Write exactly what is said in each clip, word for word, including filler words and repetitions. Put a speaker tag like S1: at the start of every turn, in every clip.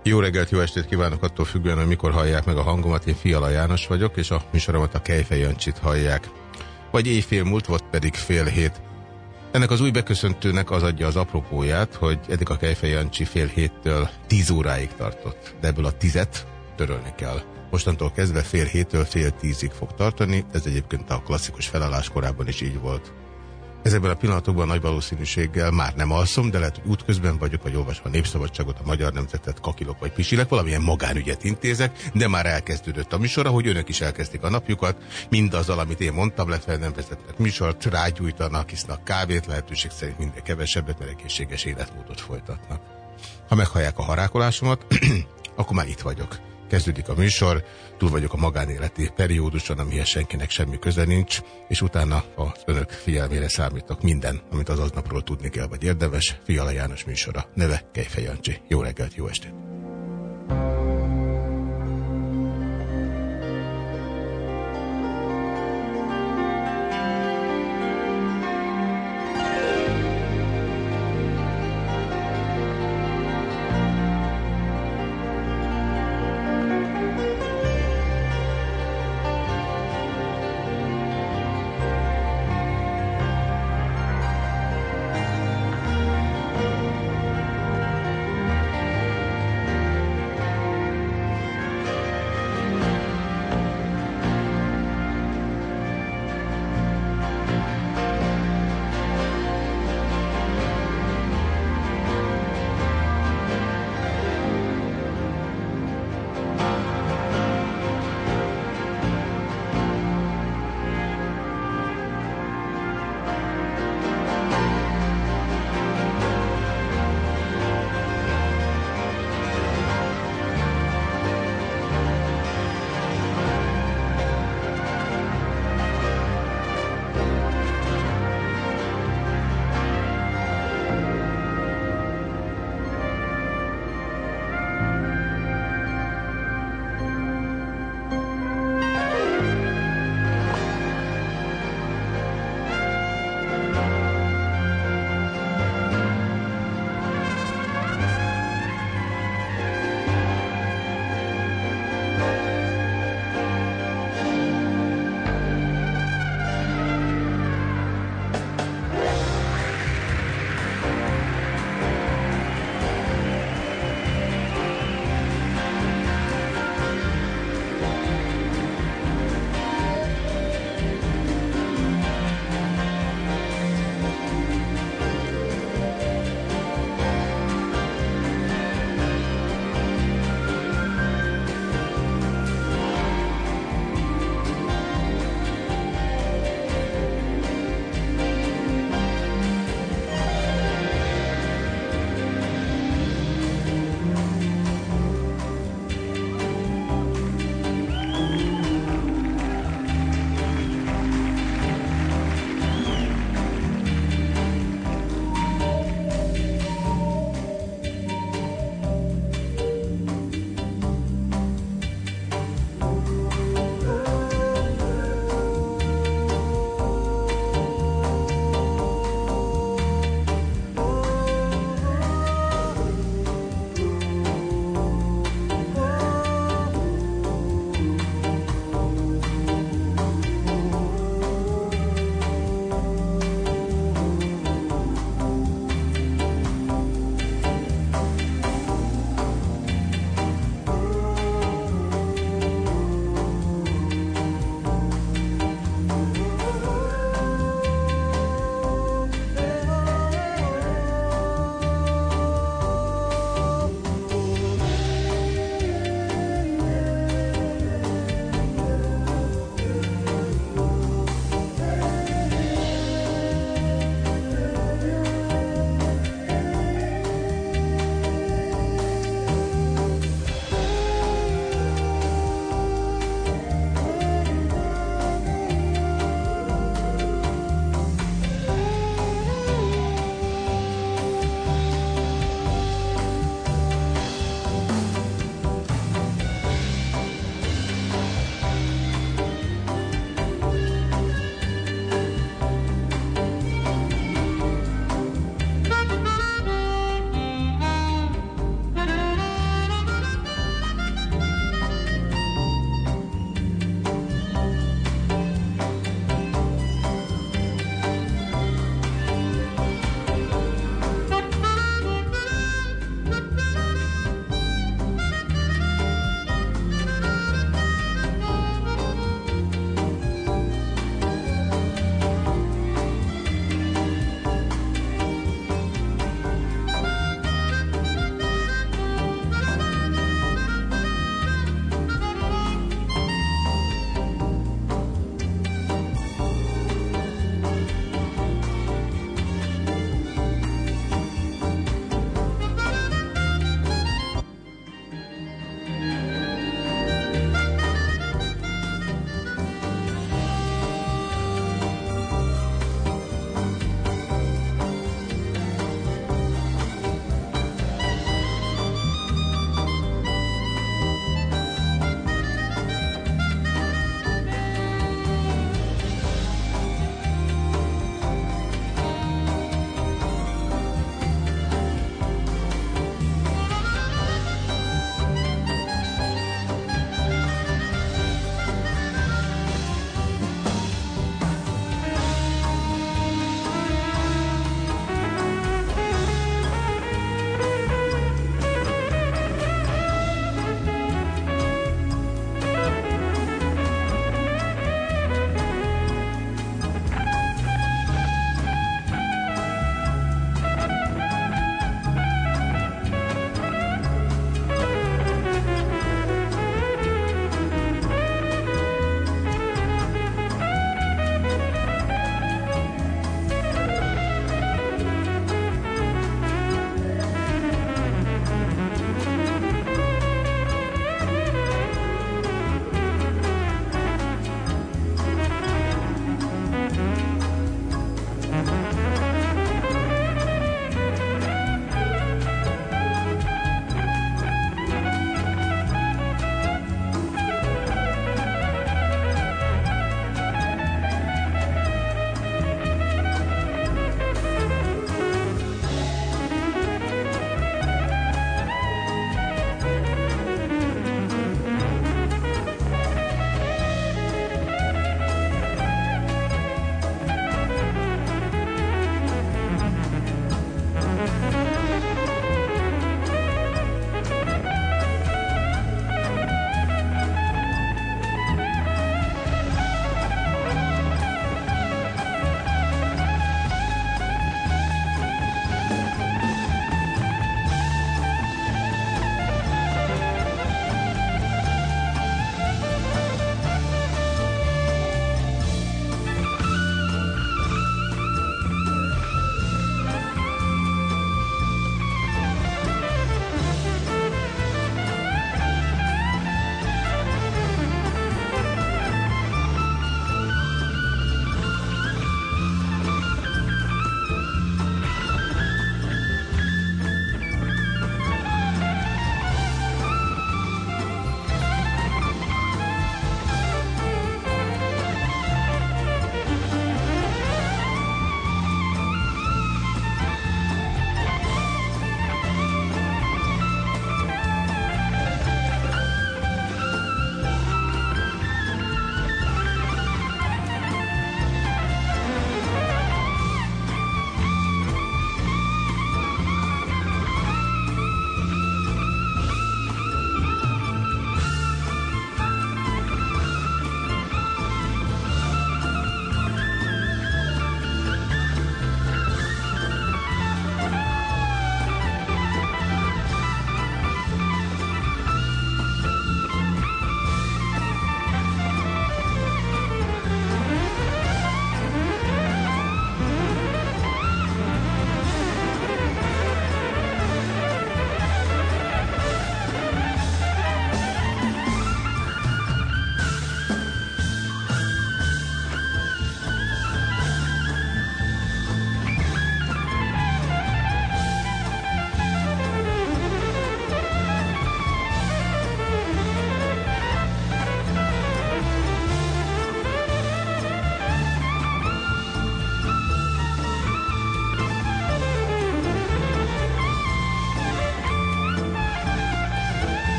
S1: Jó reggelt, jó estét kívánok, attól függően, hogy mikor hallják meg a hangomat. Én Fiala János vagyok, és a műsoromat a Kejfej Jancsit hallják. Vagy éjfél múlt, vagy pedig fél hét. Ennek az új beköszöntőnek az adja az apropóját, hogy eddig a Kejfej Jancsi fél héttől tíz óráig tartott, de ebből a tizet törölni kell. Mostantól kezdve fél héttől fél tízig fog tartani, ez egyébként a klasszikus felállás korában is így volt. Ezekben a pillanatokban nagy valószínűséggel már nem alszom, de lehet, hogy útközben vagyok, vagy olvasva a Népszabadságot, a Magyar Nemzetet, kakilok vagy pisilek, valamilyen magánügyet intézek, de már elkezdődött a műsor, ahogy önök is elkezdik a napjukat, mindazzal, amit én mondtam, illetve nem vezetnek műsort, rágyújtanak, isznak kávét, lehetőség szerint minden kevesebbet, mert egészséges életmódot folytatnak. Ha meghallják a harákolásomat, akkor már itt vagyok. Kezdődik a műsor, túl vagyok a magánéleti perióduson, amihez senkinek semmi köze nincs, és utána az önök figyelmére számítok minden, amit az aznapról tudni kell, vagy érdemes. Fiala János műsora, neve Kejfej Jancsi. Jó reggelt, jó estét!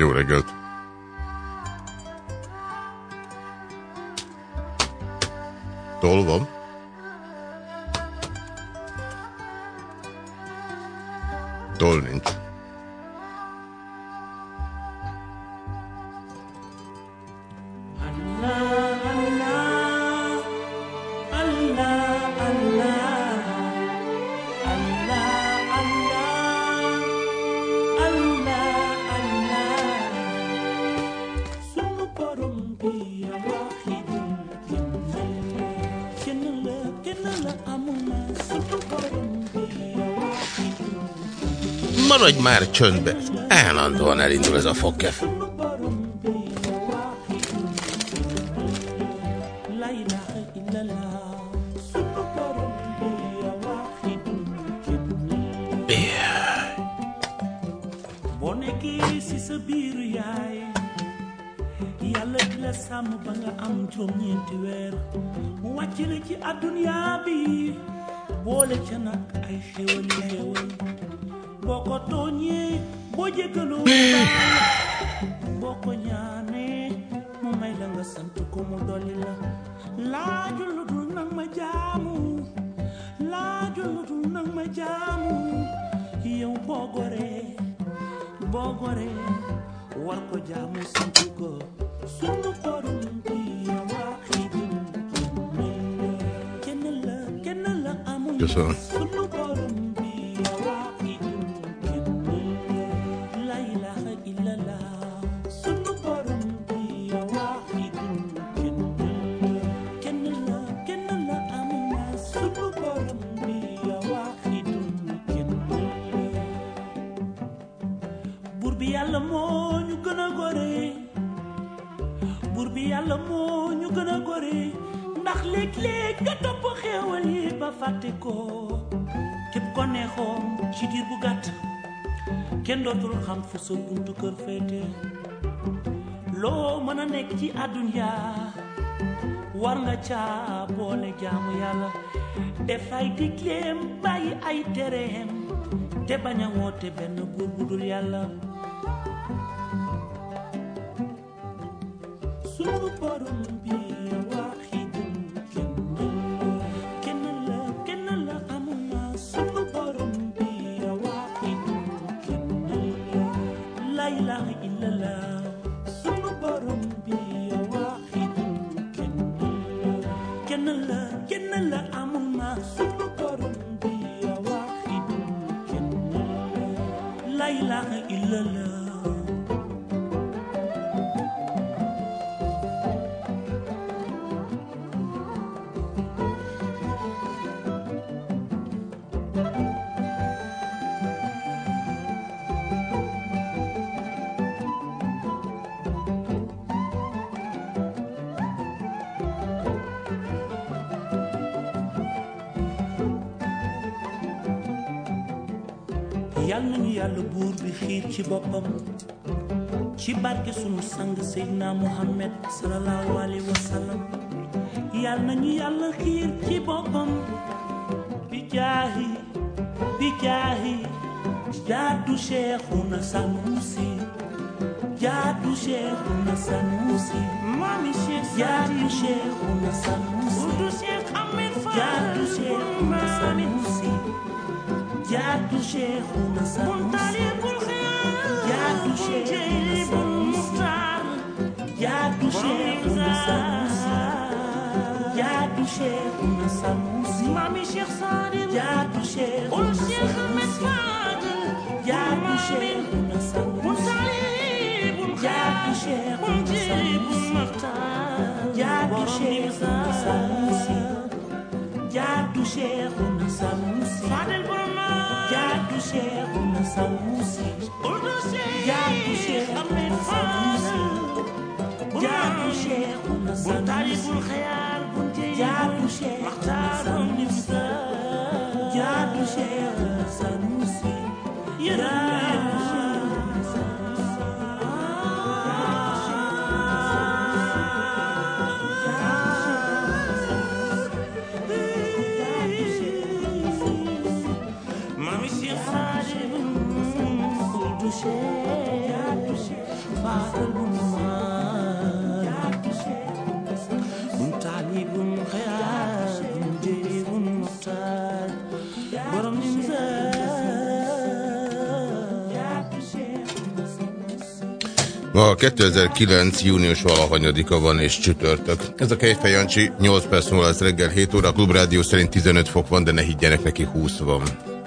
S1: Jó reggelt! Tol van? Tol nincs. Maradj már csöndbe! Állandóan elindul ez a fogkef. Köszönöm.
S2: kenn dootul xam fu sa buntu kër féete loo mën a nekk ci àdduna war nga caa boole jaamu yàlla def ay digleem bàyyi ay tereem te bañ a woote benn buur bu dul yàlla sunu borom bi waaxidun kenn la kenn la amuma sunu borom bi waaxidun la ilaha illallah sunu borom bi waaxidun kenn la kenn la amuma sunu borom bi waaxidun la ilaha illallah yàlla nañu yàlla buur bi xiir ci boppam ci barke sunu sang Seydina Muhammad sallallahu alayhi wa sallam yàlla nañu yàlla xiir ci boppam bi jaahi bi jaahi jaadu Cheikhuna Sanusi jaadu Cheikhuna Sanusi mami Cheikh jaadu Cheikhuna Sanusi udu Cheikh Ahmed Fall jaadu Cheikhuna Sanusi jaadu Cheikhuna Sanusi jaadu Cheikhuna Sanusi jaadu Cheikhuna Sanusi jaadu Cheikhuna Sanusi mami Cheikh Sadim jaadu Cheikhuna Sanusi jaadu Cheikhuna Sanusi jaadu Cheikhuna Sanusi jaadu Cheikhuna Sanusi jaadu Cheikhuna Sanusi jaadu Cheikhuna Sanusi jaadu Cheikhuna Sanusi jaadu Cheikhuna Sanusi jaadu Cheikhuna Sanusi jaadu Cheikhuna Sanusi
S1: Ma kétezer-kilenc. június valahanyadika van és csütörtök. Ez a Kejfej Jancsi, nyolc perc múlva lesz reggel hét óra, a Klubrádió szerint tizenöt fok van, de ne higgyenek neki, húsz van.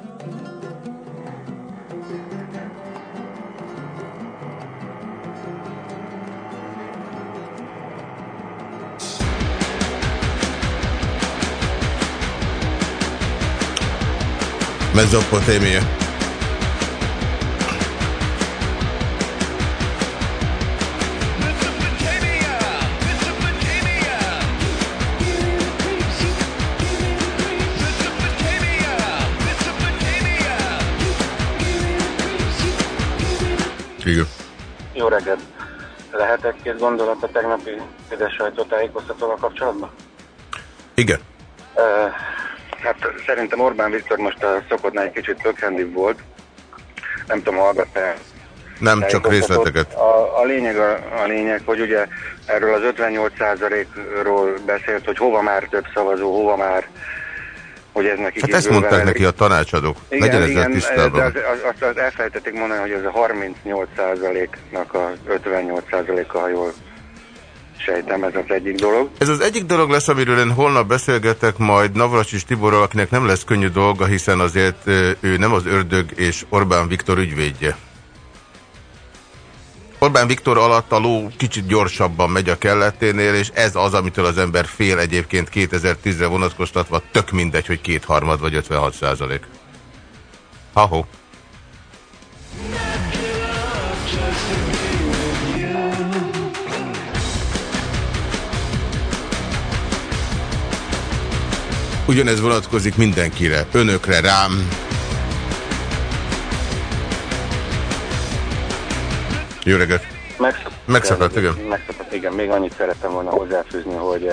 S1: Mezopotémia. Igen.
S3: Jó reggelt! Lehet egy-két gondolat a tegnapi Fidesz sajtótájékoztatóval kapcsolatban?
S1: Igen.
S3: Uh, hát szerintem Orbán Viktor most a szokottnál egy kicsit tökhendibb volt. Nem tudom, hallgattál.
S1: Nem, csak részleteket.
S3: A, a, lényeg, a, a lényeg, hogy ugye erről az ötvennyolc százalékról beszélt, hogy hova már több szavazó, hova már, hogy ez neki...
S1: Hát ezt mondták neki a tanácsadók.
S3: Igen,
S1: legyen
S3: igen,
S1: ezzel
S3: de azt az, az, az elfelejtették mondani, hogy ez a harmincnyolc százaléknak a ötvennyolc százaléka, ha jól sejtem, ez az egyik dolog.
S1: Ez az egyik dolog lesz, amiről én holnap beszélgetek majd Navracsics Tiborral, akinek nem lesz könnyű dolga, hiszen azért ő nem az ördög és Orbán Viktor ügyvédje. Orbán Viktor alatt a ló kicsit gyorsabban megy a kelleténél, és ez az, amitől az ember fél egyébként kétezer-tízre vonatkoztatva, tök mindegy, hogy kétharmad vagy ötvenhat százalék. Ha-ho. Ugyanez vonatkozik mindenkire, önökre, rám. Jó reggelt!
S3: Megszakadt,
S1: Megszakadt, igen.
S3: Megszakadt, igen. Még annyit szerettem volna hozzáfűzni, hogy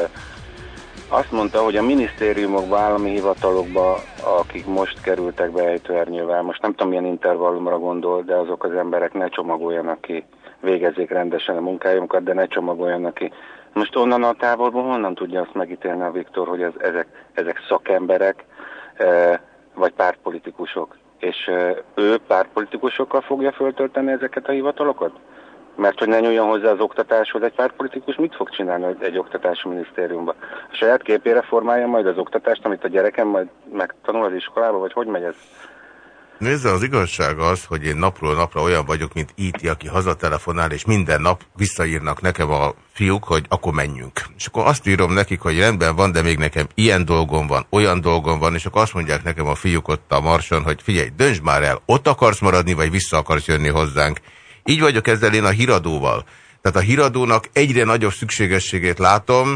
S3: azt mondta, hogy a minisztériumokba, állami hivatalokba, akik most kerültek be ejtőernyővel, most nem tudom, milyen intervallumra gondol, de azok az emberek ne csomagoljanak ki, végezzék rendesen a munkájukat, de ne csomagoljanak ki. Most onnan a távolból honnan tudja azt megítélni a Viktor, hogy ez, ezek, ezek szakemberek, vagy pártpolitikusok? És ő pártpolitikusokkal fogja föltölteni ezeket a hivatalokat? Mert hogy ne nyúljon hozzá az oktatáshoz, egy pártpolitikus mit fog csinálni egy, egy oktatási minisztériumban? A saját képére formálja majd az oktatást, amit a gyerekem majd megtanul az iskolába, vagy hogy megy ez?
S1: Nézze, az igazság az, hogy én napról napra olyan vagyok, mint í té, aki hazatelefonál, és minden nap visszaírnak nekem a fiúk, hogy akkor menjünk. És akkor azt írom nekik, hogy rendben van, de még nekem ilyen dolgom van, olyan dolgom van, és akkor azt mondják nekem a fiúk ott a Marson, hogy figyelj, döntsd már el, ott akarsz maradni, vagy vissza akarsz jönni hozzánk. Így vagyok ezzel én a híradóval. Tehát a híradónak egyre nagyobb szükségességét látom,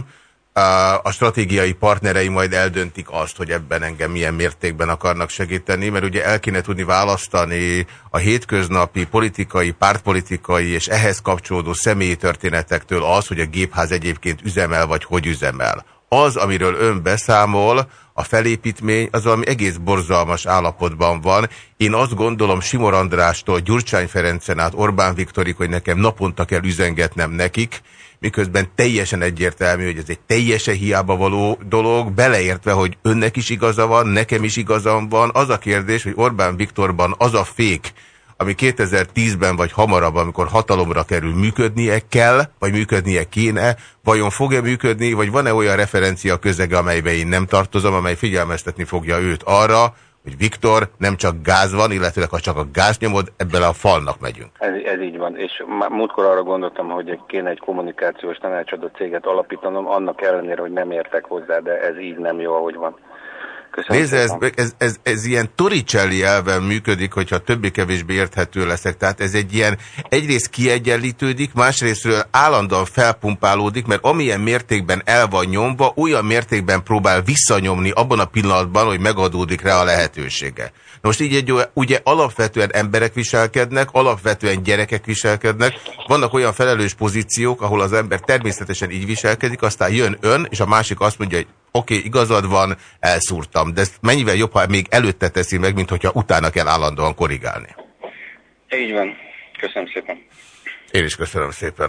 S1: a stratégiai partnerei majd eldöntik azt, hogy ebben engem milyen mértékben akarnak segíteni, mert ugye el kéne tudni választani a hétköznapi politikai, pártpolitikai és ehhez kapcsolódó személyi történetektől az, hogy a gépház egyébként üzemel, vagy hogy üzemel. Az, amiről ön beszámol, a felépítmény, az valami egész borzalmas állapotban van. Én azt gondolom Simor Andrástól, Gyurcsány Ferencen át Orbán Viktorig, hogy nekem naponta kell üzengetnem nekik, miközben teljesen egyértelmű, hogy ez egy teljesen hiába való dolog, beleértve, hogy önnek is igaza van, nekem is igazam van. Az a kérdés, hogy Orbán Viktorban az a fék, ami kétezer-tízben vagy hamarabb, amikor hatalomra kerül, működnie kell, vagy működnie kéne, vajon fog-e működni, vagy van-e olyan referencia közege, amelybe én nem tartozom, amely figyelmeztetni fogja őt arra, hogy Viktor, nem csak gáz van, illetve ha csak a gáz nyomod, ebből a falnak megyünk.
S3: Ez, ez így van, és múltkor arra gondoltam, hogy kéne egy kommunikációs tanácsadó céget alapítanom, annak ellenére, hogy nem értek hozzá, de ez így nem jó, ahogy van. Köszönöm.
S1: Nézze, ez, ez, ez, ez ilyen Torricelli elven működik, hogyha többé-kevésbé érthető leszek. Tehát ez egy ilyen, egyrészt kiegyenlítődik, másrésztről állandóan felpumpálódik, mert amilyen mértékben el van nyomva, olyan mértékben próbál visszanyomni abban a pillanatban, hogy megadódik rá a lehetősége. Most így egy, ugye alapvetően emberek viselkednek, alapvetően gyerekek viselkednek, vannak olyan felelős pozíciók, ahol az ember természetesen így viselkedik, aztán jön ön, és a másik azt mondja, hogy oké, okay, igazad van, elszúrtam. De ezt mennyivel jobb, ha még előtte teszi meg, mint hogyha utána kell állandóan korrigálni.
S3: Így van. Köszönöm szépen.
S1: Én is köszönöm szépen.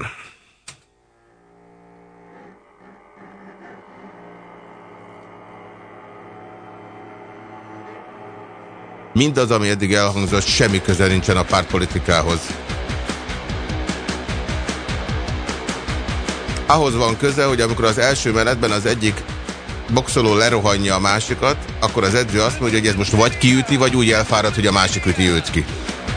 S1: Mindaz, ami eddig elhangzott, semmi köze nincsen a pártpolitikához. ahhoz van köze, hogy amikor az első menetben az egyik boxoló lerohanja a másikat, akkor az edző azt mondja, hogy ez most vagy kiüti, vagy úgy elfárad, hogy a másik üti őt ki.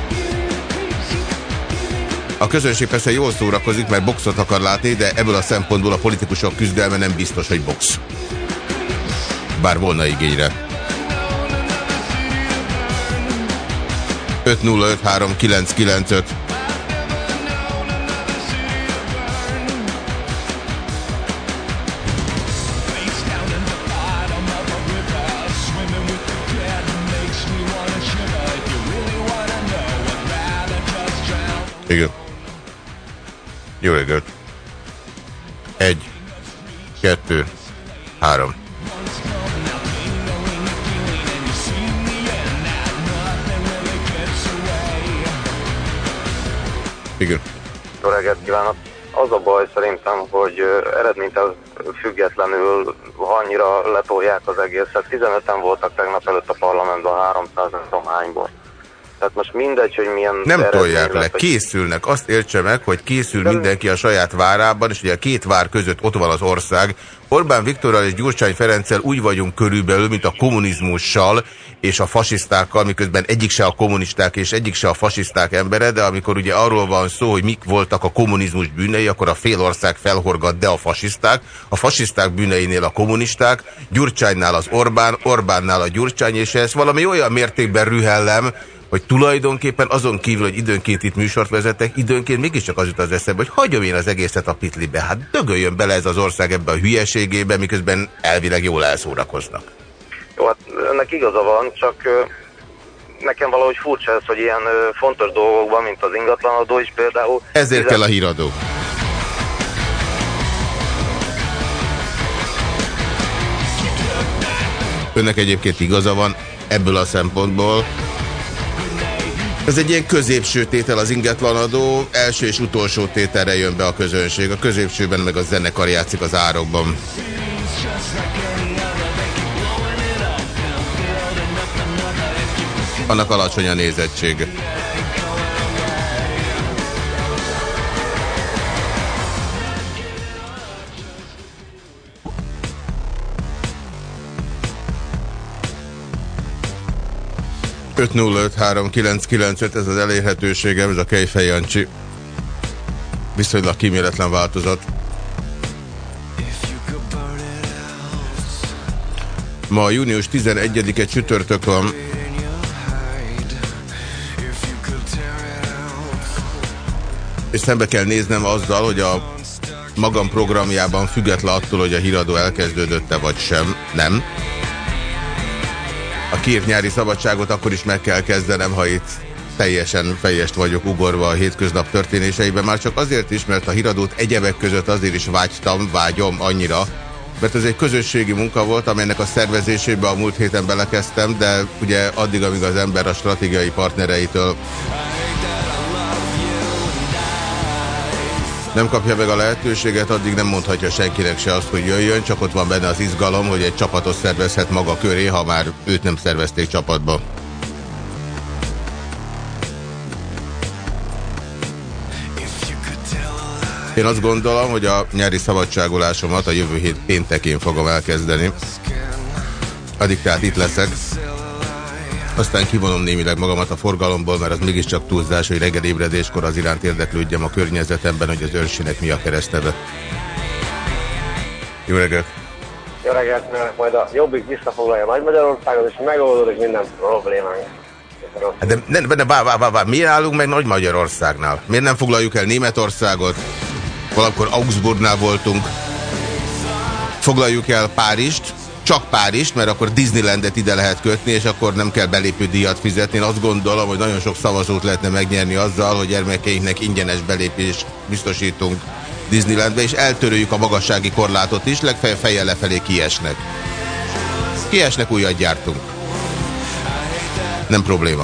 S1: A közönség persze jól szórakozik, mert boxot akar látni, de ebből a szempontból a politikusok küzdelme nem biztos, hogy box. Bár volna igényre. öt nulla öt három kilenc kilenc öt Igen. Jó reggelt. Egy, kettő, három. Igen.
S4: Jó reggelt kívánok. Az a baj szerintem, hogy eredménytől függetlenül annyira letolják az egészet. tizenöten voltak tegnap előtt a parlamentben, háromszáz nem tudom hányból. Tehát most mindegy, hogy milyen...
S1: Nem tolják le, készülnek. Azt értse meg, hogy készül mindenki a saját várában, és ugye a két vár között ott van az ország. Orbán Viktorral és Gyurcsány Ferenccel úgy vagyunk körülbelül, mint a kommunizmussal és a fasisztákkal, miközben egyik se a kommunisták és egyik se a fasiszták embere, de amikor ugye arról van szó, hogy mik voltak a kommunizmus bűnei, akkor a fél ország felhorgat, de a fasiszták, a fasiszták bűneinél a kommunisták, Gyurcsánynál az Orbán, Orbánnál a Gyurcsány, és ez valami olyan mértékben rühellem, hogy tulajdonképpen azon kívül, hogy időnként itt műsort vezetek, időnként mégiscsak az jut az eszembe, hogy hagyom én az egészet a pitlibe. Hát dögöljön bele ez az ország ebbe a hülyeségébe, miközben elvileg jól elszórakoznak.
S4: Jó, hát ennek igaza van, csak nekem valahogy furcsa ez, hogy ilyen fontos dolgokban, mint az ingatlanadó is például...
S1: Ezért kell a híradó. Önnek egyébként igaza van ebből a szempontból. Ez egy ilyen középső tétel az ingatlanadó, első és utolsó tételre jön be a közönség. A középsőben meg a zenekar játszik az árokban. Annak alacsony a nézettsége. öt nulla öt három kilenc kilenc öt, ez az elérhetőségem, ez a Kejfej Jancsi. Viszonylag kíméletlen változat. Ma június tizenegyedike csütörtök van. És szembe kell néznem azzal, hogy a magam programjában független attól, hogy a híradó elkezdődött-e vagy sem, nem. A kiírt nyári szabadságot akkor is meg kell kezdenem, ha itt teljesen fejest vagyok ugorva a hétköznap történéseiben. Már csak azért is, mert a híradót egyebek között azért is vágytam, vágyom annyira, mert ez egy közösségi munka volt, amelynek a szervezésébe a múlt héten belekezdtem, de ugye addig, amíg az ember a stratégiai partnereitől nem kapja meg a lehetőséget, addig nem mondhatja senkinek se azt, hogy jöjjön, csak ott van benne az izgalom, hogy egy csapatot szervezhet maga köré, ha már őt nem szervezték csapatba. Én azt gondolom, hogy a nyári szabadságolásomat a jövő hét péntekén fogom elkezdeni. Addig tehát itt leszek. Aztán kivonom némileg magamat a forgalomból, mert az mégiscsak túlzás, hogy reggel ébredéskor az iránt érdeklődjem a környezetemben, hogy az őrsinek mi a keresztneve. Jó reggelt!
S5: Jó reggelt, mert majd a Jobbik visszafoglalja Nagy-Magyarországot, és megoldódik minden problémánk.
S1: De ne, ne, bá, bá, bá, bá. Miért állunk meg Nagy-Magyarországnál? Miért nem foglaljuk el Németországot? Valamikor Augsburgnál voltunk. Foglaljuk el Párizst, csak Párizst, mert akkor Disneylandet ide lehet kötni, és akkor nem kell belépő díjat fizetni. Én azt gondolom, hogy nagyon sok szavazót lehetne megnyerni azzal, hogy gyermekeinknek ingyenes belépést biztosítunk Disneylandbe, és eltöröljük a magassági korlátot is, legfeljebb fejjel lefelé kiesnek. Kiesnek, újat gyártunk. Nem probléma.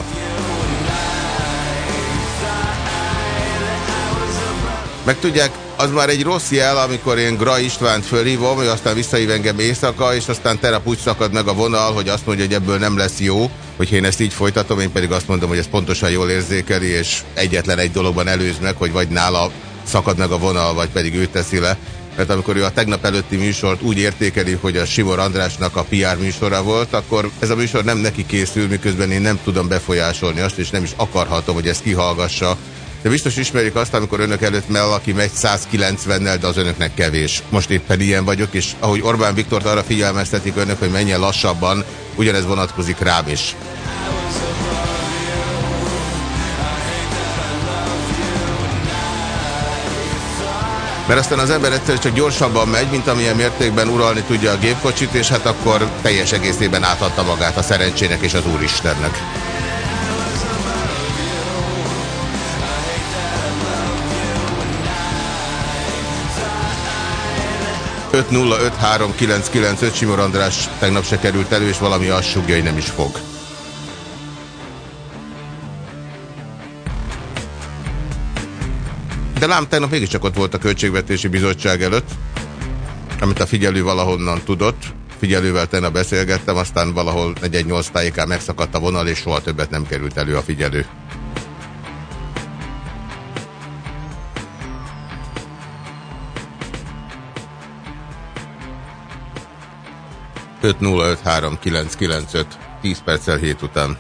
S1: Meg tudják, az már egy rossz jel, amikor én Gra Istvánt fölhívom, hogy aztán visszahív engem éjszaka, és aztán terep úgy szakad meg a vonal, hogy azt mondja, hogy ebből nem lesz jó, hogy én ezt így folytatom, én pedig azt mondom, hogy ez pontosan jól érzékeli, és egyetlen egy dologban előz meg, hogy vagy nála szakad meg a vonal, vagy pedig ő teszi le. mert amikor ő a tegnap előtti műsort úgy értékeli, hogy a Simor Andrásnak a pé er műsora volt, akkor ez a műsor nem neki készül, miközben én nem tudom befolyásolni azt, és nem is akarhatom, hogy ezt kihallgassa. De biztos ismerik azt, amikor önök előtt Mellaki megy száz kilencvennel, de az önöknek kevés. Most éppen ilyen vagyok, és ahogy Orbán Viktort arra figyelmeztetik önök, hogy menjen lassabban, ugyanez vonatkozik rám is. Mert aztán az ember egyszer csak gyorsabban megy, mint amilyen mértékben uralni tudja a gépkocsit, és hát akkor teljes egészében átadta magát a szerencsének és az Úristennek. öt nulla öt három kilenc kilenc öt Simor András tegnap se került elő, és valami azt sugja, hogy nem is fog. De lám, tegnap mégiscsak ott volt a Költségvetési Bizottság előtt, amit a figyelő valahonnan tudott. Figyelővel tegnap beszélgettem, aztán valahol negyven nyolc tájékán megszakadt a vonal, és soha többet nem került elő a figyelő. öt nulla öt három kilenc kilenc öt tíz perccel hét után.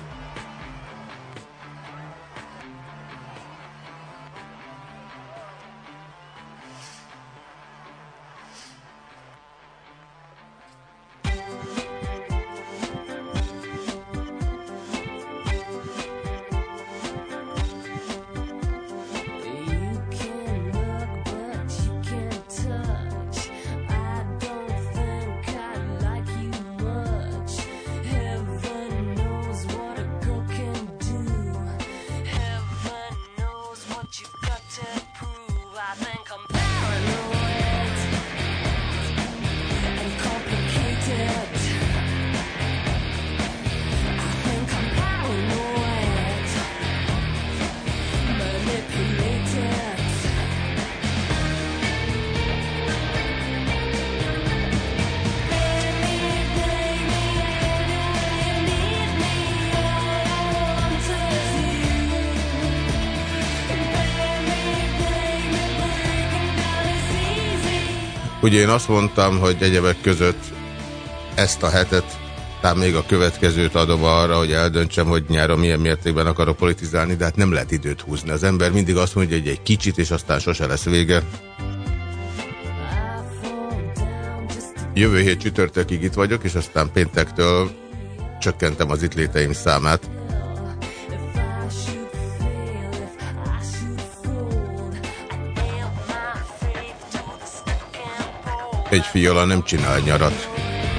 S1: Ugye én azt mondtam, hogy egyebek között ezt a hetet, talán még a következőt adom arra, hogy eldöntsem, hogy nyáron milyen mértékben akarok politizálni, de hát nem lehet időt húzni. Az ember mindig azt mondja, hogy egy kicsit, és aztán sose lesz vége. Jövő hét csütörtökig itt vagyok, és aztán péntektől csökkentem az itt léteim számát. Egy fiala nem csinál nyarat.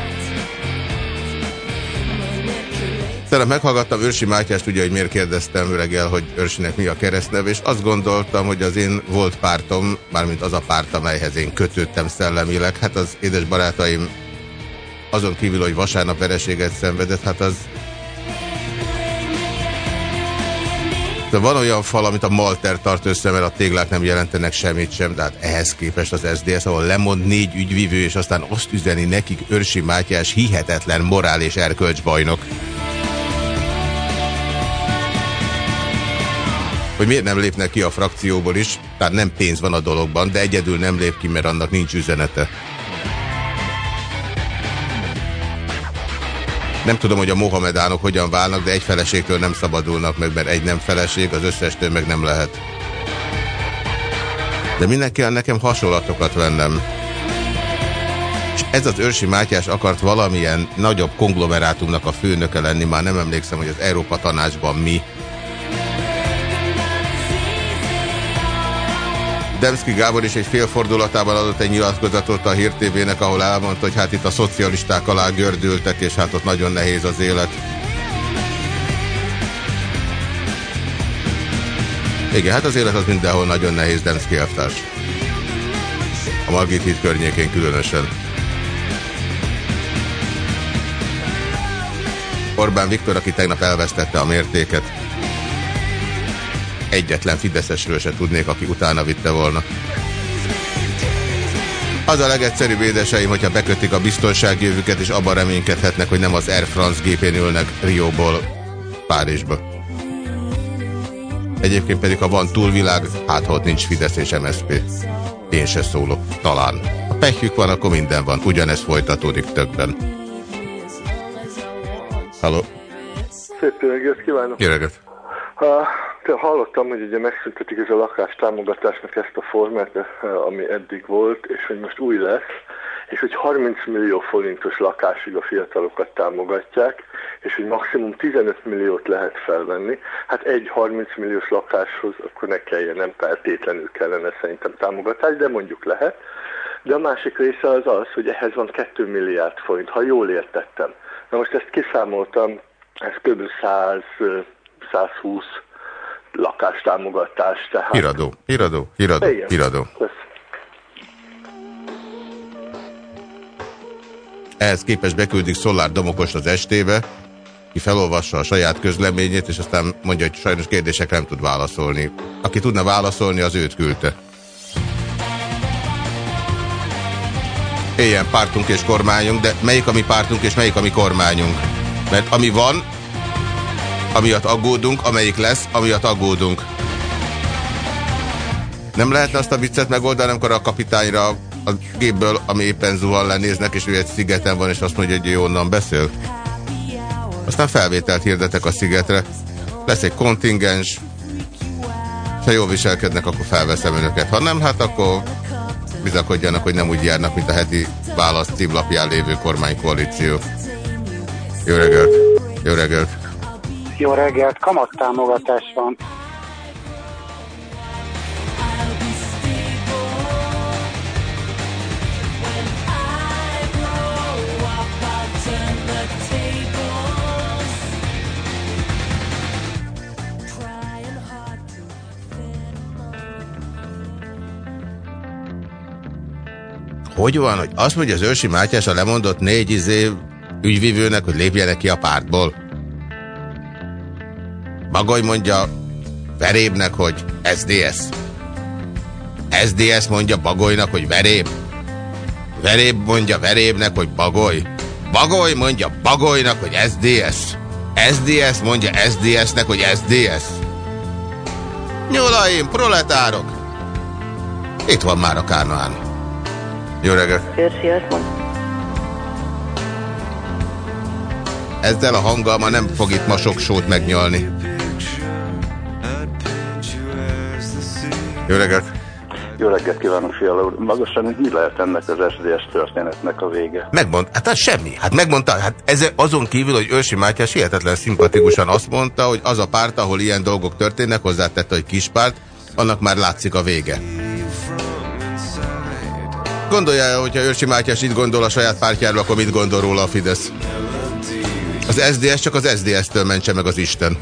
S1: Tegnap meghallgattam Őrsi Mátyást, ugye, hogy miért kérdeztem reggel, hogy Őrsinek mi a keresztneve, és azt gondoltam, hogy az én volt pártom, mármint az a párt, amelyhez én kötődtem szellemileg, hát az édes barátaim azon kívül, hogy vasárnap vereséget szenvedett, hát az... De van olyan fal, amit a Malter tart össze, mert a téglák nem jelentenek semmit sem, de hát ehhez képest az es zé dé es, ahol lemond négy ügyvivő, és aztán azt üzeni nekik Őrsi Mátyás hihetetlen morál és erkölcsbajnok. Hogy miért nem lépnek ki a frakcióból is, tehát nem pénz van a dologban, de egyedül nem lép ki, mert annak nincs üzenete. Nem tudom, hogy a mohamedánok hogyan válnak, de egy feleségtől nem szabadulnak meg, mert egy nem feleség, az összestől meg nem lehet. De mindenkivel nekem hasonlatokat vennem. És ez az Őrsi Mátyás akart valamilyen nagyobb konglomerátumnak a főnöke lenni, már nem emlékszem, hogy az Európa Tanácsban mi. Demszky Gábor is egy félfordulatában adott egy nyilatkozatot a Hír té vének, ahol elmondta, hogy hát itt a szocialisták alá gördültek, és hát ott nagyon nehéz az élet. Igen, hát az élet az mindenhol nagyon nehéz, Demszky elvtárs. A Margit híd környékén különösen. Orbán Viktor, aki tegnap elvesztette a mértéket. Egyetlen fideszesről se tudnék, aki utána vitte volna. Az a legegyszerűbb, édeseim, hogyha bekötik a biztonsági jövőket, és abban reménykedhetnek, hogy nem az Air France gépén ülnek Rióból Párizsba. Egyébként pedig, ha van túlvilág, hát ha ott nincs Fidesz és em es zé pé. Én se szólok, talán. Ha pehjük van, akkor minden van. Ugyanez folytatódik többen. Halló.
S6: Szép reggelt kívánok!
S1: Jó reggelt!
S6: Hallottam, hogy ugye megszüntetik ez a lakástámogatásnak ezt a formát, ami eddig volt, és hogy most új lesz, és hogy harminc millió forintos lakásig a fiatalokat támogatják, és hogy maximum tizenöt milliót lehet felvenni. Hát egy harminc milliós lakáshoz akkor ne kelljen, nem feltétlenül kellene szerintem támogatás, de mondjuk lehet. De a másik része az az, hogy ehhez van két milliárd forint, ha jól értettem. Na most ezt kiszámoltam, ez kb. száz-százhúsz lakástámogatás. Tehát...
S1: Híradó, híradó, híradó,
S6: igen.
S1: híradó. Ehhez képest beküldik Szollár Damokost az estébe, ki felolvassa a saját közleményét, és aztán mondja, hogy sajnos kérdésekre nem tud válaszolni. Aki tudna válaszolni, az őt küldte. Éljen pártunk és kormányunk, de melyik a mi pártunk és melyik a mi kormányunk? Mert ami van, amiatt aggódunk, amelyik lesz, amiatt aggódunk. Nem lehetne azt a viccet megoldani, amikor a kapitányra a gépből, ami éppen zuhan, lenéznek, és ő egy szigeten van, és azt mondja, hogy ő onnan beszél. Aztán felvételt hirdetek a szigetre. Lesz egy kontingens. Ha jól viselkednek, akkor felveszem önöket. Ha nem, hát akkor bizakodjanak, hogy nem úgy járnak, mint a heti válasz címlapján lévő kormánykoalíció. Jó reggelt! Jó reggelt!
S7: Jó reggelt! Kamattámogatás van.
S1: Hogy van, hogy azt mondja az Őrsi Mátyás a lemondott négy izé ügyvívőnek, hogy lépjenek ki a pártból? Bagoly mondja Verébnek, hogy es zé es. es zé es mondja Bagolynak, hogy Veréb. Veréb mondja Verébnek, hogy Bagoly. Bagoly mondja Bagolynak, hogy es dé es. es dé es mondja es dé esnek, hogy es dé es. Nyulaim, proletárok! Itt van már a Kánaán. Jó reggelt!
S8: Őrsi azt mondja.
S1: Ezzel a hanggal ma nem fog itt ma sok sót megnyalni. Jó reggelt!
S9: Jó reggelt kívánok, Fiala úr. Magasan mi lehet ennek az es dé es történetnek a vége?
S1: Megmond, hát az semmi. Hát megmondta, hát ez azon kívül, hogy Őrsi Mátyás hihetetlen szimpatikusan azt mondta, hogy az a párt, ahol ilyen dolgok történnek, hozzátette, hogy kispárt, annak már látszik a vége. Gondolja, hogyha Őrsi Mátyás itt gondol a saját pártjáról, akkor mit gondol róla a Fidesz? Az es dé es csak az es dé es-től mentse meg az Isten.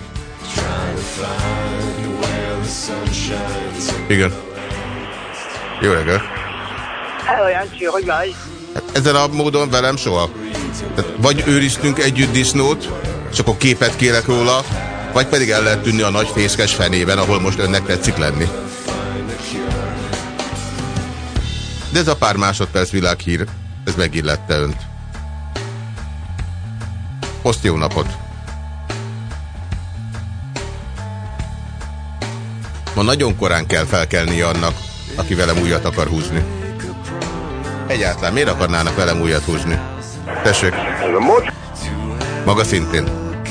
S1: Igen. Jó reggelt.
S8: Hello, Jancsi, hogy vagy?
S1: Hát ezen a módon velem soha. Tehát vagy őriztünk együtt disznót, és akkor képet kérek róla, vagy pedig el lehet tűnni a nagy fészkes fenében, ahol most önnek tetszik lenni. De ez a pár másodperc világhír, ez megillette önt. Oszt jó napot! Ma nagyon korán kell felkelni annak, aki velem újat akar húzni. Egyáltalán miért akarnának velem újat húzni? Tessék! Maga szintén.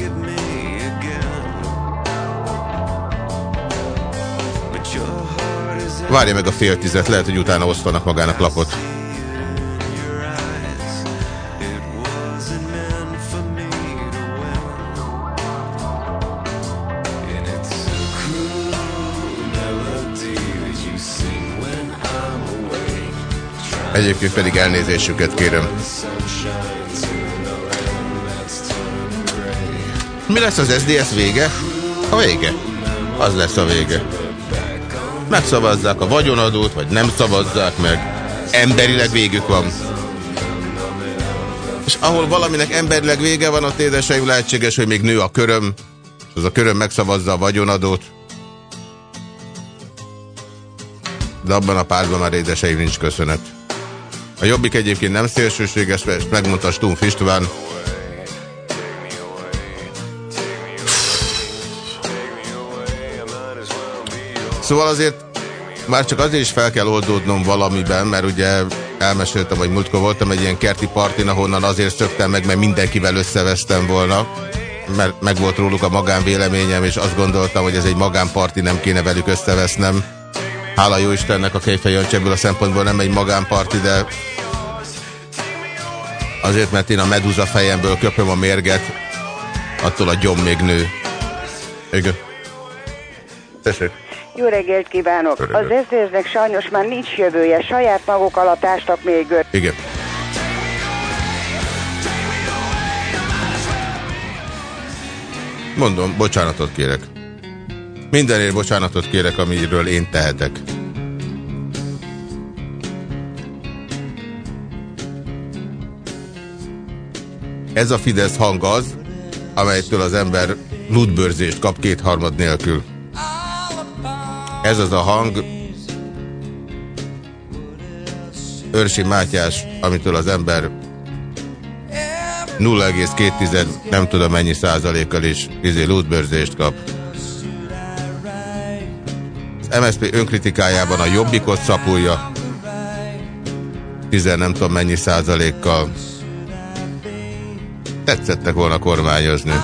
S1: Várja meg a fél tizet, lehet, hogy utána osztanak magának lapot. Egyébként pedig elnézésüket kérem. Mi lesz az es dé es vége? A vége. Az lesz a vége. Megszavazzák a vagyonadót, vagy nem szavazzák meg. Emberileg végük van. És ahol valaminek emberileg vége van, ott édeseim lehetséges, hogy még nő a köröm, és az a köröm megszavazza a vagyonadót. De abban a párban már édeseim nincs köszönet. A Jobbik egyébként nem szélsőséges, ezt megmondta Stumpf István. Szóval azért már csak azért is fel kell oldódnom valamiben, mert ugye elmeséltem, hogy múltkor voltam egy ilyen kerti partin, ahonnan azért szöktem meg, mert mindenkivel összevesztem volna, mert meg volt róluk a magánvéleményem, és azt gondoltam, hogy ez egy magánparti, nem kéne velük összevesznem. Hála jó Istennek, a Kejfej Jancsi ebből a szempontból nem egy magánparti, de azért, mert én a meduza fejemből köpöm a mérget, attól a gyom még nő. Igen. Tessék.
S10: Jó reggelt kívánok! Jó reggelt. Az es zé es-nek sajnos már nincs jövője, saját maguk alatt ástak még öt.
S1: Igen. Mondom, bocsánatot kérek. Mindenért bocsánatot kérek, amiről én tehetek. Ez a Fidesz hang az, amelytől az ember lútbőrzést kap kétharmad nélkül. Ez az a hang, Őrsi Mátyás, amitől az ember nulla egész két nem tudom mennyi százalékkal is izé lútbőrzést kap. Az em es zé pé önkritikájában a Jobbikot szapulja tizen nem tudom mennyi százalékkal. Tetszettek volna kormányozni.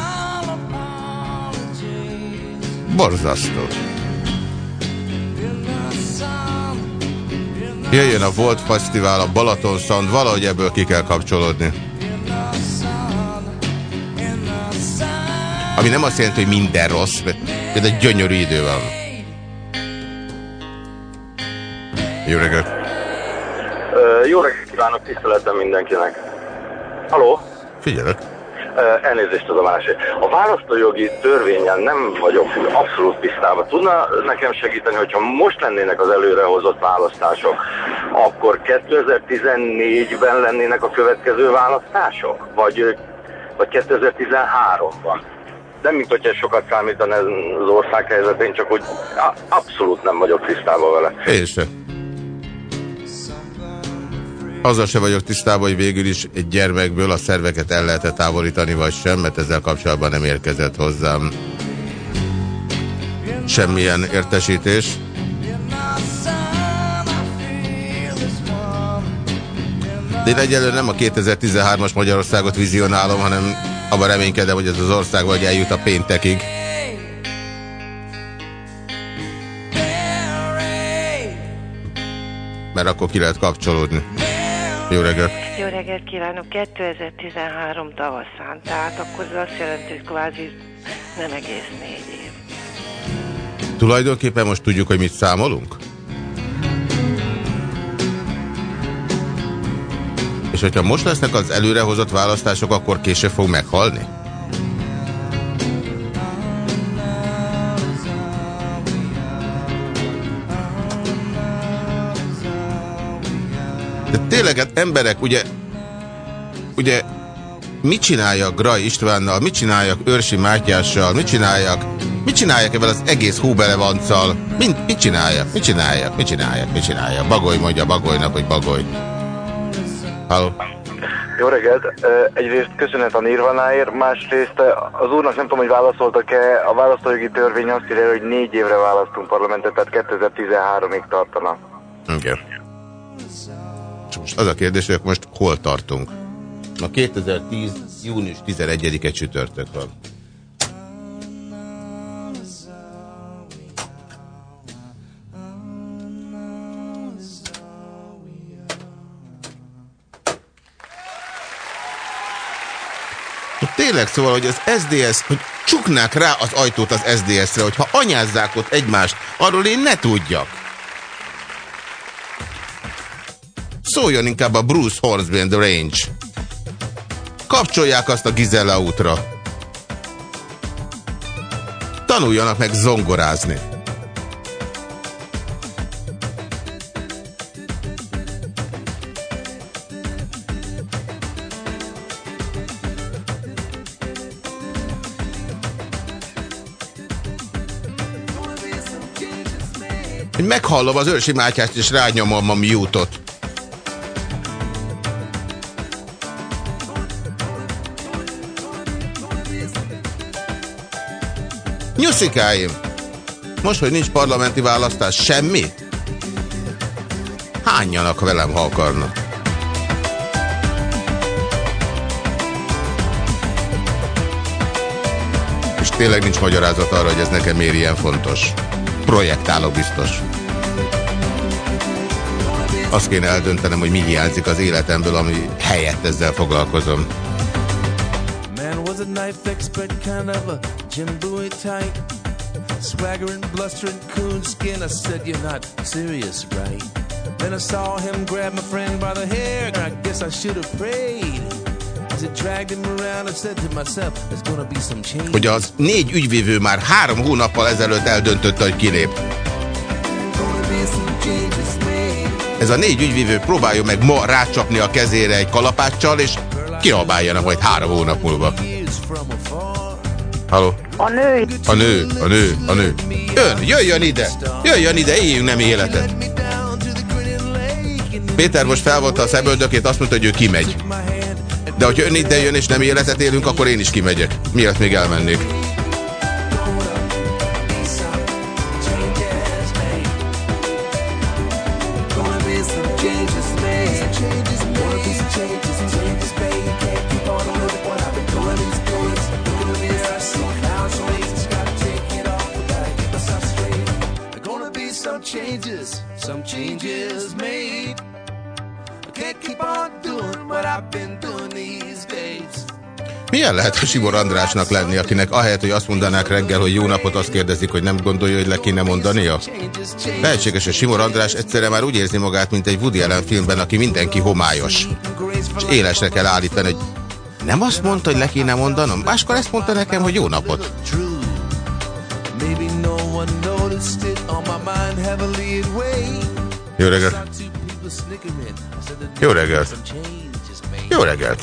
S1: Borzasztó. Jöjjön a Volt Fesztivál, a Balaton Sound, valahogy ebből ki kell kapcsolódni. Ami nem azt jelenti, hogy minden rossz, de egy gyönyörű idő van. Jó reggelt!
S4: Uh, jó reggelt kívánok, tiszteletem mindenkinek. Halló?
S1: Figyelek.
S4: Uh, elnézést az a másik. A választójogi törvényen nem vagyok abszolút tisztában. Tudna nekem segíteni, hogyha most lennének az előrehozott választások, akkor kétezer-tizennégyben lennének a következő választások? Vagy, vagy kétezer-tizenháromban? Nem, mint hogyha sokat számítana ez az ország helyzetén, csak hogy abszolút nem vagyok tisztában vele.
S1: Én sem. Azzal se vagyok tisztában, hogy végül is egy gyermekből a szerveket el lehet-e távolítani, vagy sem, mert ezzel kapcsolatban nem érkezett hozzám semmilyen értesítés. De én egyelőre nem a kétezer-tizenhármas Magyarországot vizionálom, hanem abban reménykedem, hogy ez az ország vagy eljut a péntekig. Mert akkor ki lehet kapcsolódni. Jó reggelt!
S11: Jó reggelt kívánok! kétezer-tizenhárom tavaszán, tehát akkor ez azt jelenti, hogy kvázi nem egész négy év.
S1: Tulajdonképpen most tudjuk, hogy mit számolunk? És hogyha most lesznek az előrehozott választások, akkor később fog meghalni? De tényleg, hát emberek, ugye, ugye mit csináljak Gray Istvánnal, mit csináljak Őrsi Mátyással, mit csináljak, mit csináljak ebben az egész Húbelevanccal, mit, mit csináljak, mit csináljak, mit csináljak, mit csináljak, Bagoly mondja Bagolynak, hogy Bagoly. Halló?
S12: Jó reggelt! Egyrészt köszönet a Nirvanáért, másrészt az úrnak nem tudom, hogy válaszoltak-e, a választójogi törvény azt írja, hogy négy évre választunk parlamentet, tehát kétezer-tizenháromig tartana.
S1: Igen. És most az a kérdés, hogy most hol tartunk? Ma kétezer-tíz. június tizenegyedike csütörtök van. Tényleg, szóval, hogy az es zé dé es, hogy csuknák rá az ajtót az es zé dé es-re, hogyha anyázzák ott egymást, arról én ne tudjak. Szóljon inkább a Bruce Hornsby and the Range. Kapcsolják azt a Gizella útra. Tanuljanak meg zongorázni. Meghallom az Őrsi Mátyást és rányomom a mute-ot. Nyuszikáim! Most, hogy nincs parlamenti választás, semmi? bánjanak velem, ha akarnak. És tényleg nincs magyarázat arra, hogy ez nekem miért ilyen fontos. Projektálok biztos. Azt kéne eldöntenem, hogy mi hiányzik az életemből, ami helyett ezzel foglalkozom. Man was a knife expert, kind of a Jim Bowie type. Swaggering, blustering, coonskin. I said, you're not serious, right? Then I saw him grab my friend by the hair. I guess I should have prayed. As it dragged him around, I said to myself, there's gonna be some change. Hogy az négy ügyvívő már három hónappal ezelőtt eldöntötte, hogy kilép. Ez a négy ügyvívő próbálja meg ma rácsapni a kezére egy kalapáccsal, és kiabáljanak majd három hónap múlva. Halló?
S10: A nő.
S1: A nő, a nő, a nő. Ön, jöjjön ide! Jöjjön ide, éljünk nem életet! Péter most felvonta a szemöldökét, azt mondta, hogy ő kimegy. De hogyha ön ide jön és nem életet élünk, akkor én is kimegyek. Miért még elmennék? Some changes made. I can't keep on doing what I've been doing these days. Milyen lehet a Simor Andrásnak lenni, akinek ahelyett, hogy azt mondanák reggel, hogy jó napot, azt kérdezik, hogy nem gondolja, hogy le kéne mondania? Lehetséges, hogy Simor András egyszerre már úgy érzi magát, mint egy Woody Allen filmben, aki mindenki homályos. És élesre kell állítani, hogy nem azt mondta, hogy le kéne mondanom? Máskor ezt mondta nekem, hogy jó napot. Jó reggelt! Jó reggelt! Jó reggelt!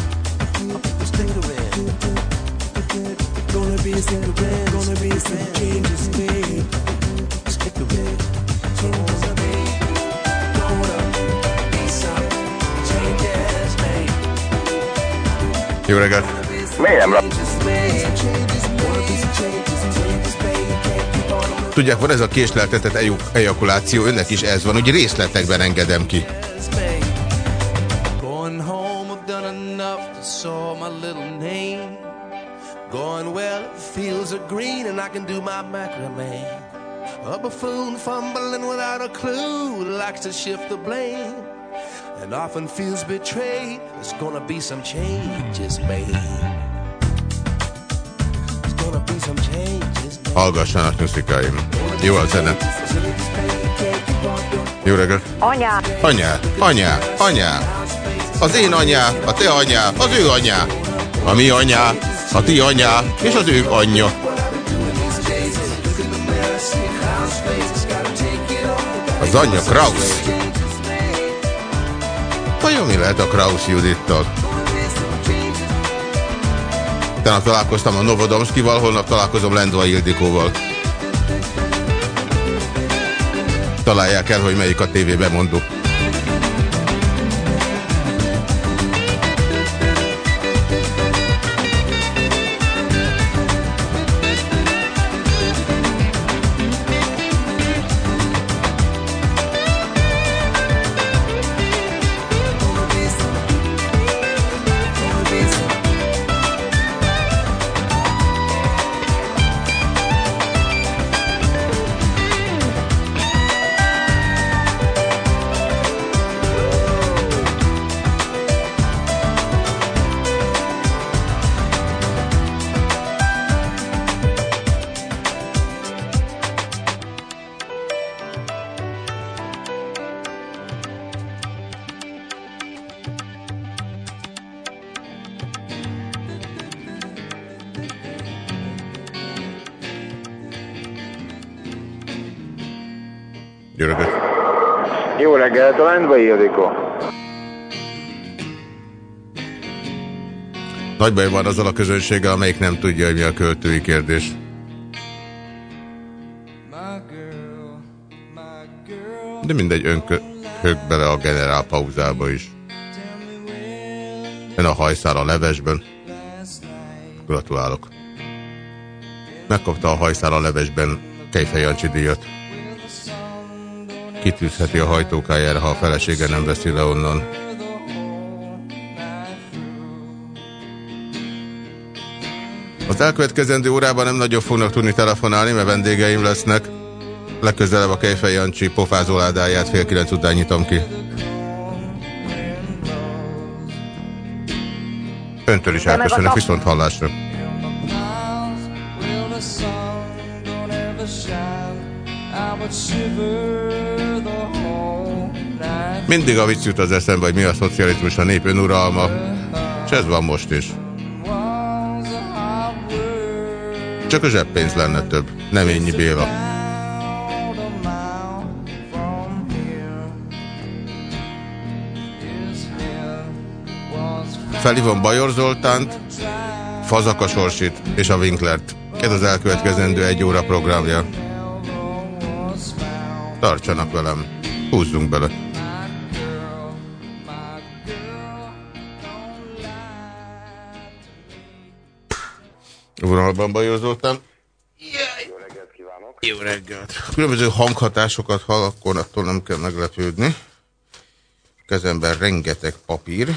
S1: Jó reggelt!
S9: Miért nem rá?
S1: Tudják, van ez a késleltetett ejakuláció, önnek is ez van, hogy részletekben engedem ki. Hallgassanak, nyuszikáim. Jó a zene. Jó reggelt.
S10: Anyá.
S1: Anyá, anyá, anyá. Az én anyá, a te anyá, az ő anyá. A mi anyá, a ti anyá, és az ők anyja. Az anyja Krausz. Vajon mi lehet a Krausz Judittal? Tegnap találkoztam a Novodomszkival, holnap találkozom Lendvai Ildikóval. Találják el, hogy melyik a tévébemondó. Jó reggelt!
S12: Jó reggelt, a Lendvai Ildikó.
S1: Nagy baj van azzal a közönséggel, amelyik nem tudja, hogy mi a költői kérdés. De mindegy, önkök bele a generál pauzába is. Ön a hajszál a levesben. Gratulálok. Megkapta a hajszál a levesben Kejfej Jancsi díjat. kitűzheti a hajtókájára, ha a felesége nem veszi le onnan. Az elkövetkezendő órában nem nagyon fognak tudni telefonálni, mert vendégeim lesznek. Legközelebb a Kejfej Jancsi pofázóládáját fél kilenc után nyitom ki. Öntől is elköszönök, viszont hallásra. Mindig a vicc jut az eszembe, hogy mi a szocializmus, a nép önuralma, és ez van most is. Csak a zseppénz lenne több, nem Ényi Béla. Felhívom Bajor Zoltánt, Fazakas Orsit és a Winklert. Ez az elkövetkezendő egy óra programja. Tartsanak velem, húzzunk bele. Vonalban Bajor Zoltán.
S4: Jó reggelt kívánok!
S1: Jó reggelt! Különböző hanghatásokat hall, akkor attól nem kell meglepődni. Kezemben rengeteg papír.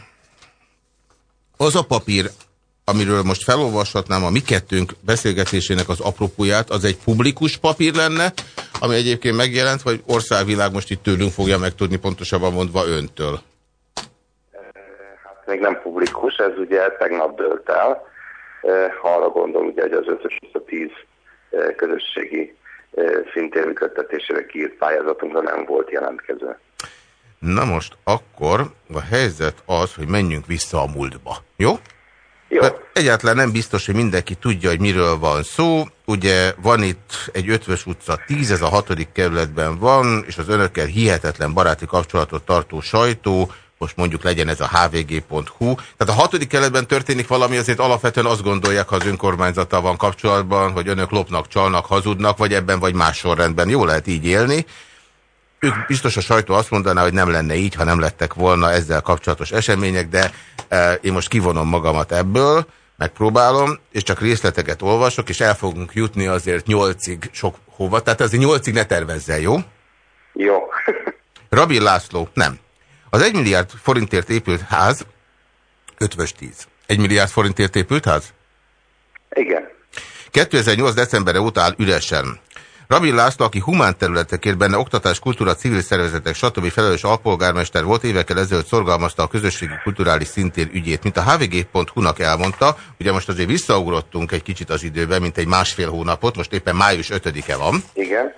S1: Az a papír, amiről most felolvashatnám a mi kettőnk beszélgetésének az apropóját, az egy publikus papír lenne, ami egyébként megjelent, vagy országvilág most itt tőlünk fogja megtudni, pontosabban mondva öntől?
S4: Hát még nem publikus, ez ugye tegnap dőlt el. Arra gondol, ugye, hogy az ötös a tíz közösségi szintér működtetésére kiírt pályázatunkra nem volt jelentkező.
S1: Na most akkor a helyzet az, hogy menjünk vissza a múltba. Jó?
S4: Jó.
S1: Mert egyáltalán nem biztos, hogy mindenki tudja, hogy miről van szó. Ugye van itt egy Ötvös utca tíz, ez a hatodik kerületben van, és az önökkel hihetetlen baráti kapcsolatot tartó sajtó, most mondjuk legyen ez a há vé gé pont hú. Tehát a hatodik kerületben történik valami, azért alapvetően azt gondolják, ha az önkormányzattal van kapcsolatban, hogy önök lopnak, csalnak, hazudnak, vagy ebben vagy más sorrendben. Jó lehet így élni. Ők biztos a sajtó azt mondaná, hogy nem lenne így, ha nem lettek volna ezzel kapcsolatos események, de e, én most kivonom magamat ebből, megpróbálom, és csak részleteket olvasok, és el fogunk jutni azért nyolcig sok hova. Tehát azért nyolcig ne tervezzel, jó?
S4: Jó.
S1: Rabin László, nem. Az egy milliárd forintért épült ház, Ötvös tíz. Egy milliárd forintért épült ház?
S4: Igen.
S1: kétezer-nyolc decemberre óta áll üresen. Rabin László, aki humán területekért, benne oktatás, kultúra, civil szervezetek, stb. Felelős alpolgármester volt, évekkel ezelőtt szorgalmazta a közösségi kulturális szintér ügyét. Mint a há vé gé pont hú-nak elmondta, ugye most azért visszaugrottunk egy kicsit az időben, mint egy másfél hónapot, most éppen május ötödike van.
S4: Igen.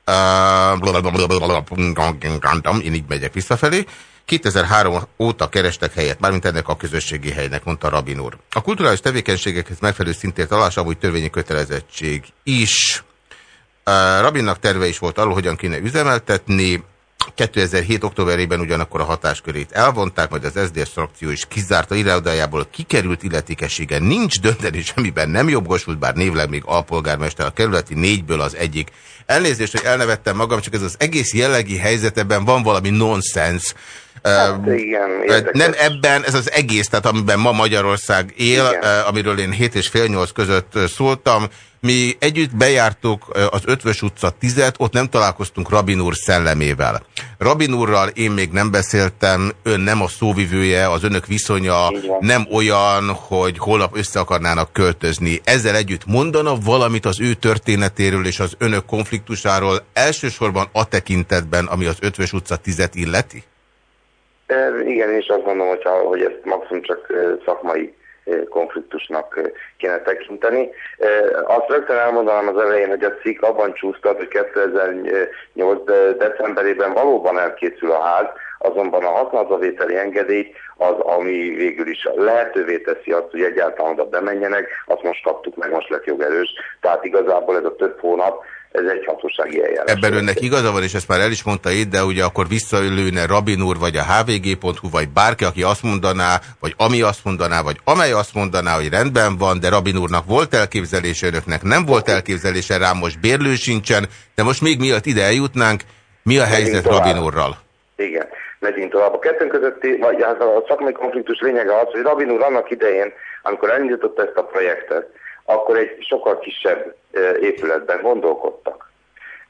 S1: Én így megyek visszafelé. kétezer-három óta kerestek helyet, mármint ennek a közösségi helynek, mondta Rabin úr. A kulturális tevékenységekhez megfelelő szintért találás, amúgy törvényi kötelezettség is. Rabinnak terve is volt arról, hogyan kéne üzemeltetni. kétezer-hét októberében ugyanakkor a hatáskörét elvonták, majd az es zé dé es frakció is kizárta, irodájából kikerült, illetékessége nincs, dönteni semmiben nem jogosult, bár névleg még alpolgármester, a kerületi négyből az egyik. Elnézést, hogy elnevettem magam, csak ez az egész jellegi helyzetben van valami nonsens.
S4: Hát, igen,
S1: nem ebben, ez az egész, tehát amiben ma Magyarország él, igen. Amiről én hét és fél nyolc között szóltam. Mi együtt bejártuk az Ötvös utca tízet, ott nem találkoztunk Rabin úr szellemével. Rabin úrral én még nem beszéltem, ön nem a szóvivője, az önök viszonya igen. Nem olyan, hogy holnap össze akarnának költözni. Ezzel együtt mondana valamit az ő történetéről és az önök konfliktusáról, elsősorban a tekintetben, ami az Ötvös utca tízet illeti?
S4: Igen, én is azt mondom, hogyha, hogy ezt maximum csak szakmai konfliktusnak kéne tekinteni. Azt rögtön elmondanám az elején, hogy a cikk abban csúsztat, hogy kétezer-nyolc decemberében valóban elkészül a ház, azonban a használatbevételi engedély az, ami végül is lehetővé teszi azt, hogy egyáltalán oda bemenjenek, azt most kaptuk meg, most lett jogerős. Tehát igazából ez a több hónap, ez egy hatósági eljárás.
S1: Ebben önnek igaza van, és ezt már el is mondta itt, de ugye akkor visszaülőne Rabin úr, vagy a há vé gé pont hú, vagy bárki, aki azt mondaná, vagy ami azt mondaná, vagy amely azt mondaná, hogy rendben van, de Rabin úrnak volt elképzelése, önöknek nem volt elképzelése, rám most bérlő sincsen, de most még miatt ide eljutnánk, mi a helyzet Rabin úrral?
S4: Igen, megyünk tovább. A kettőnk közötti, vagy hát a szakmai konfliktus lényege az, hogy Rabin úr annak idején, amikor elindította ezt a projektet, akkor egy sokkal kisebb épületben gondolkodtak.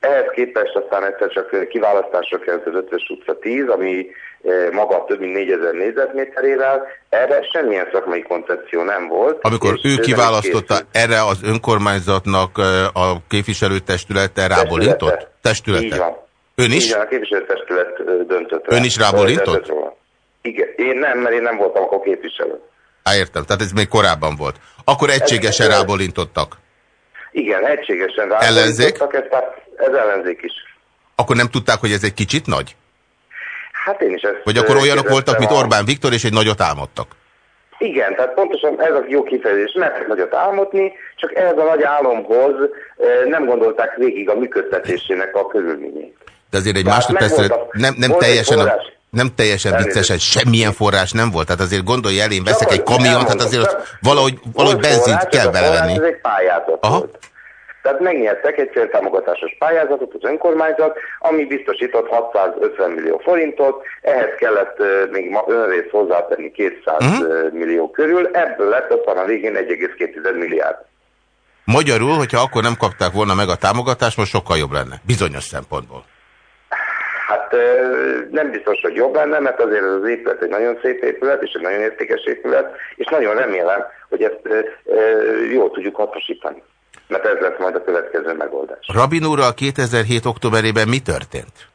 S13: ehhez képest aztán egyszer csak kiválasztásra került az Ötvös utca tíz, ami maga több mint négyezer négyzetméterével, erre semmilyen szakmai koncepció nem volt.
S1: Amikor ő kiválasztotta, erre az önkormányzatnak a képviselőtestülete rábólintott? Testülete?
S13: Így van.
S1: Ön is?
S13: Igen, a képviselőtestület döntött rá.
S1: Ön is rábólintott?
S13: Igen, én nem, mert én nem voltam akkor képviselő.
S1: Á, értem, tehát ez még korábban volt. Akkor egységesen ez, rábólintottak?
S13: Igen, egységesen rábólintottak, ez, ez ellenzék is.
S1: Akkor nem tudták, hogy ez egy kicsit nagy?
S13: Hát én is ezt...
S1: Vagy akkor olyanok voltak, mint Orbán Viktor, és egy nagyot álmodtak?
S13: Igen, tehát pontosan ez a jó kifejezés, nem nagyot álmodni, csak ehhez a nagy álomhoz nem gondolták végig a működtetésének a körülményét.
S1: De azért egy másodpercre nem, nem teljesen... A... Nem teljesen viccesen, semmilyen forrás nem volt. Tehát azért gondolj el, én veszek egy kamiont, hát azért ott valahogy, valahogy benzint kell belevenni.
S13: Ez egy pályázat
S1: Aha.
S13: volt. Tehát megnyertek egy céltámogatásos pályázatot az önkormányzat, ami biztosított hatszázötven millió forintot, ehhez kellett uh, még ma önrész hozzátenni kétszáz uh-huh. millió körül, ebből lett aztán a végén egy egész két milliárd.
S1: Magyarul, hogyha akkor nem kapták volna meg a támogatást, most sokkal jobb lenne, bizonyos szempontból.
S13: Hát nem biztos, hogy jobb lenne, mert azért ez az épület egy nagyon szép épület, és egy nagyon értékes épület, és nagyon remélem, hogy ezt jól tudjuk hasznosítani. Mert ez lesz majd a következő megoldás.
S1: Rabin úrral kétezer-hét októberében mi történt?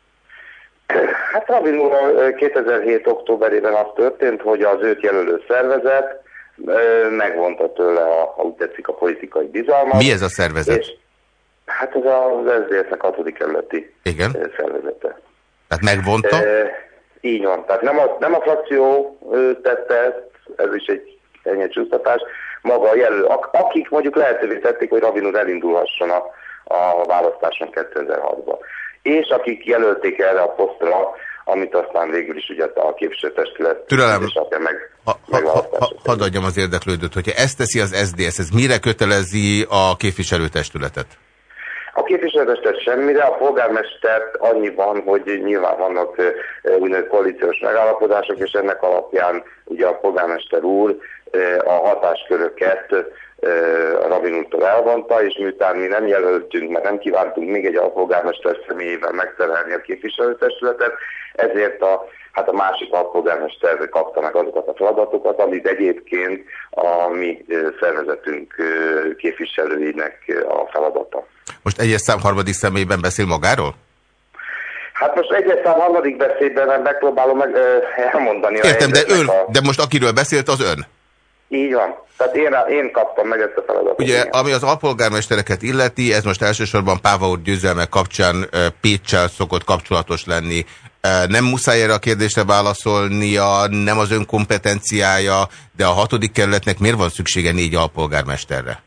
S13: Hát Rabin úrral kétezer-hét októberében az történt, hogy az őt jelölő szervezet megvonta tőle, a, ha úgy tetszik, a politikai bizalmat.
S1: Mi ez a szervezet? És
S13: hát ez az es zé es-nek hatodik kerületi
S1: Igen?
S13: szervezete.
S1: Tehát megvonta?
S13: E, így van. Tehát nem a, nem a frakció tette ezt, ez is egy ennyi csúsztatás, maga a jelöl, akik mondjuk lehetővé tették, hogy Rabin úr elindulhasson a, a választáson kétezer-hatban. És akik jelölték erre a posztra, amit aztán végül is ugye a képviselőtestület
S1: Türelem,
S13: meg,
S1: ha, ha, ha, ha, hadd adjam az érdeklődőt, hogyha ezt teszi az es zé es, ez mire kötelezi a képviselőtestületet?
S13: A képviselőtestet semmire, a polgármestert annyiban, hogy nyilván vannak úgynevezett koalíciós megállapodások, és ennek alapján ugye a polgármester úr a hatásköröket a Rabin úrtól elvonta, és miután mi nem jelöltünk, mert nem kívántunk még egy alpolgármester személyével megterhelni a képviselőtestületet, ezért a, hát a másik alpolgármester kapta meg azokat a feladatokat, amit egyébként a mi szervezetünk képviselőinek a feladata.
S1: Most egyes szám harmadik személyben beszél magáról?
S13: Hát most egyes szám harmadik beszédben megpróbálom meg elmondani.
S1: Értem, de, ön,
S13: a...
S1: de most akiről beszélt, az ön?
S13: Így van. Tehát én, én kaptam meg ezt a feladatot.
S1: Ugye, igen. Ami az alpolgármestereket illeti, ez most elsősorban Páva úr győzelme kapcsán Péccsel szokott kapcsolatos lenni. Nem muszáj erre a kérdésre válaszolnia, nem az ön kompetenciája, de a hatodik kerületnek miért van szüksége négy alpolgármesterre?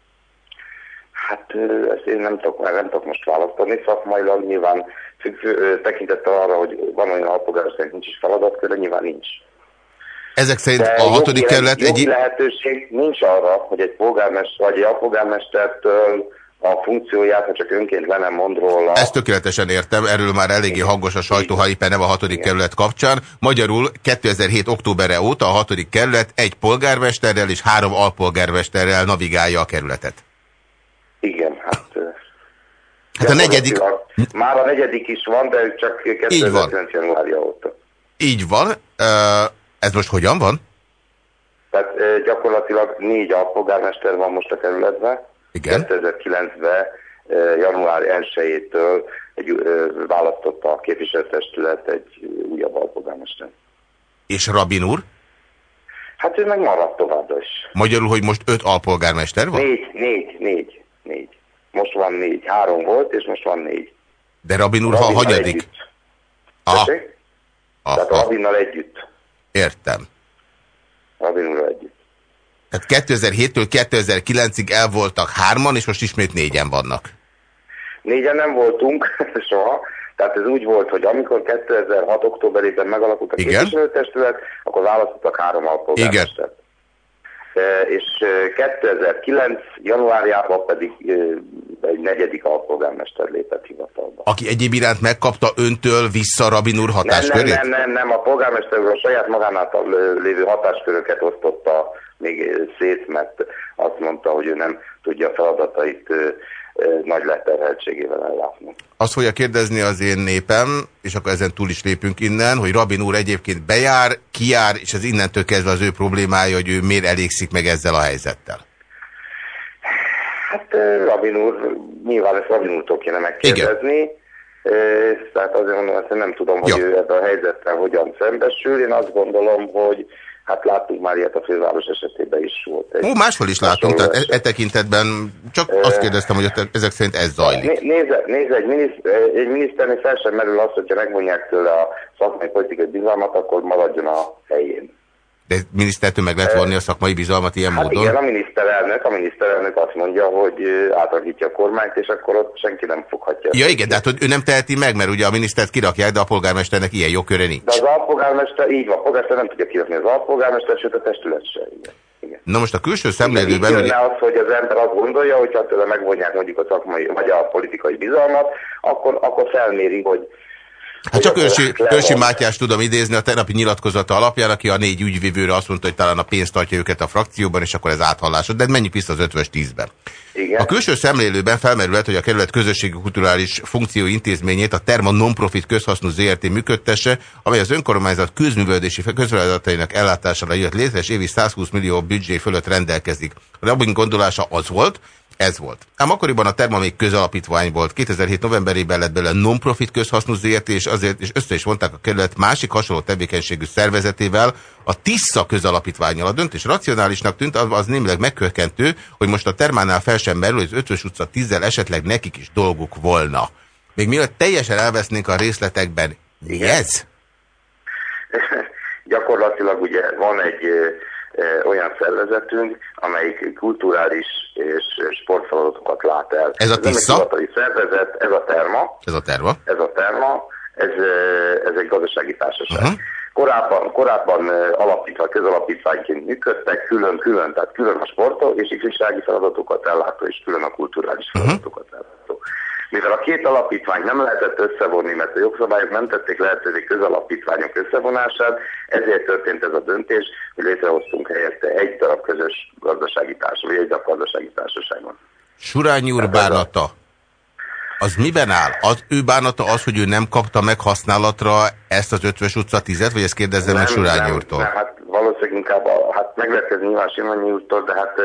S13: Hát ezt én nem tudok, már nem tudok most választani, szakmailag nyilván tekintettel arra, hogy van olyan alpolgármesternek nincs is feladatköre, nyilván nincs.
S1: Ezek szerint
S13: de
S1: a hatodik kerület
S13: egy... lehetőség nincs arra, hogy egy polgármester vagy egy alpolgármestertől a funkcióját, ha csak önként le nem mond róla.
S1: Ezt tökéletesen értem, erről már eléggé hangos a sajtó, ha éppen nem a hatodik kerület kapcsán. Magyarul kétezer-hét októberre óta a hatodik kerület egy polgármesterrel és három alpolgármesterrel navigálja a kerületet.
S13: Igen, hát...
S1: Hát a negyedik...
S13: Már a negyedik is van, de csak kétezer-kilenc januárja óta.
S1: Így van. Ez most hogyan van?
S13: Tehát gyakorlatilag négy alpolgármester van most a kerületben.
S1: Igen.
S13: kétezer-kilencben január elsejétől egy, választotta a képviselőtestület egy újabb alpolgármester.
S1: És Rabin úr?
S13: Hát ő meg maradt továbbra is.
S1: Magyarul, hogy most öt alpolgármester van?
S13: Négy, négy, négy, négy. Most van négy. Három volt, és most van négy.
S1: De Rabin úr, ha a hanyadik?
S13: Aha. Tehát Rabinnal együtt.
S1: Értem.
S13: Rabin úrral együtt.
S1: Tehát kétezer-héttől kétezer-kilencig el voltak hárman, és most ismét négyen vannak.
S13: Négyen nem voltunk soha. Tehát ez úgy volt, hogy amikor kétezer-hat októberében megalakult a képviselőtestület, akkor választottak három alpolgármestert. És kétezer-kilenc januárjában pedig egy negyedik alpolgármester lépett hivatalba.
S1: Aki egyéb iránt megkapta öntől vissza Rabin úr hatáskörét?
S13: Nem, nem, nem, nem, nem. A polgármester úr a saját magánál lévő hatásköröket osztotta még szét, mert azt mondta, hogy ő nem tudja a feladatait nagy leterheltségével ellátni.
S1: Azt fogja kérdezni az én népem, és akkor ezen túl is lépünk innen, hogy Rabin úr egyébként bejár, kijár, és ez innentől kezdve az ő problémája, hogy ő miért elégszik meg ezzel a helyzettel.
S13: Hát Rabin úr, nyilván ezt Rabin úrtól kéne megkérdezni. Igen. Tehát azért mondom, hogy nem tudom, hogy ja. ő ebben a helyzettel hogyan szembesül. Én azt gondolom, hogy hát láttunk már ilyet a főváros esetében is volt.
S1: Ó, máshol is látunk, tehát e, e tekintetben csak e, azt kérdeztem, hogy ezek szerint ez zajlik.
S13: Nézd, nézd egy, miniszt, egy miniszternél fel sem merül az, hogyha megmondják tőle a szakmai politikai bizalmat, akkor maradjon a helyén.
S1: De minisztertől meg lehet vonni a szakmai bizalmat ilyen
S13: hát
S1: módon?
S13: Igen, a miniszterelnök, a miniszterelnök azt mondja, hogy átalakítja a kormányt, és akkor ott senki nem foghatja.
S1: Ja igen, de hát ő nem teheti meg, mert ugye a minisztert kirakják, de a polgármesternek ilyen jogköre nincs.
S13: De az alpolgármester, így van, a polgármester nem tudja kirakni az alpolgármester, sőt a testület se. Igen. Igen.
S1: Na most a külső szemlélőben...
S13: Ugye... az, hogy az ember azt gondolja, hogy ha tőle megvonják mondjuk a szakmai, vagy a politikai bizalmat, akkor, akkor felméri, hogy
S1: Hát csak Őrsi, Őrsi Mátyás tudom idézni a tegnapi nyilatkozata alapján, aki a négy ügyvivőre azt mondta, hogy talán a pénzt tartja őket a frakcióban, és akkor ez áthallásod. De menjünk vissza az ötves tízben. A külső szemlélőben felmerülhet, hogy a kerület közösségi kulturális funkció intézményét a Terma Nonprofit közhasznú zé er té működtesse, amely az önkormányzat közművelődési közfeladatainak ellátására jött létre, és évi százhúsz millió büdzsé fölött rendelkezik. Rabin gondolása az volt, ez volt. Ám akkoriban a Terma még közalapítvány volt. kétezer-hét novemberében lett belőle non-profit közhasznú zé er té, és azért és össze is vonták a kerület másik hasonló tevékenységű szervezetével, a Tisza közalapítvánnyal. A döntés racionálisnak tűnt, az némileg megkökkentő, hogy most a Termánál fel sem merül, hogy az Ötvös utca tízzel esetleg nekik is dolguk volna. Még mielőtt teljesen elvesznénk a részletekben, mi ez?
S13: Gyakorlatilag ugye van egy olyan szervezetünk, amelyik kulturális és sportfeladatokat lát el.
S1: Ez a Tisza?
S13: Ez egy szervezet, ez a Terma.
S1: Ez a Terma.
S13: Ez a Terma, ez, ez egy gazdasági társaság. Uh-huh. Korábban, korábban alapítva, közalapítványként működtek, külön-külön, tehát külön a sportol és ifjúsági feladatokat ellátó, és külön a kulturális feladatokat ellátó. Mivel a két alapítvány nem lehetett összevonni, mert a jogszabályok nem tették lehetővé közalapítványok összevonását, ezért történt ez a döntés, hogy létrehoztunk helyette egy darab közös gazdasági társaság, vagy egy darab gazdasági társaságon.
S1: Surányi úr bánata, az miben áll? Az ő bánata az, hogy ő nem kapta meg használatra ezt az Ötvös utca tízet, vagy ezt kérdezzem meg Surányi úrtól?
S13: Nem, hát valószínűleg inkább, a, hát meg lehet ez nyilván Surányi úrtól, de hát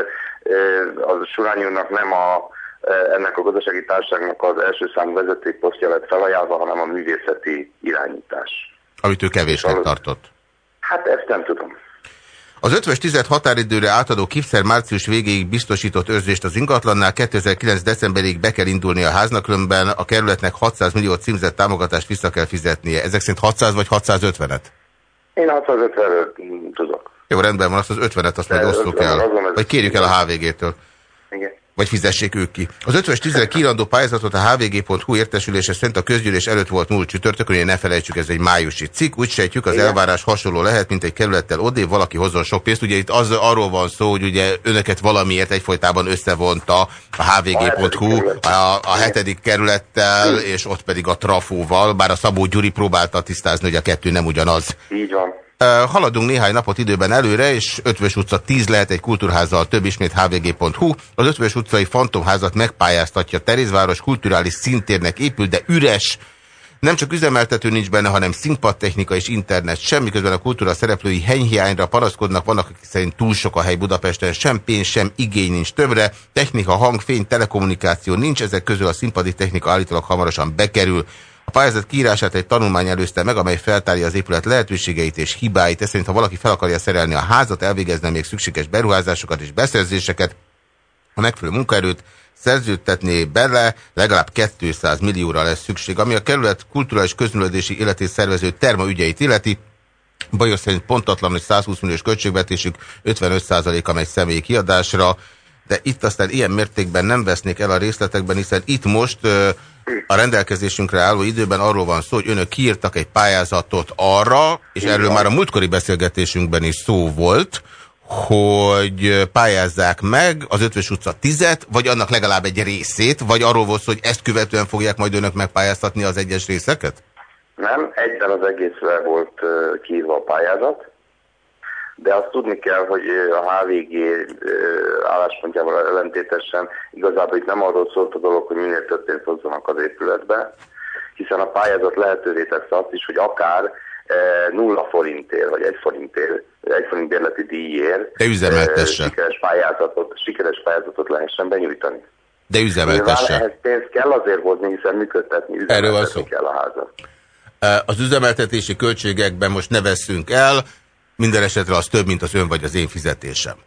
S13: e, a Surányi úrnak nem a ennek a gazdasági társaságnak az első számú vezetőposztja lett felajánlva, hanem a művészeti irányítás.
S1: Amit ő kevésnek tartott.
S13: Hát ezt nem tudom.
S1: Az ötves tized határidőre átadó Kipszer március végéig biztosított őrzést az ingatlannál kétezer-kilenc decemberig be kell indulni a háznak, különben a kerületnek hatszáz millió címzett támogatást vissza kell fizetnie. Ezek szerint hatszáz vagy hatszázötvenet?
S13: Én hatszázötvenről tudok.
S1: Jó, rendben van, azt az ötvenet azt majd osztuk el. Vagy kérjük el a há vé gé-től.
S13: Igen.
S1: Vagy fizessék ők ki. Az ötves tízre kiírandó pályázatot a há vé gé pont hú értesülése szerint a közgyűlés előtt volt múlt csütörtökön, hogy ne felejtsük, ez egy májusi cikk. Úgy sejtjük, az igen, elvárás hasonló lehet, mint egy kerülettel odébb, valaki hozzon sok pénzt. Ugye itt az, arról van szó, hogy ugye önöket valamiért egyfolytában összevonta a há vé gé pont hú a, a hetedik kerülettel, és ott pedig a Trafóval, bár a Szabó Gyuri próbálta tisztázni, hogy a kettő nem ugyanaz.
S13: Így van.
S1: Haladunk néhány napot időben előre, és Ötvös utca tíz lehet egy kultúrházzal több, ismét há vé gé pont hú. Az Ötvös utcai fantomházat megpályáztatja Terézváros, kulturális színtérnek épül, de üres. Nem csak üzemeltető nincs benne, hanem színpadtechnika és internet. Semmi közben a kultúra szereplői helyhiányra panaszkodnak, vannak, akik szerint túl sok a hely Budapesten, sem pénz, sem igény nincs többre. Technika, hang, fény, telekommunikáció nincs, ezek közül a színpadi technika állítólag hamarosan bekerül. A pályázat kiírását egy tanulmány előzte meg, amely feltárja az épület lehetőségeit és hibáit. Ez szerint, ha valaki fel akarja szerelni a házat, elvégezne még szükséges beruházásokat és beszerzéseket, a megfelelő munkaerőt szerződtetné bele, legalább kétszáz millióra lesz szükség. Ami a kerület kulturális közművelődési életét szervező Terma ügyeit illeti, Bajor szerint pontatlan, hogy százhúsz milliós költségvetésük ötvenöt százaléka megy személyi kiadásra, de itt aztán ilyen mértékben nem vesznék el a részletekben, hiszen itt most a rendelkezésünkre álló időben arról van szó, hogy önök kiírtak egy pályázatot arra, és erről már a múltkori beszélgetésünkben is szó volt, hogy pályázzák meg az Ötvös utca tízet, vagy annak legalább egy részét, vagy arról volt szó, hogy ezt követően fogják majd önök megpályáztatni az egyes részeket?
S13: Nem, egyben az egészre volt kiírva a pályázat. de azt tudni kell, hogy a há vé gé álláspontjával ellentétesen igazából itt nem arról szólt a dolog, hogy minél több pénzt hozzanak az épületbe, hiszen a pályázat lehetővé tesz azt is, hogy akár nulla forintért, vagy egy forintért, egy forint bérleti díjért
S1: de üzemeltesse.
S13: Sikeres pályázatot, sikeres pályázatot lehessen benyújtani.
S1: De üzemeltesse.
S13: Ehhez pénzt kell azért hozni, hiszen működtetni, üzemeltetni kell a házat.
S1: Az üzemeltetési költségekben most ne vesszünk el, minden esetre az több, mint az ön vagy az én fizetésem.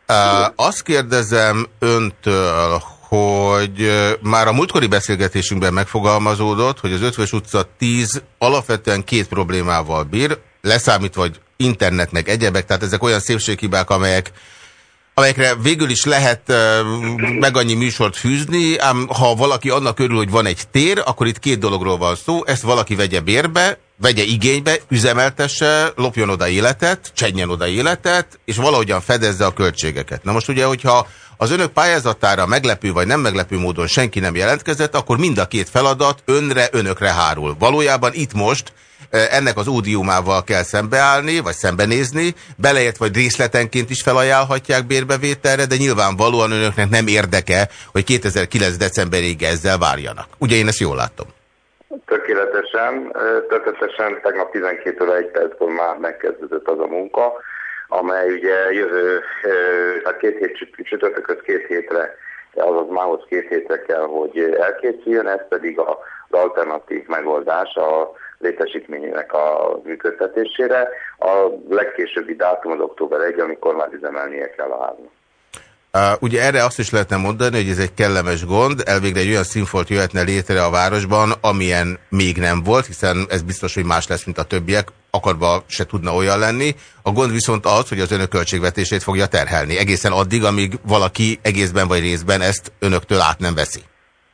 S1: Azt kérdezem öntől, hogy már a múltkori beszélgetésünkben megfogalmazódott, hogy az Ötvös utca tíz alapvetően két problémával bír, leszámítva, vagy internet meg egyebek, tehát ezek olyan szépséghibák, amelyek, amelyekre végül is lehet uh, meg annyi műsort fűzni, ám ha valaki annak örül, hogy van egy tér, akkor itt két dologról van szó, ezt valaki vegye bérbe, vegye igénybe, üzemeltesse, lopjon oda életet, csenjen oda életet, és valahogyan fedezze a költségeket. Na most ugye, hogyha az önök pályázatára meglepő vagy nem meglepő módon senki nem jelentkezett, akkor mind a két feladat önre, önökre hárul. Valójában itt most ennek az ódiumával kell szembeállni, vagy szembenézni, beleért vagy részletenként is felajánlhatják bérbevételre, de nyilvánvalóan önöknek nem érdeke, hogy kétezer-kilenc decemberig ezzel várjanak. Ugye én ezt jól látom?
S13: Tökéletesen, tökéletesen tegnap tizenkét óra egy perckor már megkezdődött az a munka, amely ugye jövő, hát két hét csütörtökhöz két hétre, azaz mához két hétre kell, hogy elkészüljön, ez pedig az alternatív megoldás a létesítményének a működtetésére. A legkésőbbi dátum az október elseje, amikor már üzemelnie kell a háznak.
S1: Uh, ugye erre azt is lehetne mondani, hogy ez egy kellemes gond, elvégre egy olyan színfolt jöhetne létre a városban, amilyen még nem volt, hiszen ez biztos, hogy más lesz, mint a többiek, akarva se tudna olyan lenni. A gond viszont az, hogy az önök költségvetését fogja terhelni, egészen addig, amíg valaki egészben vagy részben ezt önöktől át nem veszi.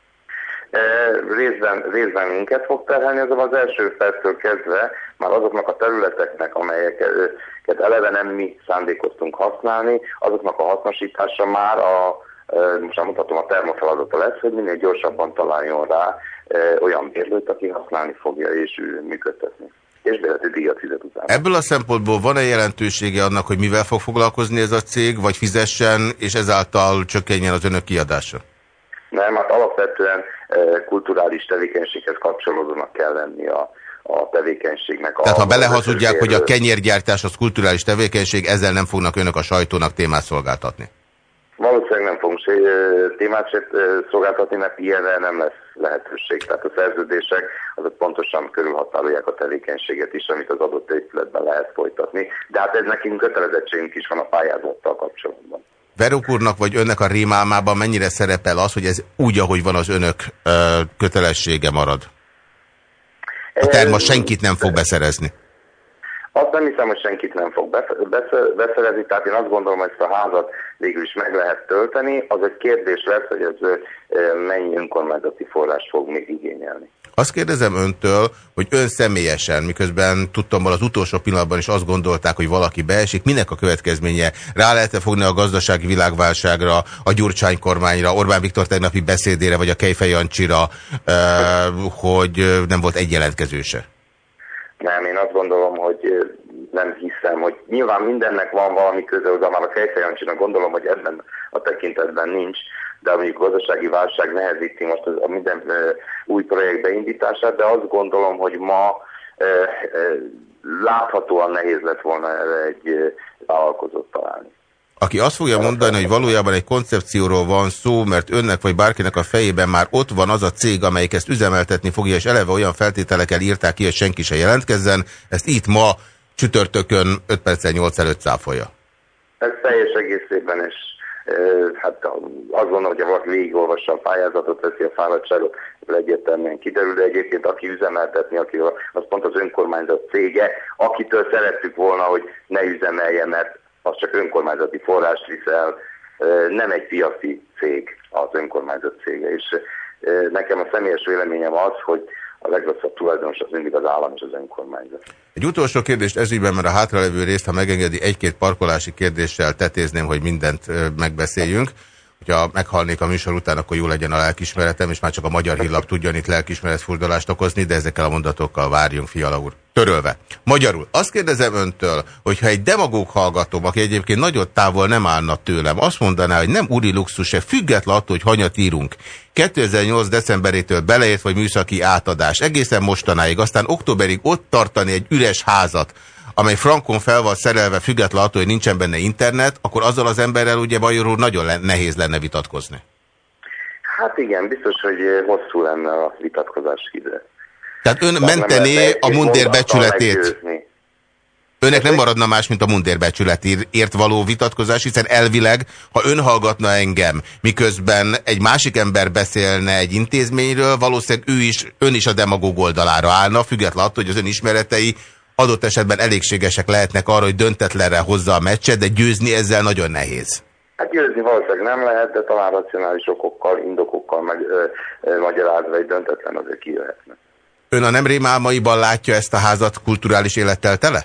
S13: E, részben, részben minket fog terhelni, azonban az első perctől kezdve már azoknak a területeknek, amelyeket eleve nem mi szándékoztunk használni, azoknak a hasznosítása már a, most mutatom, a termofeladata lesz, hogy minél gyorsabban találjon rá olyan bérlőt, aki használni fogja és működtetni. És bérleti díjat fizet utána.
S1: Ebből a szempontból van-e jelentősége annak, hogy mivel fog foglalkozni ez a cég, vagy fizessen, és ezáltal csökkenjen az önök kiadása?
S13: Nem, hát alapvetően kulturális tevékenységhez kapcsolódónak kell lenni a, a tevékenységnek.
S1: Tehát ha belehazudják, hogy a kenyérgyártás az kulturális tevékenység, ezzel nem fognak önök a sajtónak témát szolgáltatni?
S13: Valószínűleg nem fogunk témát szolgáltatni, mert ilyenre nem lesz lehetőség. Tehát a szerződések azok pontosan körülhatárolják a tevékenységet is, amit az adott épületben lehet folytatni. De hát ez nekünk kötelezettségünk is van a pályázattal kapcsolatban.
S1: Veruk úrnak vagy önnek a rémálmában mennyire szerepel az, hogy ez úgy, ahogy van, az önök ö, kötelessége marad? A terma senkit nem fog beszerezni.
S13: Azt nem hiszem, hogy senkit nem fog beszerezni, tehát én azt gondolom, hogy ezt a házat végül is meg lehet tölteni. Az egy kérdés lesz, hogy ez mennyi önkormányzati forrást fog még igényelni.
S1: Azt kérdezem öntől, hogy ön személyesen, miközben tudtam, az utolsó pillanatban is azt gondolták, hogy valaki beesik, minek a következménye? Rá lehet-e fogni a gazdasági világválságra, a Gyurcsány kormányra, Orbán Viktor tegnapi beszédére, vagy a Kejfej Jancsira, hogy nem volt egy jelentkező se?
S13: Nem, én azt gondolom, hogy nem hiszem, hogy nyilván mindennek van valami köze, de már a Kejfej Jancsinak gondolom, hogy ebben a tekintetben nincs, de mondjuk gazdasági válság nehezíti most az, a minden uh, új projekt beindítását, de azt gondolom, hogy ma uh, uh, láthatóan nehéz lett volna erre egy uh, vállalkozót találni.
S1: Aki azt fogja mondani, hogy valójában egy koncepcióról van szó, mert önnek vagy bárkinek a fejében már ott van az a cég, amelyik ezt üzemeltetni fogja, és eleve olyan feltételekkel írták ki, hogy senki se jelentkezzen, ezt itt ma csütörtökön öt perccel nyolc előtt cáfolja.
S13: Ez teljes egészében, és e, hát azt gondolom, hogy ha valaki végigolvassa a pályázatot, teszi a fáradtságot, egyértelműen kiderül, de egyébként aki üzemeltetni, aki az pont az önkormányzat cége, akitől szerettük volna, hogy ne üzemelje, mert az csak önkormányzati forrást viszel, nem egy piaci cég az önkormányzat cége. És nekem a személyes véleményem az, hogy a legrosszabb tulajdonos az mindig az állam és az önkormányzat. Egy
S1: utolsó kérdést ezügyben, mert a hátralevő részt, ha megengedi, egy-két parkolási kérdéssel tetézném, hogy mindent megbeszéljünk. Hogyha meghalnék a műsor után, akkor jó legyen a lelkiismeretem, és már csak a Magyar Hírlap tudjon itt lelkiismeretfurdalást okozni, de ezekkel a mondatokkal várjunk, Fiala úr. Törölve. Magyarul azt kérdezem öntől, hogyha egy demagóg hallgatóm, aki egyébként nagyon távol nem állna tőlem, azt mondaná, hogy nem úri luxus se, független attól, hogy hanyat írunk. kétezer-nyolc decemberétől beleért, vagy műszaki átadás. Egészen mostanáig, aztán októberig ott tartani egy üres házat, amely frankon fel van szerelve, független attól, hogy nincsen benne internet, akkor azzal az emberrel ugye Bajor úr nagyon le nehéz lenne vitatkozni. Hát igen, biztos, hogy hosszú lenne a vitatkozás ide. Tehát ön mentené a mundér becsületét. Önnek nem maradna más, mint a mundér becsületért való vitatkozás, hiszen elvileg, ha ön hallgatna engem, miközben egy másik ember beszélne egy intézményről, valószínűleg ő is, ön is a demagóg oldalára állna, független attól, hogy az ön ismeretei adott esetben elégségesek lehetnek arra, hogy döntetlenre hozza a meccset, de győzni ezzel nagyon nehéz. Hát győzni valószínűleg nem lehet, de talán racionális okokkal, indokokkal meg ö, ö, magyarázva egy döntetlen azért kijöhetne. Ön a nem rémálmaiban látja ezt a házat kulturális élettel tele?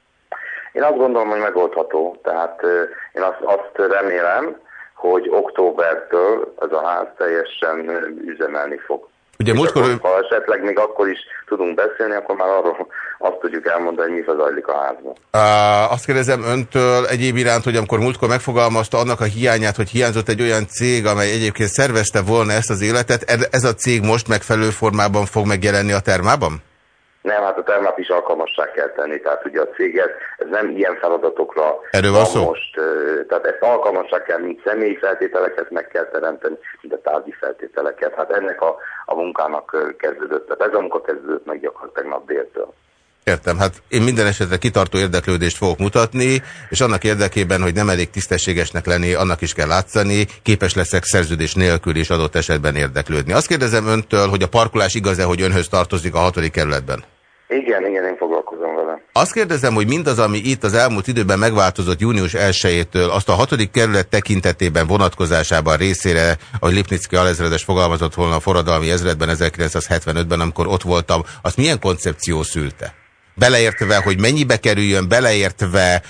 S1: Én azt gondolom, hogy megoldható. Tehát ö, én azt, azt remélem, hogy októbertől ez a ház teljesen ö, üzemelni fog. Ugye múltkor... Akkor, ha esetleg még akkor is tudunk beszélni, akkor már arról azt tudjuk elmondani, hogy mi zajlik a házban. Uh, azt kérdezem öntől egyéb iránt, hogy amikor múltkor megfogalmazta annak a hiányát, hogy hiányzott egy olyan cég, amely egyébként szervezte volna ezt az életet, ez a cég most megfelelő formában fog megjelenni a Termában? Nem, hát a Termát is alkalmassá kell tenni, tehát ugye a céget, ez nem ilyen feladatokra erről van szó? Most, tehát ezt alkalmassá kell, mint személyi feltételeket meg kell teremteni, mint a tárgyi feltételeket. Hát ennek a, a munkának kezdődött, tehát ez a munka kezdődött meg gyakorlatilag tegnap déltől. Értem, hát én minden esetre kitartó érdeklődést fogok mutatni, és annak érdekében, hogy nem elég tisztességesnek lenni, annak is kell látszani, képes leszek szerződés nélkül is adott esetben érdeklődni. Azt kérdezem öntől, hogy a parkolás igaz-e, hogy önhöz tartozik a hatodik kerületben? Igen, igen, én foglalkozom vele. Azt kérdezem, hogy mindaz, ami itt az elmúlt időben megváltozott június elsejétől, azt a hatodik kerület tekintetében vonatkozásában részére, ahogy Lipnicki alezredes fogalmazott volna a forradalmi ezredben, ezerkilencszázhetvenötben, amikor ott voltam, azt milyen koncepció szülte? Beleértve, hogy mennyibe kerüljön, beleértve,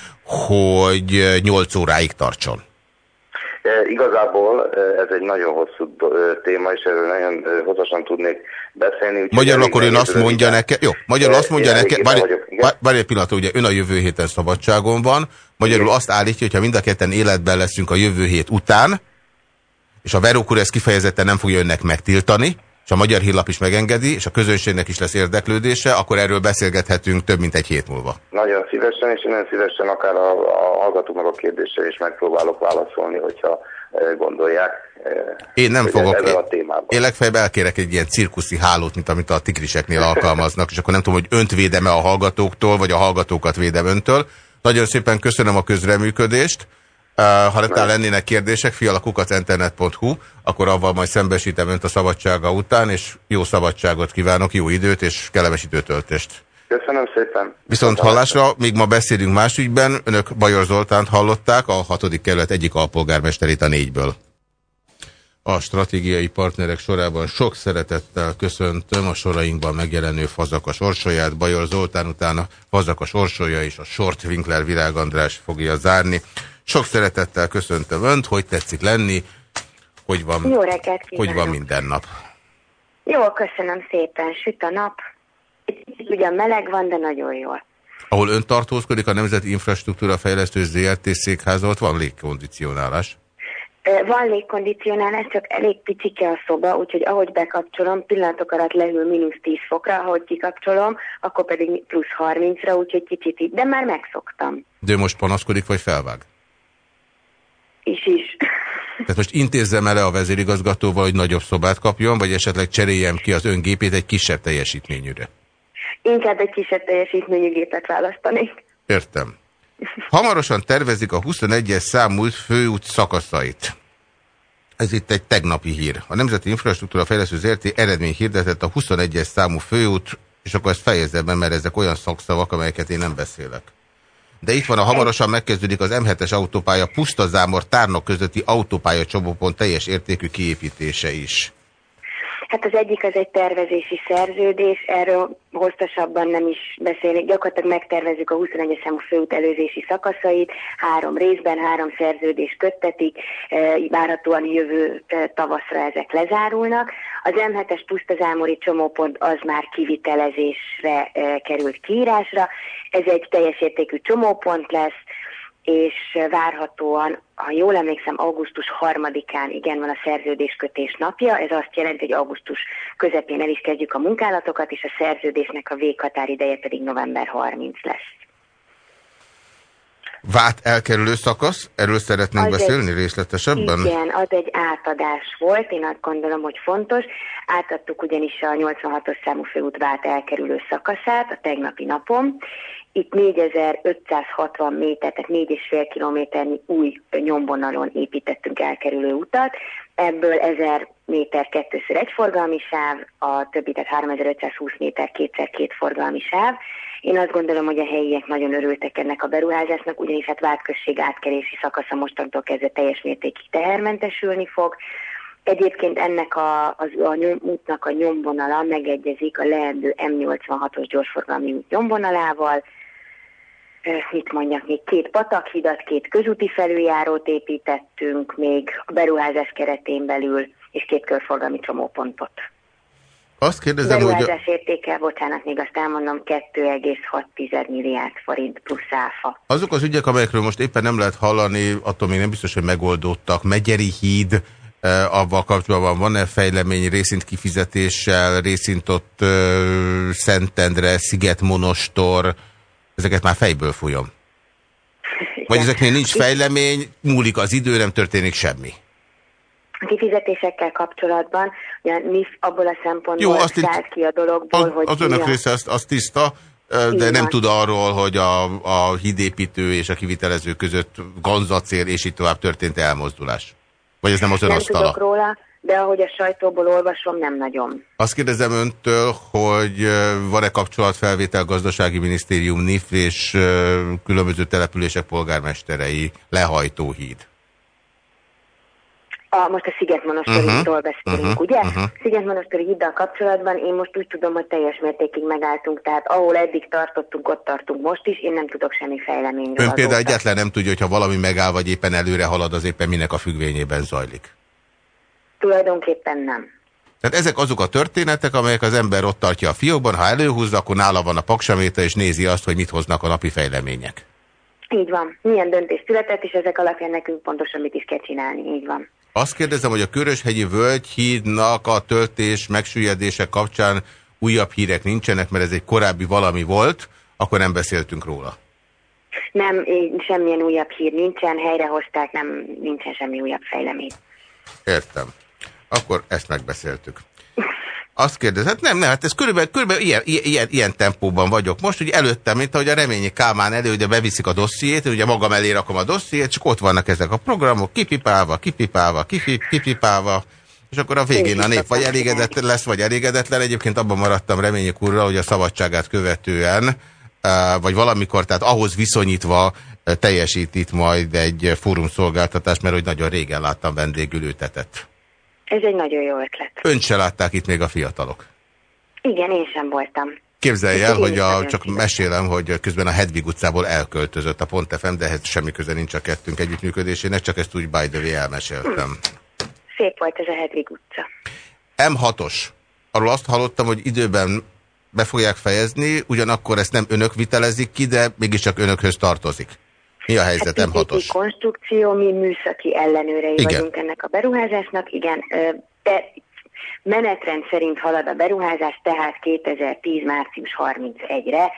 S1: hogy nyolc óráig tartson. E, igazából ez egy nagyon hosszú téma, és erről nagyon hosszasan tudnék beszélni. Magyarul akkor ön azt mondja nekem, jó, magyarul azt mondja nekem, várj egy pillanat, ugye ön a jövő héten szabadságon van, magyarul azt állítja, hogyha mind a ketten életben leszünk a jövő hét után, és a Verókur ezt kifejezetten nem fogja önnek megtiltani, és a Magyar Hírlap is megengedi, és a közönségnek is lesz érdeklődése, akkor erről beszélgethetünk több mint egy hét múlva. Nagyon szívesen, és nagyon szívesen akár a, a hallgatók meg a kérdésre is megpróbálok válaszolni, hogyha e, gondolják. E, én nem fogok. Én, én legfeljebb elkérek egy ilyen cirkuszi hálót, mint amit a tigriseknél alkalmaznak, és akkor nem tudom, hogy önt védem-e a hallgatóktól, vagy a hallgatókat védem öntől. Nagyon szépen köszönöm a közreműködést. Uh, ha letán lennének kérdések, fialakukac internet pont hu, akkor avval majd szembesítem önt a szabadsága után, és jó szabadságot kívánok, jó időt és kellemes időtöltést. Köszönöm szépen. Viszont hallásra, még ma beszélünk más ügyben, önök Bajor Zoltánt hallották, a hatodik kerület egyik alpolgármesterét a négyből. A stratégiai partnerek sorában sok szeretettel köszöntöm a sorainkban megjelenő Fazakas Orsolyát, Bajor Zoltán után a Fazakas Orsolya és a Sort Winkler Virág András fogja zárni. Sok szeretettel köszöntöm önt, hogy tetszik lenni, hogy van, jó reggelt kívánok. Hogy van minden nap. Jó, köszönöm szépen, süt a nap. Itt ugyan meleg van, de nagyon jól. Ahol ön tartózkodik, a Nemzeti Infrastruktúra Fejlesztő zé er té székháza, ott van légkondicionálás? Van légkondicionálás, csak elég picsike a szoba, úgyhogy ahogy bekapcsolom, pillanatok alatt lehűl mínusz tíz fokra, ahogy kikapcsolom, akkor pedig plusz harmincra, úgyhogy kicsit itt, de már megszoktam. De most panaszkodik, vagy felvág? Is is. Tehát most intézzem el a vezérigazgatóval, hogy nagyobb szobát kapjon, vagy esetleg cseréljem ki az ön gépét egy kisebb teljesítményűre? Inkább egy kisebb teljesítményű gépet választanék. Értem. Hamarosan tervezik a huszonegyes számú főút szakaszait. Ez itt egy tegnapi hír. A Nemzeti Infrastruktúra Fejlesztő zé er té eredmény hirdetett a huszonegyes számú főút, és akkor ezt fejezem be, mert ezek olyan szakszavak, amelyeket én nem beszélek. De itt van a hamarosan megkezdődik az em hetes autópálya Pusztazámor-Tárnok közötti autópálya csomópont teljes értékű kiépítése is. Hát az egyik az egy tervezési szerződés, erről hosszasabban nem is beszélnék. Gyakorlatilag megtervezzük a huszonegyes számú főút előzési szakaszait, három részben, három szerződés köttetik, várhatóan jövő tavaszra ezek lezárulnak.
S14: Az em hetes Pusztazámori csomópont az már kivitelezésre e, került kiírásra. Ez egy teljes értékű csomópont lesz, és várhatóan, ha jól emlékszem, augusztus harmadikán igen van a szerződéskötés napja. Ez azt jelenti, hogy augusztus közepén el is kezdjük a munkálatokat, és a szerződésnek a véghatárideje pedig november harmincadika lesz.
S1: Vát elkerülő szakasz? Erről szeretnénk az beszélni egy, részletesebben?
S14: Igen, az egy átadás volt, én azt gondolom, hogy fontos. Átadtuk ugyanis a nyolcvanhatos számú főút Vát elkerülő szakaszát a tegnapi napon. Itt négyezer-ötszázhatvan méter, tehát négy és fél kilométernyi új nyomvonalon építettünk elkerülő utat. Ebből ezer méter kettőször egy forgalmi sáv, a többi, tehát háromezer-ötszázhúsz méter kétszer két forgalmi sáv. Én azt gondolom, hogy a helyiek nagyon örültek ennek a beruházásnak, ugyanis hát Vát község átkerési szakasza mostantól kezdve teljes mértékig tehermentesülni fog. Egyébként ennek a, az, a nyom, útnak a nyomvonala megegyezik a leendő em nyolcvanhatos gyorsforgalmi út nyomvonalával. Mit mondjak, még két patakhidat, két közúti felüljárót építettünk, még a beruházás keretén belül, és két körforgalmi csomópontot.
S1: Azt kérdezem,
S14: beruházás
S1: hogy... A...
S14: értéke, bocsánat, még azt elmondom, kettő egész hat milliárd forint plusz áfa.
S1: Azok az ügyek, amelyekről most éppen nem lehet hallani, attól még nem biztos, hogy megoldódtak. Megyeri híd, avval kapcsolatban van-e fejlemény részint kifizetéssel, részint ott uh, Szentendre, Szigetmonostor, ezeket már fejből fújom. Vagy ezeknél nincs fejlemény, múlik az idő, nem történik semmi.
S14: A kifizetésekkel kapcsolatban, ugye a NIF abból a szempontból szállt ki a dologból,
S1: az,
S14: hogy...
S1: Az önök része az, az tiszta, de nem tud arról, hogy a, a hídépítő és a kivitelező között ganzacél és így tovább történt elmozdulás. Vagy ez nem az ön asztala?
S14: Nem tudok róla, de ahogy a sajtóból olvasom, nem nagyon.
S1: Azt kérdezem öntől, hogy van-e kapcsolatfelvétel Gazdasági Minisztérium, NIF és különböző települések polgármesterei, Lehajtó híd?
S14: A, most a Szigetmonostori uh-huh. hídról beszélünk, uh-huh. ugye? Uh-huh. Szigetmonostori híddal kapcsolatban én most úgy tudom, hogy teljes mértékig megálltunk, tehát ahol eddig tartottunk, ott tartunk most is, én nem tudok semmi fejleményről.
S1: Ön például egyáltalán nem tudja, hogyha valami megáll, vagy éppen előre halad, az éppen minek a függvényében zajlik?
S14: Tulajdonképpen nem.
S1: Tehát ezek azok a történetek, amelyek az ember ott tartja a fiókban, ha előhúzza, akkor nála van a paksaméter, és nézi azt, hogy mit hoznak a napi fejlemények.
S14: Így van. Milyen döntés született, és ezek alapján nekünk pontosan mit is kell csinálni. Így van.
S1: Azt kérdezem, hogy a Köröshegyi Völgyhídnak a töltés megsüllyedése kapcsán újabb hírek nincsenek, mert ez egy korábbi valami volt, akkor nem beszéltünk róla. Nem, semmilyen újabb hír nincsen, helyrehozták, nem, nincsen semmi újabb fejlemény. Értem. Akkor ezt megbeszéltük. Azt kérdezett, nem, nem, hát ez körülbelül, körülbelül ilyen, ilyen, ilyen tempóban vagyok most, hogy előttem, mint ahogy a Reményi Kálmán elő, ugye beviszik a dossziét, ugye magam elé rakom a dossziét, csak ott vannak ezek a programok, kipipálva, kipipálva, kipipálva, és akkor a végén a nép vagy elégedett lesz, vagy elégedetlen. Egyébként abban maradtam Reményi úrral, hogy a szabadságát követően, vagy valamikor, tehát ahhoz viszonyítva teljesít itt majd egy fórumszolgáltatást, mert hogy nagyon régen láttam vendégülőtetet. Ez egy nagyon jó ötlet. Önt se látták itt még a fiatalok? Igen, én sem voltam. Képzelj el, hogy a, csak szívesen. Mesélem, hogy közben a Hedvig utcából elköltözött a Pont ef em, de ehhez semmi köze nincs a kettőnk együttműködésének, csak ezt úgy by the way elmeséltem. Hm. Szép volt ez a Hedvig utca. em hatos. Arról azt hallottam, hogy időben be fogják fejezni, ugyanakkor ezt nem önök vitelezik ki, de mégiscsak önökhöz tartozik. Mi a helyzet, hát em hatos? Konstrukció, mi műszaki ellenőrei igen. vagyunk ennek a beruházásnak, igen, de menetrend szerint halad a beruházás, tehát kétezer-tíz március harmincegyedikére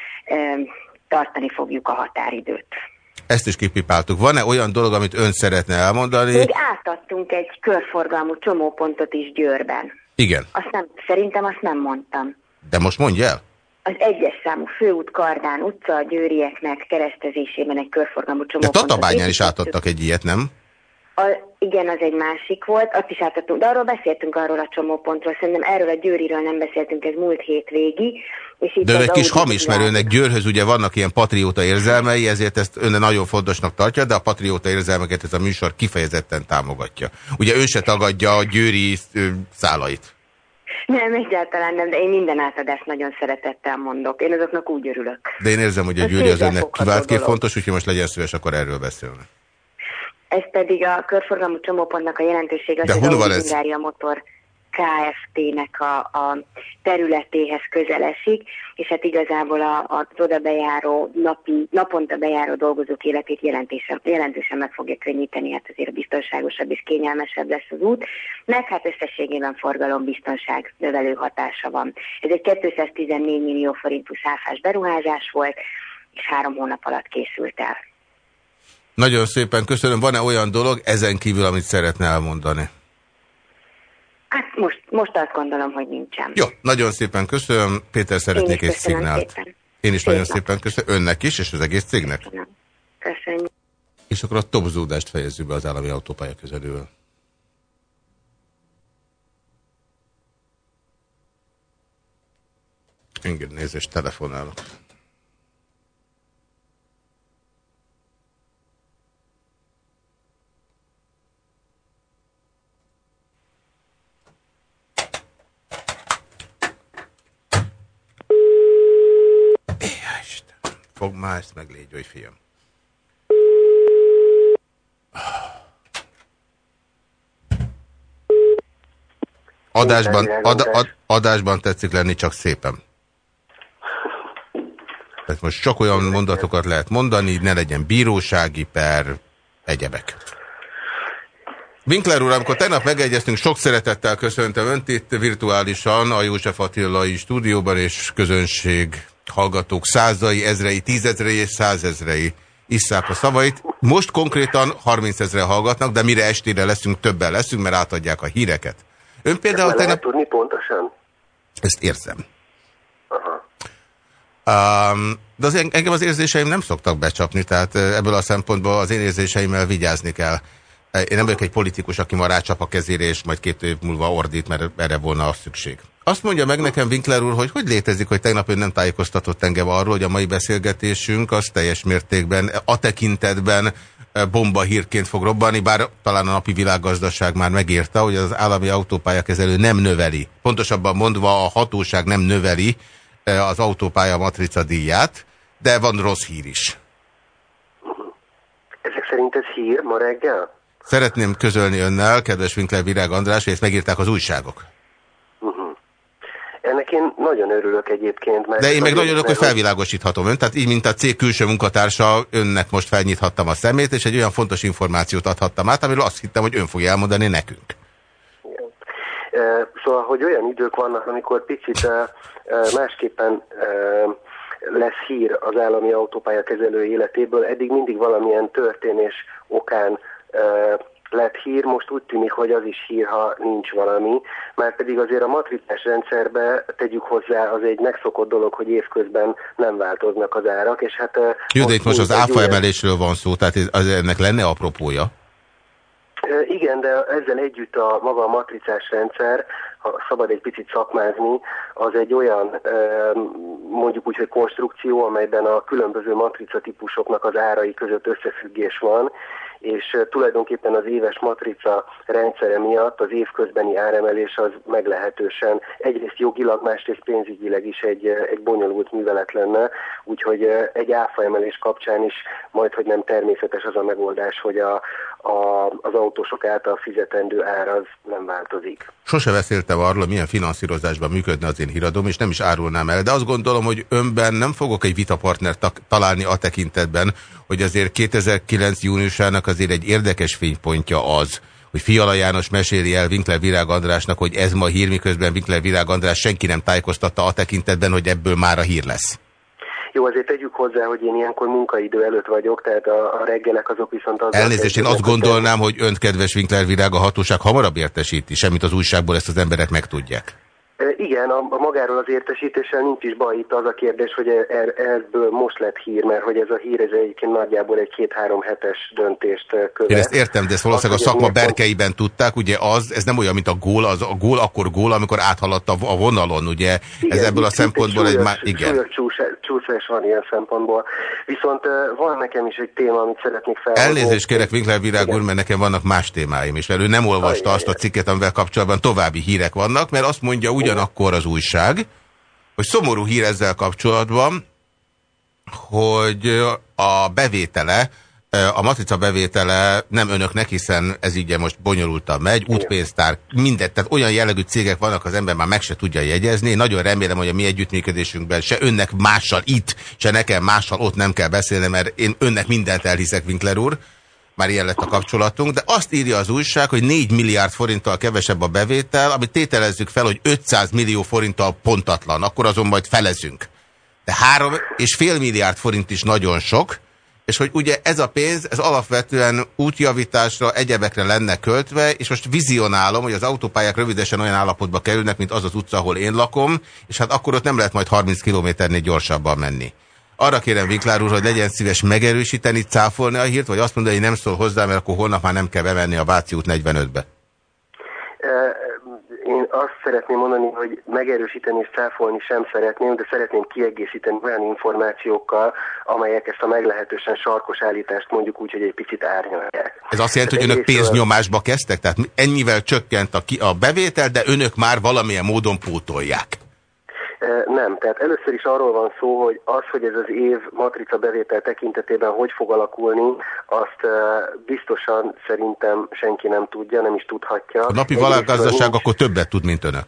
S1: tartani fogjuk a határidőt. Ezt is kipipáltuk. Van-e olyan dolog, amit ön szeretne elmondani? Még átadtunk egy körforgalmú csomópontot is Győrben. Igen. Azt nem, szerintem azt nem mondtam. De most mondja el? Az egyes számú főút Kardán utca a győrieknek keresztezésében egy körforgalmú csomópontot. De Tatabányán is átadtak egy ilyet, nem? A, igen, az egy másik volt, azt is átadtunk, de arról beszéltünk arról a csomópontról, szerintem erről a Győriről nem beszéltünk, ez múlt hét végi. És itt de ön egy kis hamis, mert önnek Győrhöz ugye vannak ilyen patrióta érzelmei, ezért ezt ön nagyon fontosnak tartja, de a patrióta érzelmeket ez a műsor kifejezetten támogatja. Ugye ön se tagadja a győri szálait. Nem, egyáltalán nem, de én minden átadást nagyon szeretettel mondok. Én azoknak úgy örülök. De én érzem, hogy a Győri az önnek kiváltképp fontos, úgyhogy most legyen szíves, akkor erről beszélni. Ez pedig a körforgalmú csomópontnak a jelentősége, az, hogy a Hungária motor
S14: Kft-nek a, a területéhez közel esik, és hát igazából a, az oda bejáró, napi, naponta bejáró dolgozók életét jelentősen, jelentősen meg fogja könnyíteni, hát azért biztonságosabb és kényelmesebb lesz az út, meg hát összességében forgalombiztonság növelő hatása van. Ez egy kétszáztizennégy millió forintos áfás beruházás volt, és három hónap alatt készült el.
S1: Nagyon szépen köszönöm. Van-e olyan dolog ezen kívül, amit szeretne elmondani?
S14: Hát most, most azt gondolom, hogy nincsen.
S1: Jó, nagyon szépen köszönöm. Péter, szeretnék egy szignált. Szépen. Én is Szép nagyon nap. Szépen köszönöm. Önnek is, és az egész cégnek.
S14: Köszönöm. Köszönjük.
S1: És akkor a topzódást fejezzük be az állami autópálya közelővel. Engem nézést, telefonálok. Fog már ezt meg légy, hogy fiam. Adásban, ad, ad, adásban tetszik lenni, csak szépen. Tehát most csak olyan mondatokat lehet mondani, ne legyen bírósági per, egyebek. Winkler úr, amikor tegnap megegyeztünk, sok szeretettel köszöntem Önt itt virtuálisan a József Attilai stúdióban, és közönség, hallgatók százai, ezrei, tízezrei és százezrei isszák a szavait. Most konkrétan harmincezren hallgatnak, de mire estére leszünk, többen leszünk, mert átadják a híreket. Ön például
S15: tegnap...
S1: Lehet
S15: tudni pontosan?
S1: Ezt érzem.
S15: Aha.
S1: Um, de az, engem az érzéseim nem szoktak becsapni, tehát ebből a szempontból az én érzéseimmel vigyázni kell. Én nem vagyok egy politikus, aki ma rácsap a kezére, és majd két év múlva ordít, mert erre volna a szükség. Azt mondja meg nekem Winkler úr, hogy hogy létezik, hogy tegnap ön nem tájékoztatott engem arról, hogy a mai beszélgetésünk az teljes mértékben, a tekintetben bomba hírként fog robbanni, bár talán a napi világgazdaság már megírta, hogy az állami autópályakezelő nem növeli. Pontosabban mondva a hatóság nem növeli az autópálya matrica díját, de van rossz hír is.
S15: Ezek szerint ez hír ma reggel?
S1: Szeretném közölni önnel, kedves Winkler Virág András, hogy ezt megírták az újságok.
S15: Uh-huh. Ennek én nagyon örülök egyébként. Mert
S1: de én meg nagyon örülök, hogy felvilágosíthatom önt, tehát így, mint a cég külső munkatársa, önnek most felnyithattam a szemét, és egy olyan fontos információt adhattam át, amiről azt hittem, hogy ön fogja elmondani nekünk.
S15: Igen. Szóval, hogy olyan idők vannak, amikor picit másképpen lesz hír az állami autópályakezelő életéből, eddig mindig valamilyen történés okán lett hír, most úgy tűnik, hogy az is hír, ha nincs valami, már pedig azért a matricás rendszerbe tegyük hozzá, az egy megszokott dolog, hogy évközben nem változnak az árak, és hát...
S1: Jó, de itt most az áfa emelésről van szó, tehát az ennek lenne apropója?
S15: Igen, de ezzel együtt a maga a matricás rendszer, ha szabad egy picit szakmázni, az egy olyan, mondjuk úgy, hogy konstrukció, amelyben a különböző matrica típusoknak az árai között összefüggés van, és tulajdonképpen az éves matrica rendszere miatt az évközbeni áremelés az meglehetősen egyrészt jogilag, másrészt pénzügyileg is egy, egy bonyolult művelet lenne, úgyhogy egy áfaemelés kapcsán is majd, hogy nem természetes az a megoldás, hogy a, a, az autósok által fizetendő ár az nem változik.
S1: Sose beszéltem arról, milyen finanszírozásban működne az én híradóm, és nem is árulnám el, de azt gondolom, hogy önben nem fogok egy vitapartnert találni a tekintetben, hogy azért kétezer-kilenc júniusának azért egy érdekes fénypontja az, hogy Fiala János meséli el Winkler Virág Andrásnak, hogy ez ma hír, miközben Winkler Virág András senki nem tájékoztatta a tekintetben, hogy ebből már a hír lesz.
S15: Jó, azért tegyük hozzá, hogy én ilyenkor munkaidő előtt vagyok, tehát a, a reggelek azok viszont... Az
S1: Elnézést, én azt gondolnám, hogy önt, kedves Winkler Virág, a hatóság hamarabb értesíti, semmit az újságból ezt az emberek megtudják.
S15: Igen, a, a magáról az értesítéssel nincs is baj, itt az a kérdés, hogy er, ebből most lett hír, mert hogy ez a hír, ez egyébként nagyjából egy két-három hetes döntést követ.
S1: Én ezt értem, de ezt valószínűleg a szakma berkeiben pont... tudták, ugye az, ez nem olyan, mint a gól, az a gól akkor gól, amikor áthaladt a, a vonalon, ugye, igen, ez ebből a szempontból egy már, igen.
S15: Csúszás van ilyen szempontból. Viszont uh, van nekem is egy téma, amit szeretnék felhozni.
S1: Elnézést kérek, Winkler Virág úr, mert nekem vannak más témáim is, mert ő nem olvasta Ajj, azt a cikket, amivel kapcsolatban további hírek vannak, mert azt mondja ugyanakkor az újság, hogy szomorú hír ezzel kapcsolatban, hogy a bevétele A matrica bevétele nem önöknek, hiszen ez így most bonyolultan megy, útpénztár, mindent, tehát olyan jellegű cégek vannak, az ember már meg se tudja jegyezni. Én nagyon remélem, hogy a mi együttműködésünkben se önnek mással itt, se nekem mással ott nem kell beszélni, mert én önnek mindent elhiszek, Winkler úr. Már ilyen lett a kapcsolatunk, de azt írja az újság, hogy négy milliárd forinttal kevesebb a bevétel, amit tételezzük fel, hogy ötszáz millió forinttal pontatlan, akkor azon majd felezünk. De három és fél milliárd forint is nagyon sok, és hogy ugye ez a pénz, ez alapvetően útjavításra, egyebekre lenne költve, és most vizionálom, hogy az autópályák rövidesen olyan állapotba kerülnek, mint az az utca, ahol én lakom, és hát akkor ott nem lehet majd harminc kilométernél gyorsabban menni. Arra kérem Winkler úr, hogy legyen szíves megerősíteni, cáfolni a hírt, vagy azt mondani, hogy nem szól hozzá, mert akkor holnap már nem kell bemenni a Váci út negyvenötbe.
S15: Én azt szeretném mondani, hogy megerősíteni és cáfolni sem szeretném, de szeretném kiegészíteni olyan információkkal, amelyek ezt a meglehetősen sarkos állítást mondjuk úgy, hogy egy picit árnyalják.
S1: Ez azt jelenti, hogy önök pénznyomásba kezdtek? Tehát ennyivel csökkent a, ki, a bevétel, de önök már valamilyen módon pótolják.
S15: Nem, tehát először is arról van szó, hogy az, hogy ez az év matrica bevétel tekintetében hogy fog alakulni, azt biztosan szerintem senki nem tudja, nem is tudhatja.
S1: A napi világgazdaság nincs... akkor többet tud, mint önök.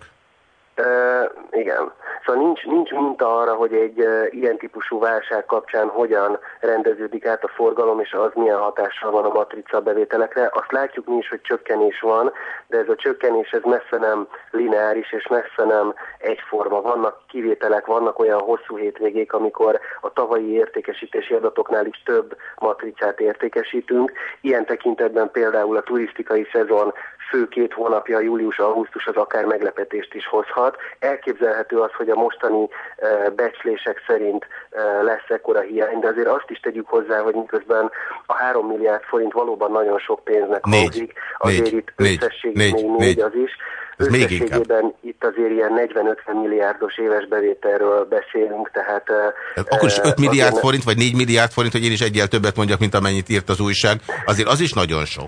S15: Uh, igen. Szóval nincs, nincs minta arra, hogy egy uh, ilyen típusú válság kapcsán hogyan rendeződik át a forgalom, és az milyen hatással van a matrica bevételekre. Azt látjuk mi is, hogy csökkenés van, de ez a csökkenés ez messze nem lineáris, és messze nem egyforma. Vannak kivételek, vannak olyan hosszú hétvégék, amikor a tavalyi értékesítési adatoknál is több matricát értékesítünk. Ilyen tekintetben például a turisztikai szezon fő két hónapja, július-augusztus az akár meglepetést is hozhat. Elképzelhető az, hogy a mostani uh, becslések szerint uh, lesz ekkora hiány, de azért azt is tegyük hozzá, hogy miközben a három milliárd forint valóban nagyon sok pénznek hangzik, azért négy, itt összességében még négy, négy az is. Összességében itt azért ilyen negyven-ötven milliárdos éves bevételről beszélünk, tehát...
S1: Akkor is öt milliárd forint, vagy négy milliárd forint, hogy én is egyel többet mondjak, mint amennyit írt az újság, azért az is nagyon sok.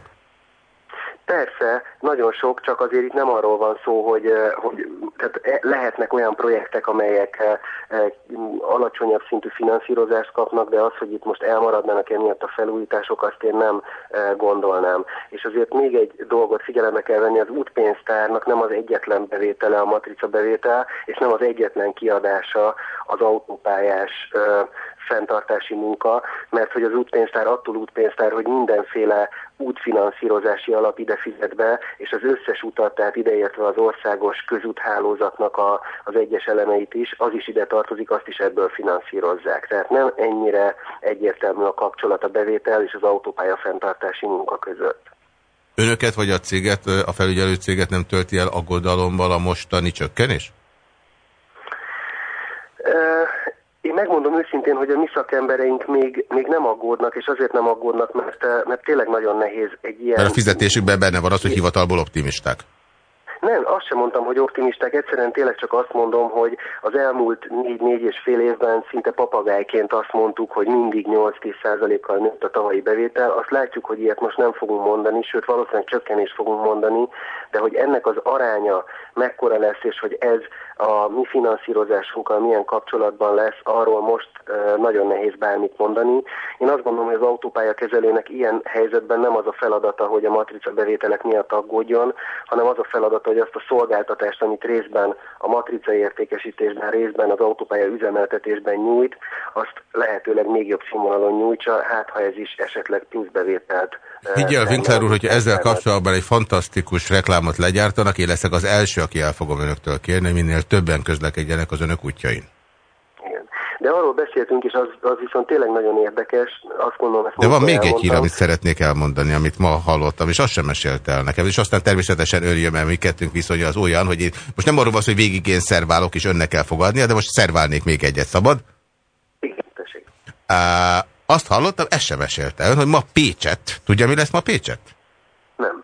S15: Persze, nagyon sok, csak azért itt nem arról van szó, hogy, hogy tehát lehetnek olyan projektek, amelyek alacsonyabb szintű finanszírozást kapnak, de az, hogy itt most elmaradnának emiatt a felújítások, azt én nem gondolnám. És azért még egy dolgot figyelembe kell venni, az útpénztárnak nem az egyetlen bevétele a matrica bevétel, és nem az egyetlen kiadása az autópályás fenntartási munka, mert hogy az útpénztár attól útpénztár, hogy mindenféle útfinanszírozási alap ide fizet be, és az összes utat, tehát ideértve az országos közúthálózatnak a, az egyes elemeit is, az is ide tartozik, azt is ebből finanszírozzák. Tehát nem ennyire egyértelmű a kapcsolat a bevétel és az autópálya fenntartási munka között.
S1: Önöket vagy a céget, a felügyelő céget nem tölti el aggodalommal a mostani csökkenés?
S15: Én megmondom őszintén, hogy a mi szakembereink még, még nem aggódnak, és azért nem aggódnak, mert, mert tényleg nagyon nehéz egy ilyen...
S1: Mert a fizetésükben benne van az, hogy hivatalból optimisták.
S15: Nem, azt sem mondtam, hogy optimisták, egyszerűen tényleg csak azt mondom, hogy az elmúlt négy-négy és fél évben szinte papagájként azt mondtuk, hogy mindig nyolc-tíz százalékkal nőtt a tavalyi bevétel. Azt látjuk, hogy ilyet most nem fogunk mondani, sőt valószínűleg csökkenést fogunk mondani, de hogy ennek az aránya mekkora lesz, és hogy ez a mi finanszírozásunkkal milyen kapcsolatban lesz, arról most nagyon nehéz bármit mondani. Én azt gondolom, hogy az autópályakezelőnek ilyen helyzetben nem az a feladata, hogy a matrica bevételek miatt aggódjon, hanem az a feladata, hogy azt a szolgáltatást, amit részben a matrica értékesítésben, részben az autópálya üzemeltetésben nyújt, azt lehetőleg még jobb színvonalon nyújtsa, hát ha ez is esetleg plusz bevételt.
S1: Higgyel, Winkler úr, hogyha ezzel kapcsolatban egy fantasztikus reklámot legyártanak, én leszek az első, aki el fogom önöktől kérni, minél többen közlekedjenek az önök útjain.
S15: Igen. De arról beszéltünk, és az, az viszont tényleg nagyon érdekes. Azt gondolom, ezt
S1: De van még elmondtam. Egy hír, amit szeretnék elmondani, amit ma hallottam, és azt sem mesélte el nekem. És aztán természetesen örjön, mert mi kettőnk viszonya az olyan, hogy én, most nem arról van, hogy végig én szerválok, és önnek kell fogadnia, de most szerválnék még egyet, szabad?
S15: Igen, tessék.
S1: Uh, azt hallottam, ezt sem mesélte el, hogy ma Pécset. Tudja, mi lesz ma Pécset?
S15: Nem.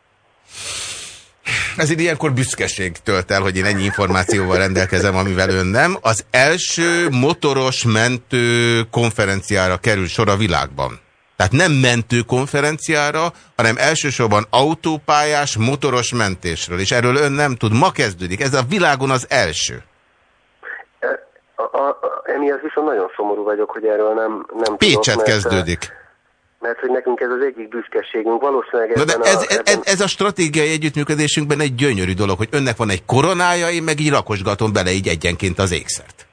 S1: Ezért ilyenkor büszkeség tölt el, hogy én ennyi információval rendelkezem, amivel ön nem. Az első motoros mentő konferenciára kerül sor a világban. Tehát nem mentő konferenciára, hanem elsősorban autópályás, motoros mentésről. És erről ön nem tud. Ma kezdődik. Ez a világon az első.
S15: A, a, a, emiatt viszont nagyon szomorú vagyok, hogy erről nem, nem
S1: Pécset
S15: tudok, mert,
S1: kezdődik.
S15: mert hogy nekünk ez az egyik büszkeségünk. Valószínűleg
S1: Na de ez,
S15: a,
S1: ebben... ez a stratégiai együttműködésünkben egy gyönyörű dolog, hogy önnek van egy koronája, én meg így rakosgatom bele így egyenként az ékszert.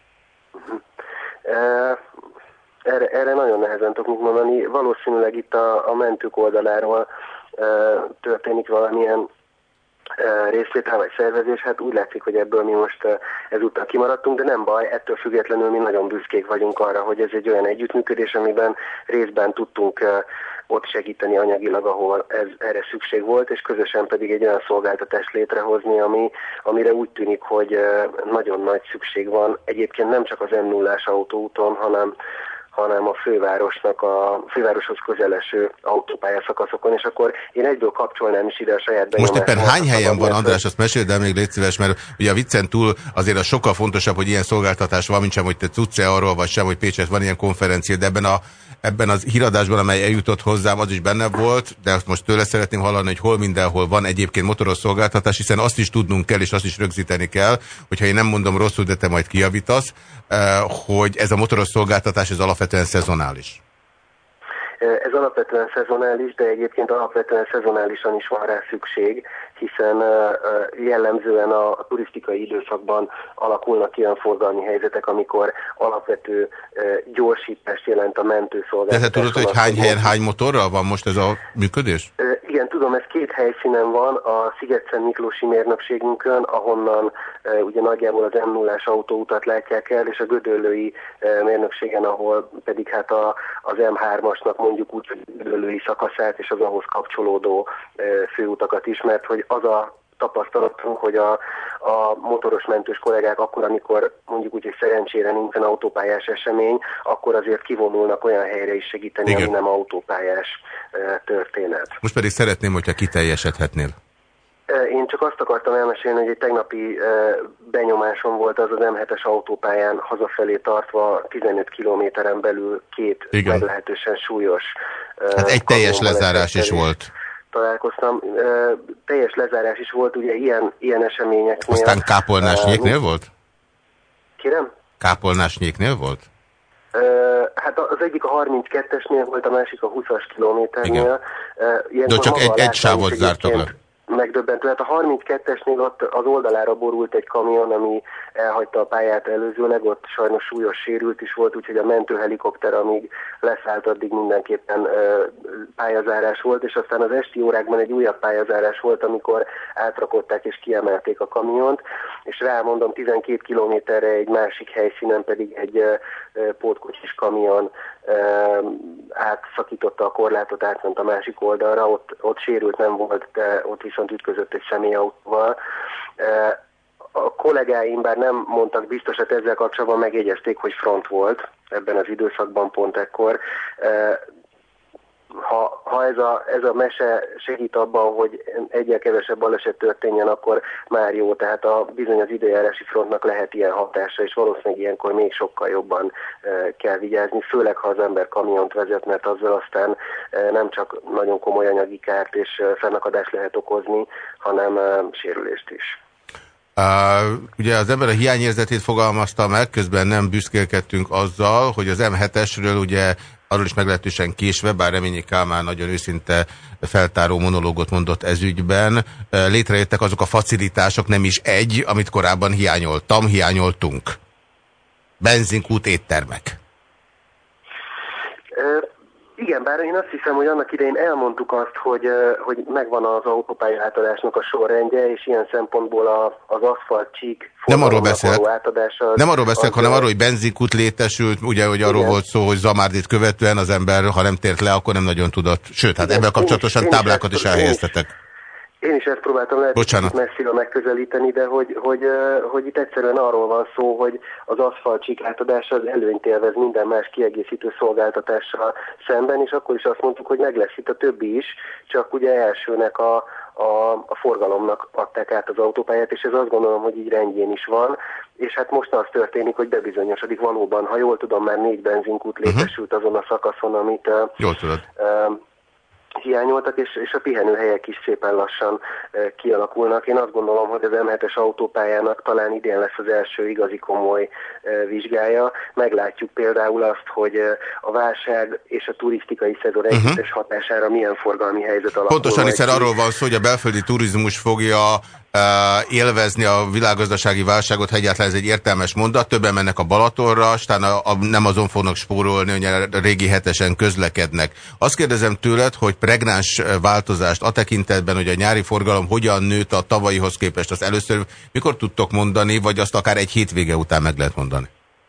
S15: Uh, erre, erre nagyon nehezen tudok mondani. Valószínűleg itt a, a mentők oldaláról uh, történik valamilyen részvétel vagy szervezés, hát úgy látszik, hogy ebből mi most ezúttal kimaradtunk, de nem baj, ettől függetlenül mi nagyon büszkék vagyunk arra, hogy ez egy olyan együttműködés, amiben részben tudtunk ott segíteni anyagilag, ahol ez, erre szükség volt, és közösen pedig egy olyan szolgáltatást létrehozni, ami, amire úgy tűnik, hogy nagyon nagy szükség van. Egyébként nem csak az em nullás autóúton, hanem hanem a fővárosnak a fővároshoz közeleső autópályaszakaszokon, és akkor én egyből kapcsolnám is ide a saját benyomást.
S1: Most éppen hány helyen van, András, azt meséld el még légy szíves, mert ugye a viccen túl azért az sokkal fontosabb, hogy ilyen szolgáltatás van, mint sem, hogy te tudsz-e arról, vagy sem, hogy Pécset van ilyen konferencia, de ebben a Ebben az híradásban, amely eljutott hozzám, az is benne volt, de azt most tőle szeretném hallani, hogy hol mindenhol van egyébként motoros szolgáltatás, hiszen azt is tudnunk kell, és azt is rögzíteni kell, hogyha én nem mondom rosszul, de te majd kijavítasz, hogy ez a motoros szolgáltatás ez alapvetően szezonális.
S15: Ez alapvetően szezonális, de egyébként alapvetően szezonálisan is van rá szükség, hiszen jellemzően a turisztikai időszakban alakulnak ilyen forgalmi helyzetek, amikor alapvető gyorsítást jelent a mentőszolgáltatás.
S1: De te tudod, hogy hány helyen hány motorral van most ez a működés?
S15: Igen, tudom, ez két helyszínen van, a Szigetszent Miklósi mérnökségünkön, ahonnan ugye nagyjából az em nullás autóutat látják el, és a Gödöllői mérnökségen, ahol pedig hát a, az em hármasnak mondjuk úgy, hogy Gödöllői szakaszát és az ahhoz kapcsolódó főutakat is, mert hogy az a tapasztalatunk, hogy a, a motoros mentős kollégák akkor, amikor mondjuk úgy, hogy szerencsére nincsen autópályás esemény, akkor azért kivonulnak olyan helyre is segíteni, igen, ami nem autópályás e, történet.
S1: Most pedig szeretném, hogyha kiteljesedhetnél.
S15: Én csak azt akartam elmesélni, hogy egy tegnapi e, benyomásom volt az az em hetes autópályán hazafelé tartva tizenöt kilométeren belül két
S1: igen,
S15: meglehetősen súlyos...
S1: E, hát egy teljes lezárás is volt.
S15: Találkoztam. E, teljes lezárás is volt, ugye ilyen, ilyen eseményeknél.
S1: Aztán Kápolnás-Nyéknél volt?
S15: Kérem?
S1: Kápolnás-Nyéknél volt?
S15: E, hát az egyik a harminckettesnél volt, a másik a húszas kilométernél. E,
S1: de csak egy, egy sávot zártak le.
S15: Megdöbbentő. Hát a harminckettesnél ott az oldalára borult egy kamion, ami elhagyta a pályát előzőleg, ott sajnos súlyos sérült is volt, úgyhogy a mentőhelikopter, amíg leszállt, addig mindenképpen ö, pályazárás volt, és aztán az esti órákban egy újabb pályazárás volt, amikor átrakották és kiemelték a kamiont, és rámondom, tizenkét kilométerre egy másik helyszínen pedig egy ö, ö, pótkocsis kamion ö, átszakította a korlátot, átment a másik oldalra, ott, ott sérült nem volt, de ott viszont ütközött egy személyautóval. A kollégáim, bár nem mondtak biztosat ezzel kapcsolatban, megjegyezték, hogy front volt ebben az időszakban pont ekkor. Ha, ha ez, a, ez a mese segít abban, hogy egyel kevesebb baleset történjen, akkor már jó. Tehát a, bizony az időjárási frontnak lehet ilyen hatása, és valószínűleg ilyenkor még sokkal jobban e, kell vigyázni, főleg ha az ember kamiont vezet, mert azzal aztán e, nem csak nagyon komoly anyagi kárt és e, fennakadást lehet okozni, hanem e, sérülést is.
S1: Uh, ugye az ember a hiányérzetét fogalmazta meg, közben nem büszkélkedtünk azzal, hogy az em hetesről ugye arról is meglehetősen késve, bár Reményi Kálmán nagyon őszinte feltáró monológot mondott ezügyben, létrejöttek azok a facilitások, nem is egy, amit korábban hiányoltam, hiányoltunk. Benzinkút, éttermek.
S15: Igen, bár én azt hiszem, hogy annak idején elmondtuk azt, hogy, hogy megvan az autópálya átadásnak a sorrendje, és ilyen szempontból a, az aszfaltcsík
S1: nem arról beszélek,
S15: átadása...
S1: Nem arról beszélek, hanem arról, hogy benzinkút létesült, ugye, hogy arról igen, volt szó, hogy Zamárdit követően az ember, ha nem tért le, akkor nem nagyon tudott. Sőt, hát ebben kapcsolatosan táblákat is, is elhelyeztetek.
S15: Én is ezt próbáltam lehet kicsit messziről megközelíteni, de hogy, hogy, hogy itt egyszerűen arról van szó, hogy az aszfaltcsík átadása az előnyt élvez minden más kiegészítő szolgáltatással szemben, és akkor is azt mondtuk, hogy meg lesz itt a többi is, csak ugye elsőnek a, a, a forgalomnak adták át az autópályát, és ez azt gondolom, hogy így rendjén is van, és hát most az történik, hogy bebizonyosodik valóban, ha jól tudom, már négy benzinkút létesült azon a szakaszon, amit...
S1: Jól tudod.
S15: Uh, hiányoltak, és, és a pihenőhelyek is szépen lassan e, kialakulnak. Én azt gondolom, hogy az em hetes autópályának talán idén lesz az első igazi komoly e, vizsgája. Meglátjuk például azt, hogy e, a válság és a turisztikai szezon együttes uh-huh. hatására milyen forgalmi helyzet alakul.
S1: Pontosan, hiszen arról van szó, hogy a belföldi turizmus fogja élvezni a világgazdasági válságot, ha egyáltalán ez egy értelmes mondat. Többen mennek a Balatonra, aztán a, a, nem azon fognak spórolni, hogy a régi hetesen közlekednek. Azt kérdezem tőled, hogy pregnáns változást a tekintetben, hogy a nyári forgalom hogyan nőtt a tavalyihoz képest, azt először mikor tudtok mondani, vagy azt akár egy hétvége után meg lehet mondani?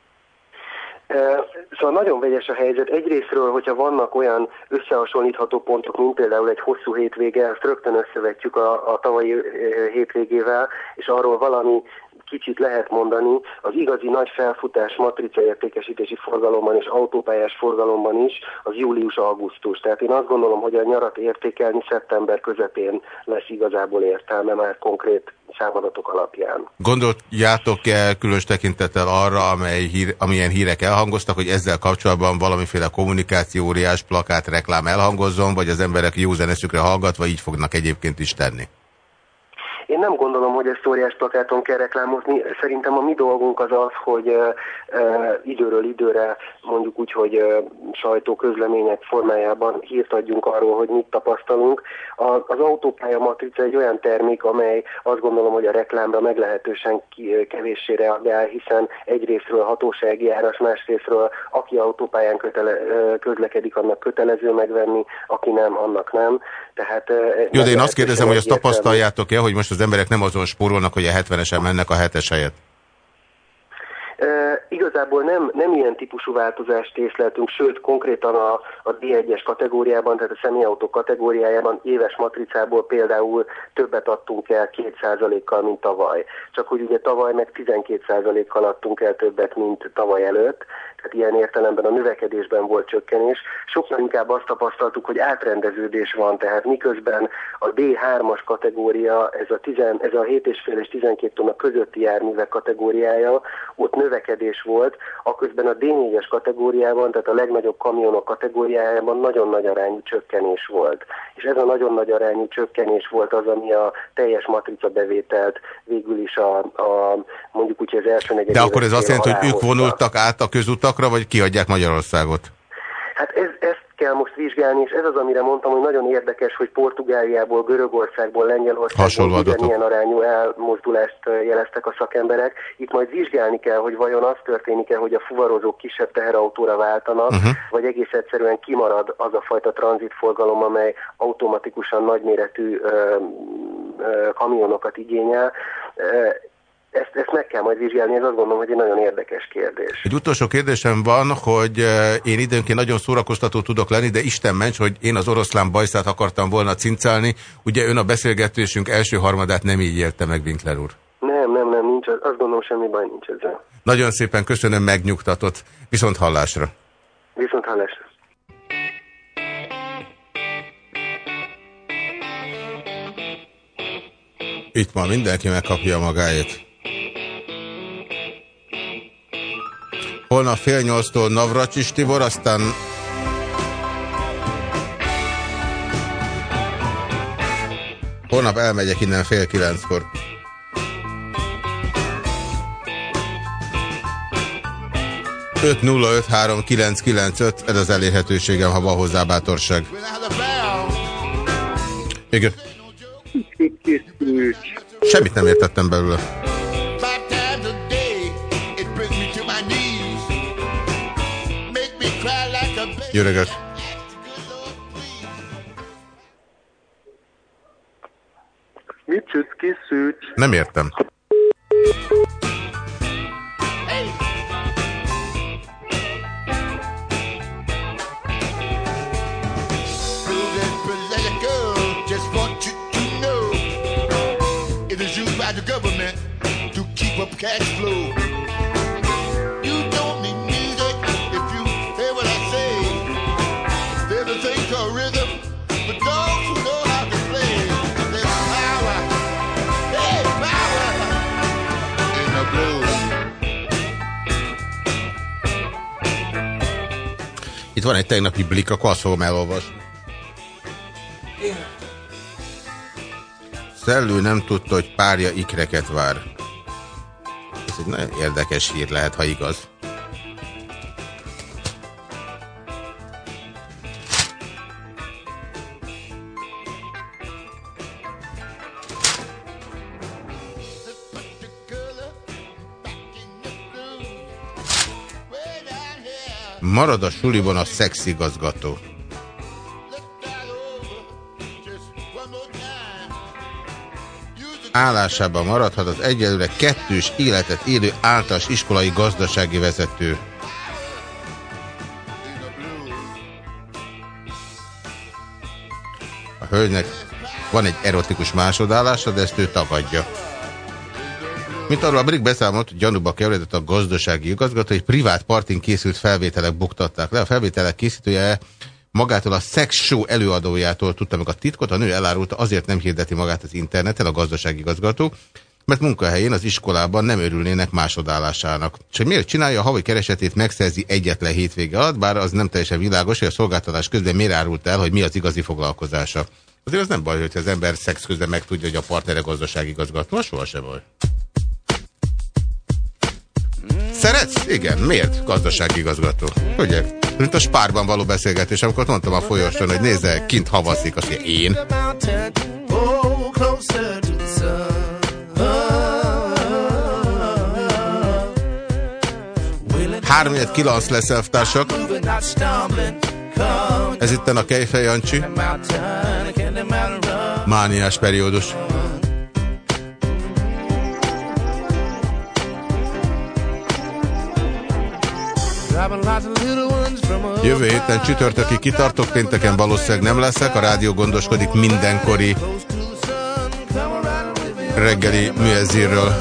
S15: Szóval nagyon vegyes a helyzet. Egyrésztről, hogyha vannak olyan összehasonlítható pontok, mint például egy hosszú hétvége, ezt rögtön összevetjük a, a tavalyi hétvégével, és arról valami kicsit lehet mondani, az igazi nagy felfutás matricaértékesítési forgalomban és autópályás forgalomban is az július-augusztus. Tehát én azt gondolom, hogy a nyarat értékelni szeptember közepén lesz igazából értelme már konkrét számadatok alapján.
S1: Gondoljátok-e különös tekintettel arra, amely hír, amilyen hírek elhangoztak, hogy ezzel kapcsolatban valamiféle kommunikáció, óriás plakát, reklám elhangozzon, vagy az emberek jó zeneszükre hallgatva így fognak egyébként is tenni?
S15: Én nem gondolom, hogy ezt óriás plakáton kell reklámozni. Szerintem a mi dolgunk az az, hogy uh, uh, időről időre mondjuk úgy, hogy uh, sajtóközlemények formájában hírt adjunk arról, hogy mit tapasztalunk. A, az autópálya matrica egy olyan termék, amely azt gondolom, hogy a reklámra meglehetősen ki, kevéssé reagál, hiszen egyrésztről hatósági áras, másrésztről aki autópályán kötele, uh, közlekedik, annak kötelező megvenni, aki nem, annak nem. Tehát, uh,
S1: Jó, de én azt kérdezem, hogy azt tapasztaljátok-e, hogy most az emberek nem azon spórolnak, hogy a hetvenesen mennek a hetes helyet?
S15: E, igazából nem, nem ilyen típusú változást észleltünk, sőt konkrétan a, a dé egyes kategóriában, tehát a személyautó kategóriájában éves matricából például többet adtunk el két százalékkal, mint tavaly. Csak hogy ugye tavaly meg tizenkét százalékkal adtunk el többet, mint tavaly előtt. Tehát ilyen értelemben a növekedésben volt csökkenés. Sokkal inkább azt tapasztaltuk, hogy átrendeződés van, tehát miközben a dé hármas kategória, ez a, tizen, ez a hét és fél és tizenkét tonna közötti járművek kategóriája, ott növekedés volt, aközben a dé négyes kategóriában, tehát a legnagyobb kamionok kategóriájában nagyon nagy arányú csökkenés volt. És ez a nagyon nagy arányú csökkenés volt az, ami a teljes matrica bevételt végül is a, a mondjuk úgy, az első negyed.
S1: De akkor ez azt jelenti, hogy ők vonultak át a közutakra, vagy kihagyják Magyarországot?
S15: Hát ez, ezt kell most vizsgálni, és ez az, amire mondtam, hogy nagyon érdekes, hogy Portugáliából, Görögországból, Lengyelországból ugyanilyen arányú elmozdulást jeleztek a szakemberek. Itt majd vizsgálni kell, hogy vajon az történik-e, hogy a fuvarozók kisebb teherautóra váltanak, uh-huh. vagy egész egyszerűen kimarad az a fajta tranzitforgalom, amely automatikusan nagyméretű ö, ö, kamionokat igényel. Ezt, ezt meg kell majd vizsgálni, ez azt gondolom, hogy egy nagyon érdekes kérdés.
S1: Egy utolsó kérdésem van, hogy én időnként nagyon szórakoztató tudok lenni, de Isten ments, hogy én az oroszlán bajszát akartam volna cincálni. Ugye ön a beszélgetésünk első harmadát nem így élte meg, Winkler úr?
S15: Nem, nem, nem, nincs, azt gondolom, semmi baj nincs ezzel.
S1: Nagyon szépen köszönöm, megnyugtatott. Viszont hallásra.
S15: Viszont hallásra.
S1: Itt ma mindenki megkapja magáét. Holnap fél nyolctól Navracsics Tibor, aztán holnap elmegyek innen fél kilenckor. öt nulla öt három kilenc kilenc öt, ez az elérhetőségem, ha van hozzá bátorság. Igen. Semmit nem értettem belőle. Jó reggelt!
S6: Mit sütsz ki, szűcs?
S1: Nem értem. Itt van egy tegnapi blik, akkor azt fogom elolvasni. Szellő nem tudta, hogy párja ikreket vár. Ez egy nagyon érdekes hír lehet, ha igaz. Marad a suliban a szexigazgató. Állásában maradhat az egyelőre kettős életet élő általános iskolai gazdasági vezető. A hölgynek van egy erotikus másodállása, de ezt ő tagadja. Mint arról a Brik beszámolt, hogy gyanúba került a gazdasági igazgató, egy privát partin készült felvételek buktatták le. A felvételek készítője magától a Sex Show előadójától tudta meg a titkot, a nő elárulta, azért nem hirdeti magát az interneten, a gazdasági igazgató, mert munkahelyén az iskolában nem örülnének másodállásának. És hogy miért csinálja, a havi keresetét megszerzi egyetlen hétvége alatt, bár az nem teljesen világos, hogy a szolgáltatás közben miért árult el, hogy mi az igazi foglalkozása. Azért az nem baj, hogyha az ember szex közben megtudja, hogy a partnere gazdasági igazgató, sohasem baj. Szeretsz? Igen. Miért? Gazdasági igazgató. Ugye? Mint a Spárban való beszélgetés, amikor mondtam a folyosón, hogy nézze, kint havaszik, azt mondja, én. Háromnyed kilenc lesz, elvtársak. Ez itten a Kejfej Jancsi. Mániás periódus. Jövő héten csütörtöki kitartok, pénteken valószínűleg nem leszek, a rádió gondoskodik mindenkori reggeli műezzírről.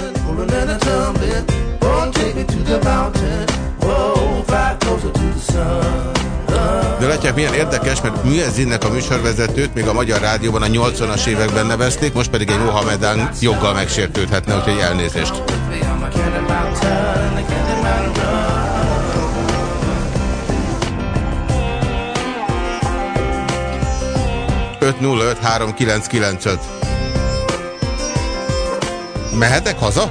S1: De látják, milyen érdekes, mert műezzinnek a műsorvezetőt még a Magyar Rádióban a nyolcvanas években nevezték, most pedig egy Mohamedán joggal megsértődhetne, úgyhogy elnézést. öt nulla öt három kilenc kilenc öt. Mehetek haza?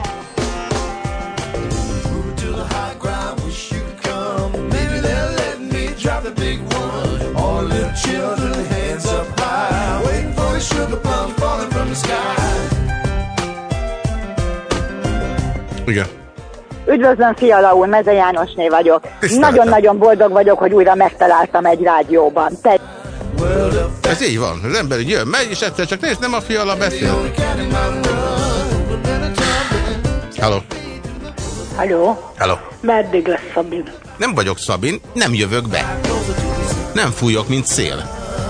S1: Igen.
S16: Üdvözlöm, Fiala úr, Meze Jánosné vagyok. Nagyon-nagyon boldog vagyok, hogy újra megtaláltam egy rádióban. Te...
S1: Ez így van, az ember jön, megy, és egyszer csak nézd, nem a Fiala beszél. Halló.
S16: Halló.
S1: Halló.
S16: Meddig lesz Szabin?
S1: Nem vagyok Szabin, nem jövök be. Nem fújok, mint szél.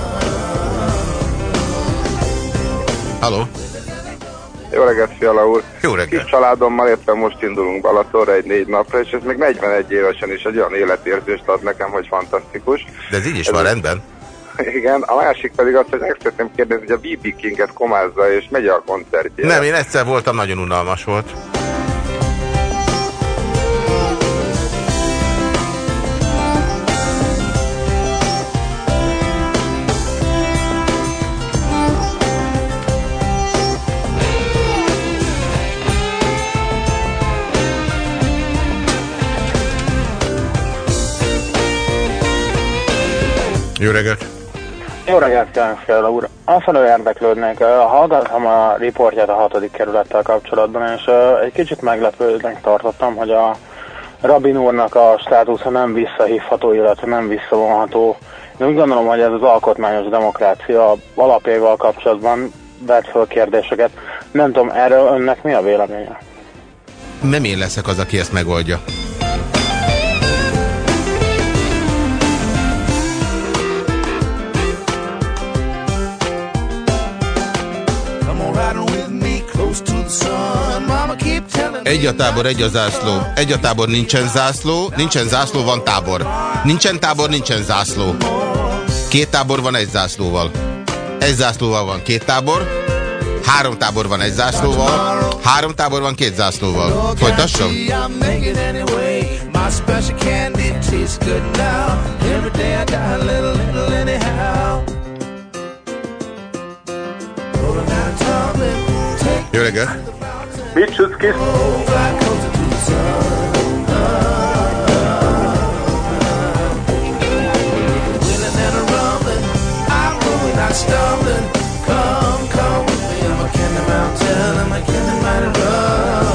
S1: Halló.
S17: Jó reggelt, Fiala úr.
S1: Jó reggelt.
S17: Kis családommal éppen most indulunk Balatonra egy négy napra, és ez még negyvenegy évesen is egy olyan életérzést ad nekem, hogy fantasztikus.
S1: De ez így is ez van, rendben.
S17: Igen, a másik pedig az, hogy meg szeretném kérdezni, hogy a bé bé Kinget komázza, és megy a koncertjére.
S1: Nem, én egyszer voltam, nagyon unalmas volt. Jó reggelt!
S18: Jó reggelt kívánok, Fiala úr! Afelől érdeklődnék, hallgattam a riportját a hatodik kerülettel kapcsolatban, és egy kicsit meglepődnek tartottam, hogy a Rabin úrnak a státusza nem visszahívható, illetve nem visszavonható. Én úgy gondolom, hogy ez az alkotmányos demokrácia alapjaival kapcsolatban vett föl kérdéseket. Nem tudom, erről önnek mi a véleménye?
S1: Nem én leszek az, aki ezt megoldja. Egy a tábor, egy a zászló. Egy a tábor, nincsen zászló. Nincsen zászló, van tábor. Nincsen tábor, nincsen zászló. Két tábor van egy zászlóval. Egy zászlóval van két tábor. Három tábor van egy zászlóval. Három tábor van két zászlóval. Folytassam? Jó reggelt!
S6: Mit sütsz ki?
S2: Stumbling, come, come with me. I'm a Candy Mountain, I'm a Candy Mountain Road.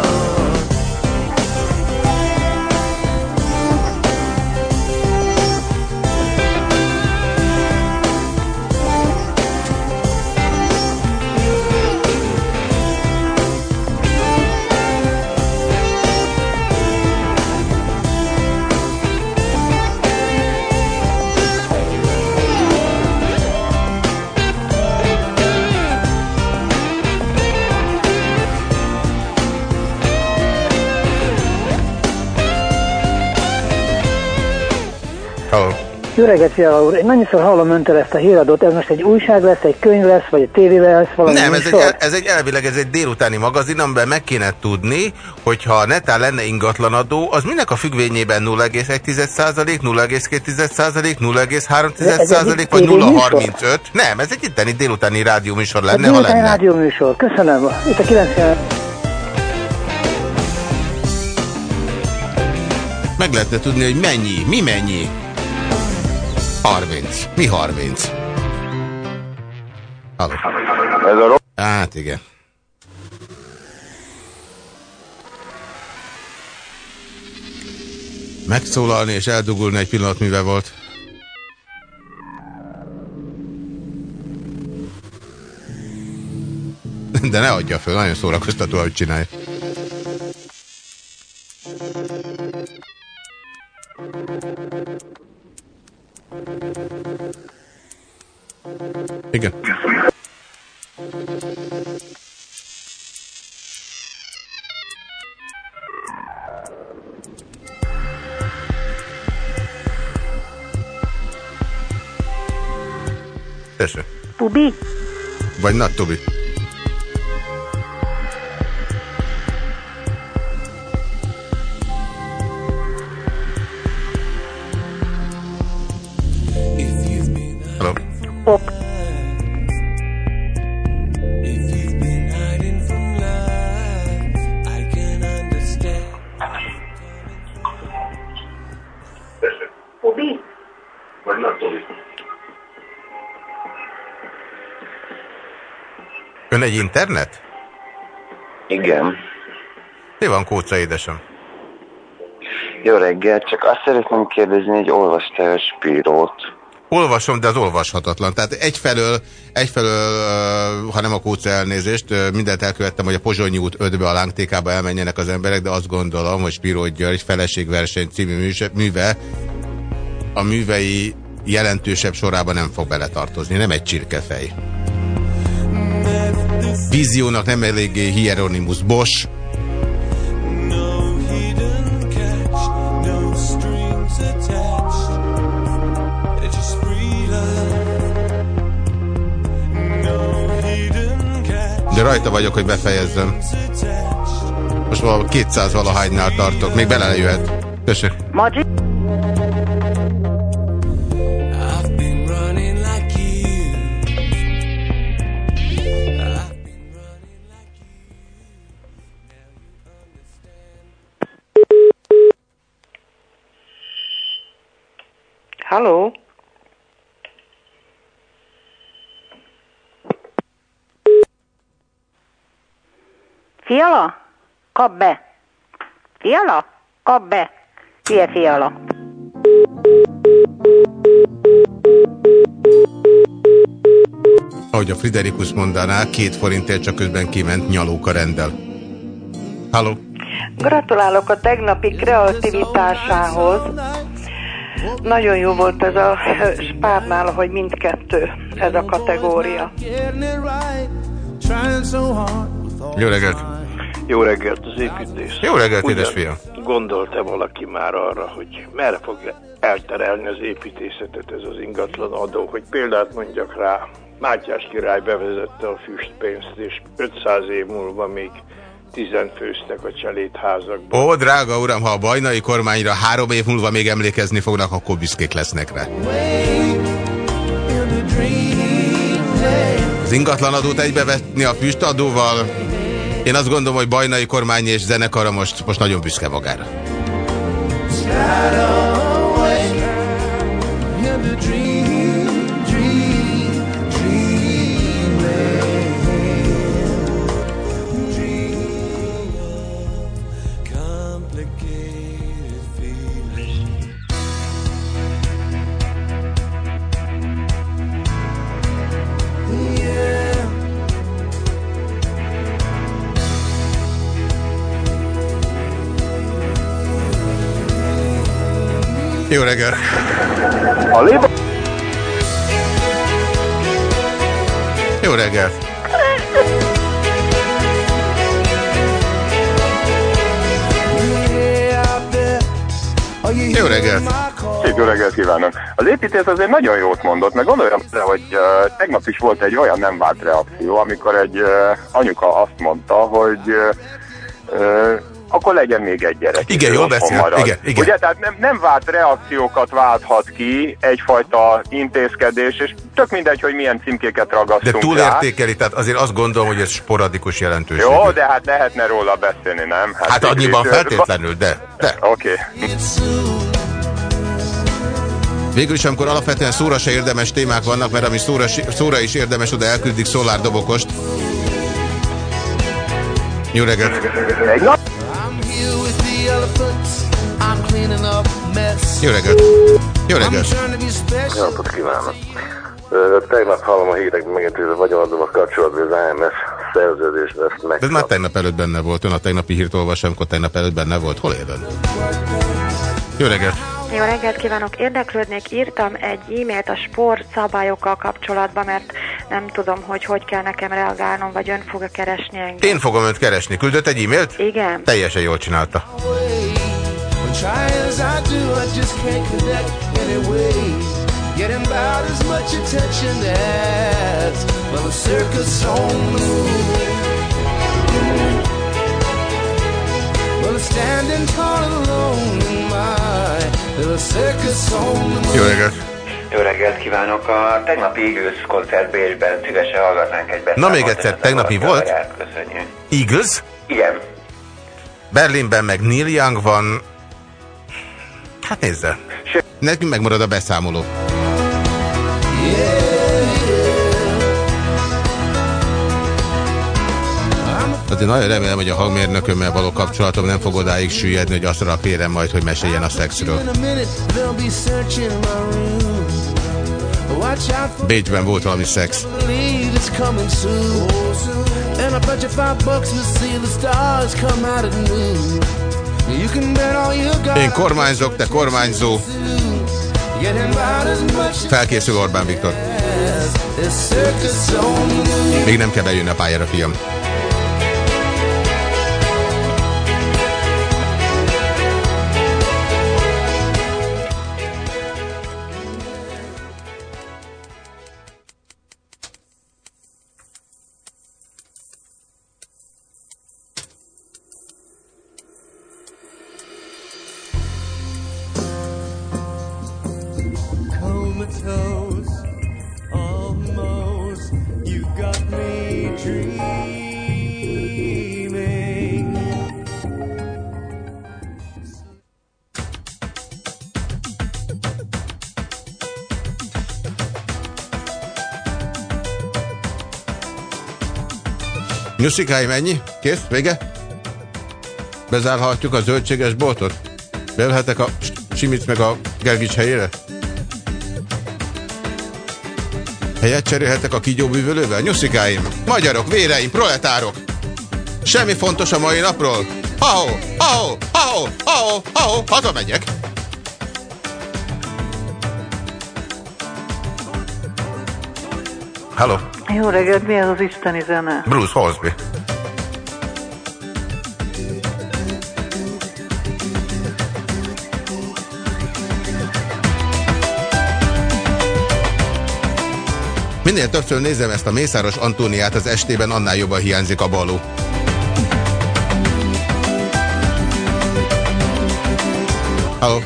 S1: Hello.
S19: Jó reggelt, Fiala úr! Én annyiszor hallom öntől ezt a híradót, ez most egy újság lesz, egy könyv lesz, vagy egy tévé lesz, valami
S1: Nem, ez egy,
S19: műsor?
S1: ez egy elvileg ez egy délutáni magazin, amiben meg kéne tudni, hogyha netán lenne ingatlanadó, az minek a függvényében nulla egész egy százalék, nulla egész két százalék, nulla egész három százalék, vagy nulla egész harmincöt? Nem, ez egy itteni délutáni rádióműsor lenne, ha
S19: délutáni
S1: lenne.
S19: rádióműsor, köszönöm. Itt a kilencven...
S1: Meg lehetne tudni, hogy mennyi, mi mennyi? harminc. Mi harminc? Halló.
S17: Ez a ro-
S1: Hát igen. Megszólalni és eldugulni egy pillanat mivel volt. De ne adja föl, nagyon szórakoztató, ahogy csinálja. Igen. Tessék.
S16: Pubi?
S1: Vagy not Tobi. Hello.
S16: Pop.
S2: Pubi?
S17: Vagy not Tobi.
S1: Ön egy internet?
S20: Igen.
S1: Mi van, Kóca édesem?
S20: Jó reggel, csak azt szeretném kérdezni, hogy olvastál a Spírót?
S1: Olvasom, de az olvashatatlan. Tehát egyfelől, egyfelől, ha nem a Kóca elnézést, mindent elkövettem, hogy a Pozsonyi út ötbe a Lángtékába elmenjenek az emberek, de azt gondolom, hogy Spiró György Feleségverseny című műve a művei jelentősebb sorában nem fog beletartozni. Nem egy csirkefej. Víziónak nem eléggé Hieronymus Bosch. De rajta vagyok, hogy befejezzem. Most valahol kétszáz valahánynál tartok. Még belejöhet. Tessék.
S16: Maggi?
S11: Halló?
S16: Fiala? Kap be! Fiala? Kap be! Hülye Fiala!
S1: Ahogy a Friderikus mondaná, két forintért csak közben kiment nyalóka rendel. Halló?
S11: Gratulálok a tegnapi kreativitásához. Nagyon jó volt ez a Spárnál, hogy mindkettő ez a kategória.
S1: Jó reggelt!
S21: Jó reggelt, az építés.
S1: Jó reggelt, édesfiam!
S21: Gondolta valaki már arra, hogy merre fogja elterelni az építészetet ez az ingatlan adó, hogy példát mondjak rá, Mátyás király bevezette a füstpénzt, és ötszáz év múlva még tizen főztek a cselédházakban.
S1: Ó, drága uram, ha a bajnai kormányra három év múlva még emlékezni fognak, akkor büszkék lesznek rá. az ingatlanadót egybevetni a füstadóval. Én azt gondolom, hogy Bajnai kormány és zenekara most, most nagyon büszke magára. Jó reggel!
S17: A léba...
S1: Jó reggel! Jó reggel!
S17: Szép jó reggelt kívánok! Az építész azért nagyon jót mondott, meg gondoljam, hogy uh, tegnap is volt egy olyan nem várt reakció, amikor egy uh, anyuka azt mondta, hogy uh, uh, akkor legyen még egy gyerek.
S1: Igen, jól beszél. Igen, igen.
S17: Ugye, tehát nem, nem várt reakciókat válthat ki egyfajta intézkedés, és tök mindegy, hogy milyen címkéket ragasztunk
S1: de túlértékeli, tehát azért azt gondolom, hogy ez sporadikus jelentőség.
S17: Jó, de hát lehetne róla beszélni, nem?
S1: Hát, hát annyiban is, feltétlenül, de. de.
S17: Oké. Okay.
S1: Végül is, amikor alapvetően szóra se érdemes témák vannak, mert ami szóra, szóra is érdemes, oda elküldik szolárdobokost. Jó reggelt! Jó reggelt! Jó reggelt!
S6: Jó napot kívánok! Tegnap hallom a hírek megint, hogy a vagyonadóval kapcsolatban az á em es szerződésben ezt meg.
S1: De ez már tegnap előtt benne volt. Ön a tegnapi hírt olvas, amikor tegnap előtt benne volt. Hol él ön? Jó reggelt!
S11: Jó reggelt kívánok! Érdeklődnék, írtam egy e-mailt a sport szabályokkal kapcsolatban, mert nem tudom, hogy hogy kell nekem reagálnom, vagy ön fogja keresni engem.
S1: Én fogom önt keresni. Küldött egy e-mailt?
S11: Igen.
S1: Teljesen jól csinálta. Jó reggelt!
S3: Jó reggelt kívánok! A tegnapi Eagles koncert Bécsben szívesen hallgatnánk egy beszámoltat.
S1: Na még egyszer, tegnapi volt?
S3: Köszönjük.
S1: Eagles?
S3: Igen.
S1: Berlinben meg Neil Young van. Hát nézze. Nekünk megmarad a beszámoló. Azért nagyon remélem, hogy a hangmérnökömmel való kapcsolatom nem fog odáig süllyedni, hogy azt kérem majd, hogy meséljen a szexről. Bécsben volt valami szex. Én kormányzok, te kormányzó. Felkészül Orbán Viktor. Még nem kell bejönni a pályára, fiam. Nyuszikáim, ennyi? Kész? Vége? Bezárhatjuk a zöldséges boltot? Beülhetek a Simic meg a Gergics helyére? Helyet cserélhetek a kígyóbűvölővel? Nyuszikáim, magyarok, véreim, proletárok! Semmi fontos a mai napról? Ha-ho, ha-ho, ha-ho, ha-ho, ha-ho, hazamegyek! Hello.
S22: Jó reggelt, mi ez az isteni zene?
S1: Bruce Hornsby. Minél többször nézem ezt a Mészáros Antóniát az estében, annál jobban hiányzik a baló. Hello.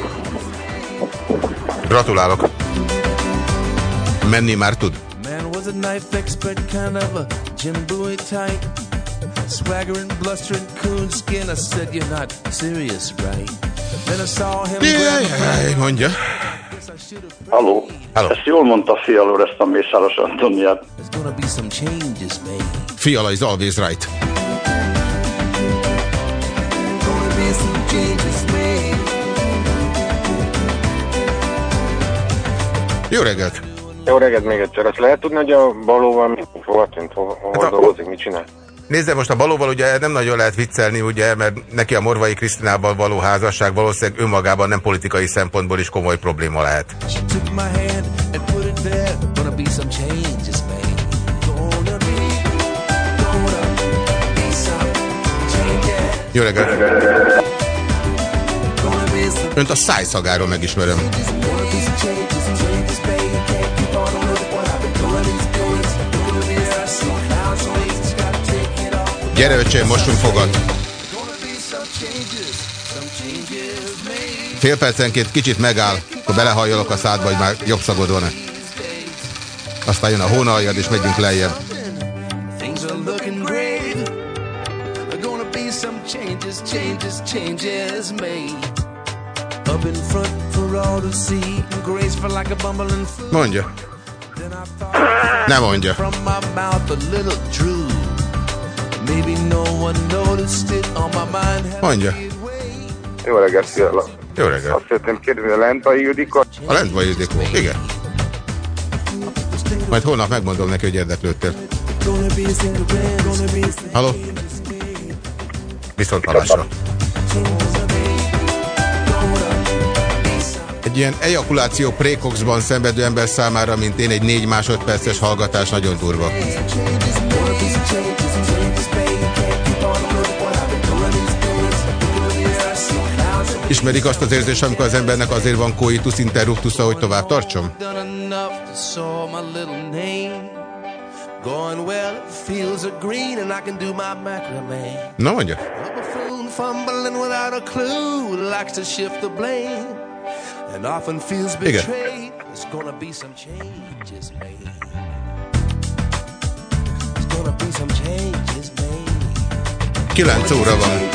S1: Gratulálok. Menni már tud.
S2: knife expert, kind of a Jim Bowie type. Swaggering, blustering, coon skin. I said, you're not serious, right? Then I saw him grab
S1: mondja.
S9: Halló.
S1: Halló.
S9: Ezt jól mondta Fiala úr, ezt a Mészáros Antoniát.
S1: Fiala is always right. Jó reggelt!
S5: Jó reggelt még egyszer. Ezt lehet tudni, hogy a Balóval mi hova tűnt, hova, hova hát dolgozik, mit csinál?
S1: Nézd, most a Balóval ugye nem nagyon lehet viccelni, ugye, mert neki a Morvai Krisztinával való házasság valószínűleg önmagában nem politikai szempontból is komoly probléma lehet. Jó reggelt! Önt a szájszagáról megismerem. Gyere, öcsém, mostunk fogad. Fél percenként kicsit megáll, akkor belehajolok a szádba, hogy már jobb szagod van-e. Aztán jön a hónaljad, és megyünk lejjebb. Mondja. Ne mondja. Mondja.
S5: Jó reggelt, Fiala.
S1: Jó reggelt.
S5: Azt szeretném kérdezni, a Lendvai Ildikó?
S1: A Lendvai Ildikó, igen. Majd holnap megmondom neki, hogy érdeklődtél. Halló? Viszont hallásra. Egy ilyen ejakuláció prékoxban szenvedő ember számára, mint én, egy négy másodperces hallgatás nagyon durva. Ismerik azt az érzést, amikor az embernek azért van coitus interruptusa, hogy tovább tartsom? Na mondja. Igen. Kilenc óra van.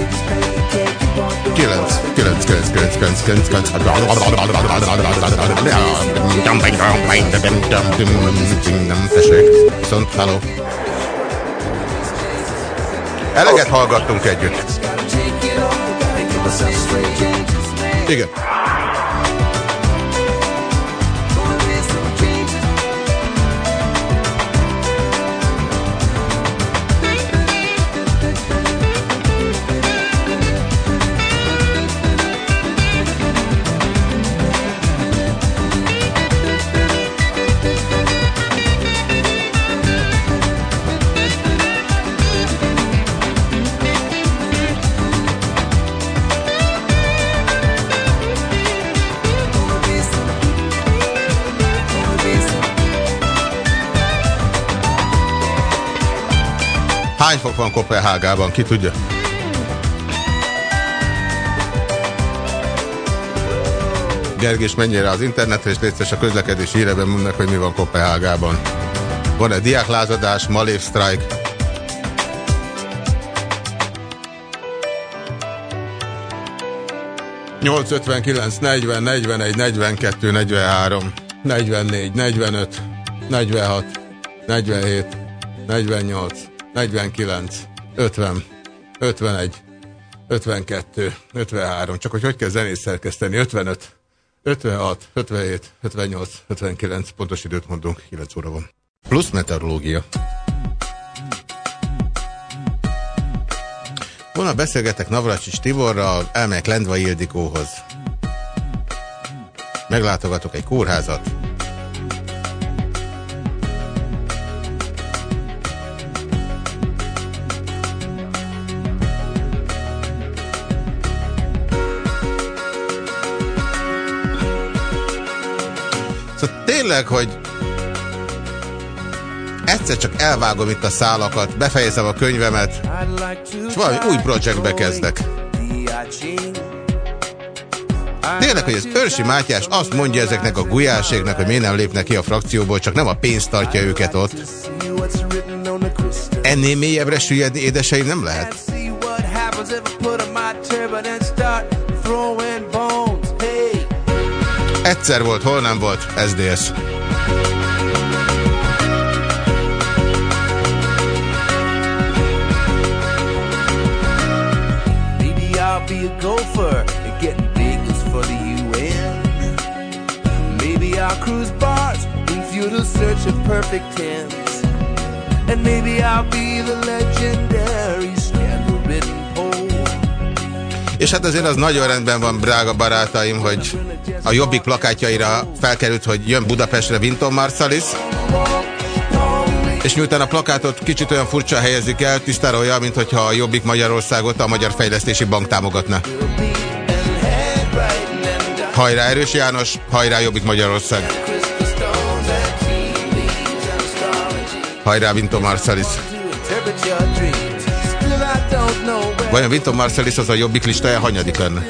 S1: Kilenc, kilenc, kilenc, kilenc, kilenc, kilenc, kilenc. Tessék, viszont, halló. Eleget hallgattunk együtt. Igen. Hány fok van Koppenhágában? Ki tudja? Gergés, mennyire az internetre, és létszés a közlekedés híreben mondnak, hogy mi van Koppenhágában. Van-e diáklázadás, Malév sztrájk? nyolc ötvenkilenc negyven negyvenegy negyvenkettő negyvenhárom negyvennégy negyvenöt negyvenhat negyvenhét negyvennyolc negyvenkilenc ötven ötvenegy ötvenkettő ötvenhárom. Csak hogy hogy kell zenét szerkeszteni? ötvenöt ötvenhat ötvenhét ötvennyolc ötvenkilenc. Pontos időt mondunk, kilenc óra van. Plusz meteorológia. Volna beszélgetek Navracsics Tiborral, elmegyek Lendvai Ildikóhoz. Meglátogatok egy kórházat. Szóval tényleg, hogy egyszer csak elvágom itt a szálakat, befejezem a könyvemet, és valami új projektbe kezdek. Tényleg, hogy az Őrsi Mátyás azt mondja ezeknek a gulyáségnek, hogy miért nem lépnek ki a frakcióból, csak nem a pénz tartja őket ott. Ennél mélyebbre süllyedni, édeseim, nem lehet. Egyszer volt, hol nem volt, es zé es.
S7: Be a gopher and getting bagels for the U N. Maybe I'll cruise bars in futile search of perfect tens. And maybe I'll be the legendary scandal-ridden pole.
S1: És hát azért az nagyon rendben van, drága barátaim, hogy a Jobbik plakátjaira felkerült, hogy jön Budapestre Wynton Marsalis, és miután a plakátot kicsit olyan furcsa helyezik el, tisztára olyan, mint hogyha a Jobbik Magyarországot a Magyar Fejlesztési Bank támogatná. Hajrá Erős János, hajrá Jobbik Magyarország. Hajrá Wynton Marsalis. Vajon Wynton Marsalis az a Jobbik listája hanyadik lenne?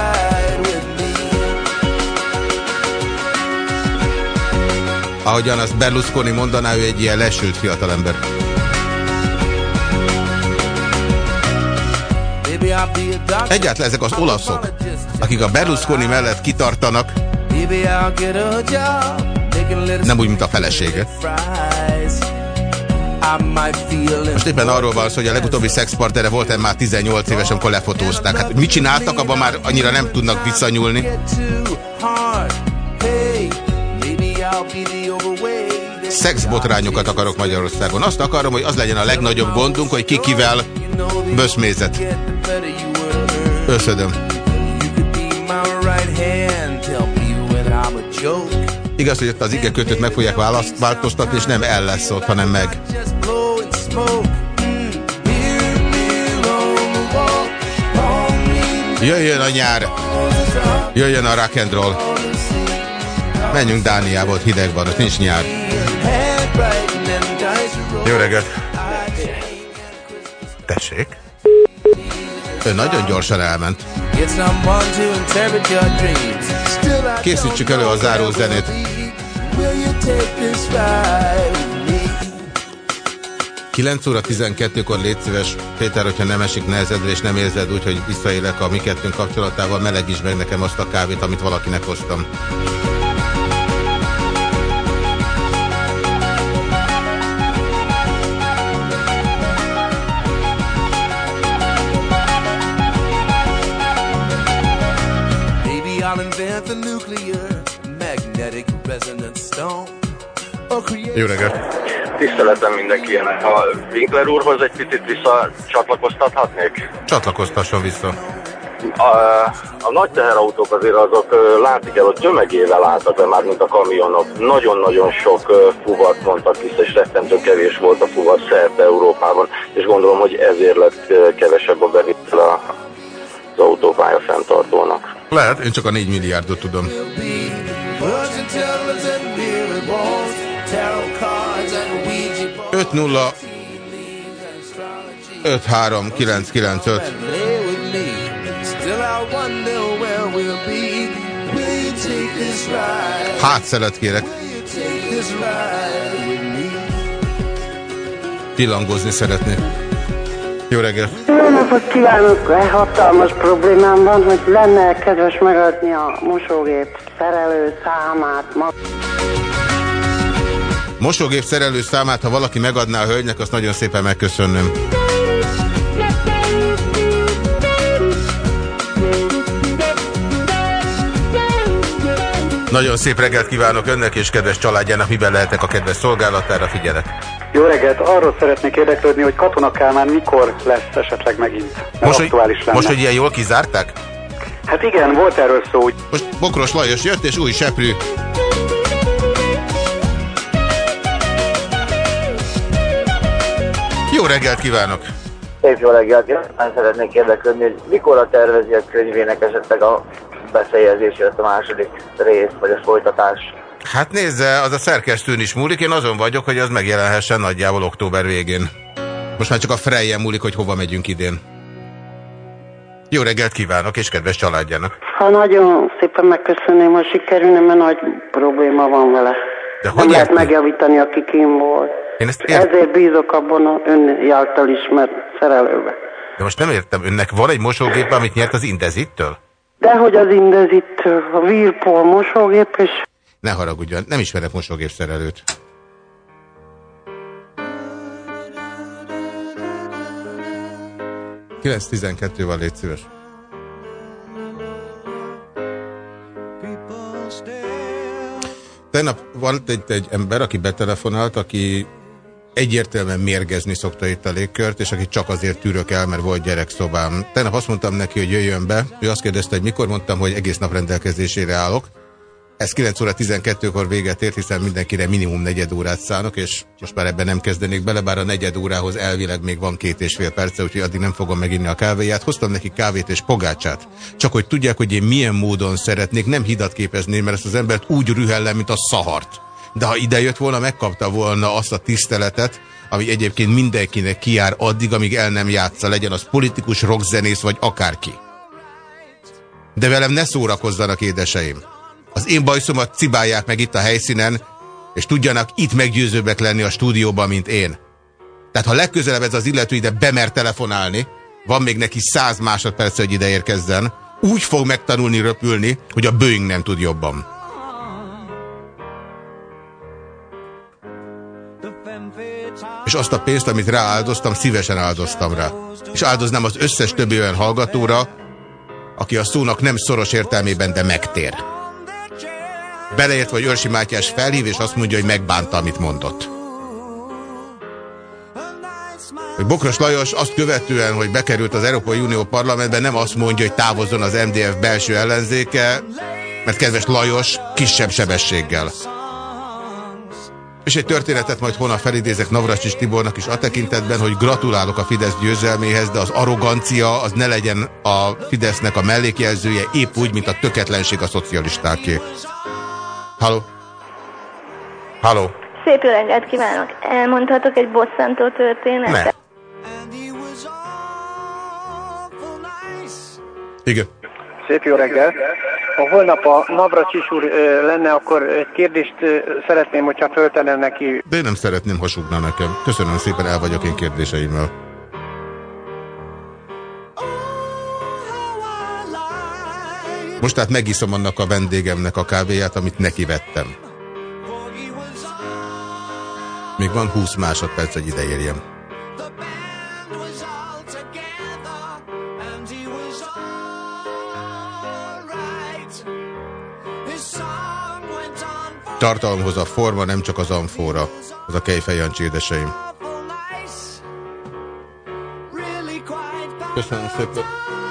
S1: Ahogyan azt Berlusconi mondaná, ő egy ilyen lesült fiatalember. Egyáltalán ezek az olaszok, akik a Berlusconi mellett kitartanak, nem úgy, mint a felesége. Most éppen arról van szó, hogy a legutóbbi szexpartnere volt már tizennyolc éves, amikor lefotózták. Hát mit csináltak, abban már annyira nem tudnak visszanyúlni. Szexbotrányokat akarok Magyarországon. Azt akarom, hogy az legyen a legnagyobb gondunk, hogy ki kivel böszmézet. Összödöm. Igaz, hogy ott az igekötőt meg fogják változtatni, és nem el lesz ott, hanem meg. Jöjjön a nyár. Jöjjön a rock and roll. Menjünk Dániába, ott hideg van, ott nincs nyár. Jó reggelt! Tessék? Ő nagyon gyorsan elment. Készítsük elő a záró zenét. kilenc óra tizenkettőkor légy szíves, Péter, hogyha nem esik nehezedre és nem érzed úgy, hogy visszaélek a mi kettőnk kapcsolatával, melegítsd meg nekem azt a kávét, amit valakinek hoztam. Jó reggelt!
S4: Tiszteletem mindenkinek. Ha Winkler úrhoz egy picit visszacsatlakoztathatnék?
S1: Csatlakoztasson vissza.
S4: A, a nagy teherautók azért azok látni kell, hogy tömegével álltak be már, mint a kamionok. Nagyon-nagyon sok fuvat mondtak vissza, és rettentő kevés volt a fuvat szerte Európában, és gondolom, hogy ezért lett kevesebb a bevétel az autópálya fenntartónak.
S1: Lehet, én csak a négy milliárdot tudom. öt nulla öt három kilenc kilenc öt. Hátszelet kérek. Pillangozni szeretnék. Jó reggelt!
S8: Jó napot kívánok! Hatalmas problémám van, hogy lenne kedves megadni a mosógép szerelő számát. Ma...
S1: Mosógép szerelő számát, ha valaki megadná a hölgynek, azt nagyon szépen megköszönnöm. Nagyon szép reggelt kívánok önnek és kedves családjának, miben lehetek a kedves szolgálatára, figyelek.
S23: Jó reggelt, arról szeretnék érdeklődni, hogy Katona Kálmán mikor lesz esetleg megint.
S1: Most, hogy, most, hogy ilyen jól kizárták?
S23: Hát igen, volt erről szó. Hogy...
S1: Most Bokros Lajos jött és új seprű. Jó reggelt kívánok!
S24: Szép jó reggelt! Én szeretnék érdeklődni, hogy mikor tervezi a könyvének esetleg a befejezését, a második rész, vagy a folytatás?
S1: Hát nézze, az a szerkesztőn is múlik, én azon vagyok, hogy az megjelenhessen nagyjából október végén. Most már csak a Freyjen múlik, hogy hova megyünk idén. Jó reggelt kívánok, és kedves családjának.
S8: Ha nagyon szépen megköszönném, hogy sikerülne, mert nagy probléma van vele.
S1: De hogy
S8: nem lehet
S1: érti?
S8: megjavítani, aki kim volt.
S1: Én ezt ért...
S8: Ezért bízok abban a ön által ismert szerelőbe.
S1: De most nem értem, önnek van egy mosógép, amit nyert az Indezittől?
S8: Dehogy az Indezittől, a Whirlpool mosógép, és...
S1: Ne haragudjon, nem ismerek mosógépszerelőt. kilenc tizenkettő van, légy szíves. Tegnap van egy, egy ember, aki betelefonált, aki egyértelműen mérgezni szokta itt a légkört, és aki csak azért tűrök el, mert volt gyerekszobám. Tegnap azt mondtam neki, hogy jöjjön be. Ő azt kérdezte, hogy mikor, mondtam, hogy egész nap rendelkezésére állok. Ez kilenc óra tizenkettőkor véget ért, hiszen mindenkire minimum negyed órát szánok, és most már ebben nem kezdenék bele, bár a negyed órához elvileg még van két és fél perce, úgyhogy addig nem fogom meginni a kávéját. Hoztam neki kávét és pogácsát. Csak hogy tudják, hogy én milyen módon szeretnék, nem hidat képezni, mert ezt az embert úgy rühellem, mint a szahart. De ha ide jött volna, megkapta volna azt a tiszteletet, ami egyébként mindenkinek kijár addig, amíg el nem játsza, legyen az politikus, rockzenész vagy akárki. De velem ne szórakozzanak, édeseim. Az én bajszomat cibálják meg itt a helyszínen, és tudjanak itt meggyőzőbbek lenni a stúdióban, mint én. Tehát ha legközelebb ez az illető ide bemer telefonálni, van még neki száz másodperc, hogy ide érkezzen, úgy fog megtanulni röpülni, hogy a Boeing nem tud jobban. És azt a pénzt, amit rááldoztam, szívesen áldoztam rá. És áldoznám az összes többi olyan hallgatóra, aki a szónak nem szoros értelmében, de megtér. Beleértve, hogy Őrsi Mátyás felhív, és azt mondja, hogy megbánta, amit mondott. Hogy Bokros Lajos azt követően, hogy bekerült az Európai Unió Parlamentbe, nem azt mondja, hogy távozzon az em dé ef belső ellenzéke, mert kedves Lajos kisebb sebességgel. És egy történetet majd holnap felidézek Navracsics Tibornak is a tekintetben, hogy gratulálok a Fidesz győzelméhez, de az arrogancia az ne legyen a Fidesznek a mellékjelzője, épp úgy, mint a töketlenség a szocialistáké. Halló? Halló?
S10: Szép jó reggelt kívánok! Elmondhatok egy bosszantó történetet?
S1: Ne. Igen.
S23: Szép jó reggelt! Ha holnap a Navracsics úr ö, lenne, akkor egy kérdést ö, szeretném, hogyha föltenem neki.
S1: De én nem szeretném, ha sugna nekem. Köszönöm szépen, el vagyok én kérdéseimmel. Most tehát megiszom annak a vendégemnek a kávéját, amit neki vettem. Még van húsz másodperc, hogy ide érjem. Tartalomhoz a forma, nem csak az amfóra. Az a Kejfej Jancsi, édeseim. Köszönöm szépen.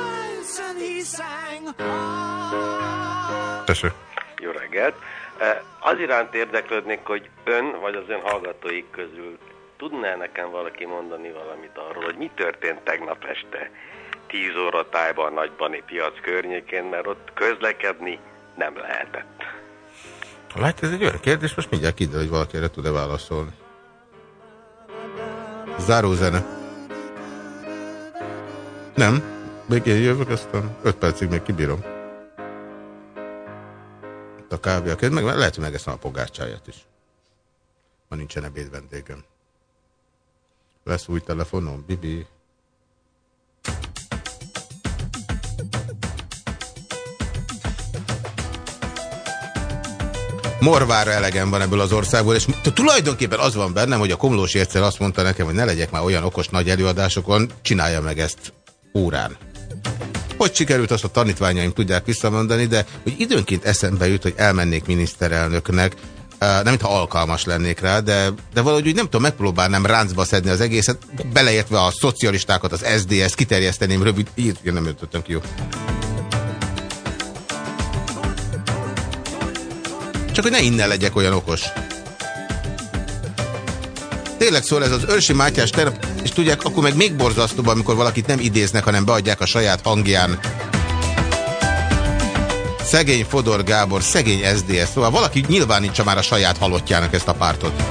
S1: Tessék.
S12: Jó reggelt. Az iránt érdeklődnék, hogy ön vagy az ön hallgatóik közül tudná nekem valaki mondani valamit arról, hogy mi történt tegnap este tíz óra tájban a Nagybani piac környékén, mert ott közlekedni nem lehetett.
S1: Látja, ez egy olyan kérdés, most mindjárt kiderül, hogy valaki erre tud-e válaszolni. Zárózene. Nem. Még én jövök, aztán öt percig még kibírom. A kávé a köd, meg lehet, hogy megeszem a pogácsáját is. Ma nincsen ebéd vendégem. Lesz új telefonom, Bibi. Morvára elegem van ebből az országból, és tulajdonképpen az van bennem, hogy a Komlósi egyszer azt mondta nekem, hogy ne legyek már olyan okos nagy előadásokon, csinálja meg ezt órán. Hogy sikerült, azt a tanítványaim tudják visszamondani, de hogy időnként eszembe jut, hogy elmennék miniszterelnöknek, nem mintha alkalmas lennék rá, de, de valahogy úgy nem tudom, megpróbálnám ráncba szedni az egészet, beleértve a szocialistákat, az es zé dé es, kiterjeszteném rövid, így nem jöttem ki, jó. Csak hogy ne innen legyek olyan okos. Tényleg szól ez az Őrsi Mátyás terep, és tudják, akkor meg még borzasztóbb, amikor valakit nem idéznek, hanem beadják a saját hangján. Szegény Fodor Gábor, szegény es zé dé es, szóval valaki nyilvánítsa már a saját halottjának ezt a pártot.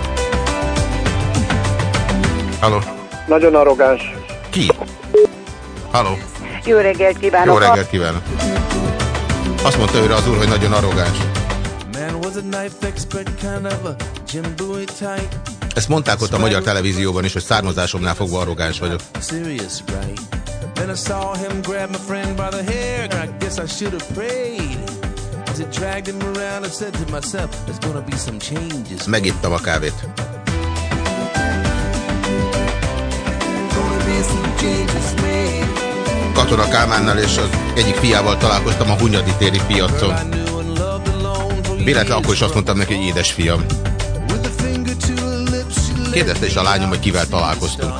S1: Halló?
S23: Nagyon arrogáns.
S1: Ki? Halló?
S16: Jó reggelt kívánok!
S1: Jó reggelt kívánok! Azt mondta őre az úr, hogy nagyon arrogáns. Ezt mondták ott a magyar televízióban is, hogy származásomnál fogva arrogáns vagyok. Megittam a kávét. Katona Kálmánnal és az egyik fiával találkoztam a Hunyadi téri piacon. Véletlen akkor is azt mondtam neki, hogy édes fiam. Kérdezte is a lányom, hogy kivel találkoztunk.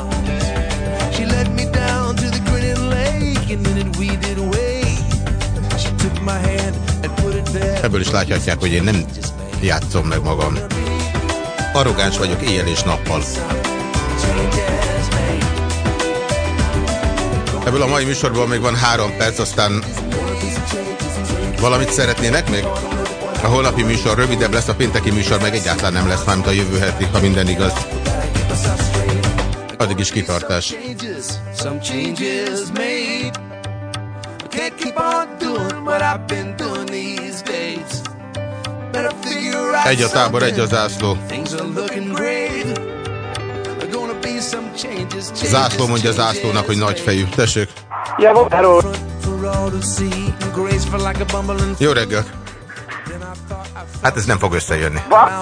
S1: Ebből is láthatják, hogy én nem játszom meg magam. Arrogáns vagyok éjjel és nappal. Ebből a mai műsorban még van három perc, aztán valamit szeretnének még? A holnapi műsor rövidebb lesz, a pénteki műsor meg egyáltalán nem lesz, mármint a jövő heti, ha minden igaz. Addig is kitartás. Egy a tábor, egy a zászló. Zászló mondja zászlónak, hogy nagyfejű. Tessék. Jó reggelt. Hát ez nem fog összejönni.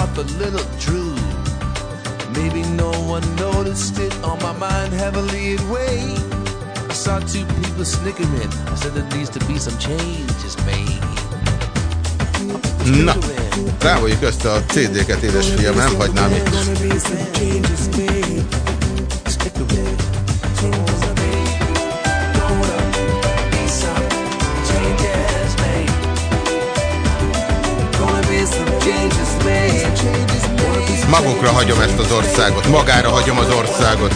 S1: Na, rávoljuk ezt a cé dé-ket, édesfiam, nem hagynám itt. Magukra hagyom ezt az országot, magára hagyom az országot.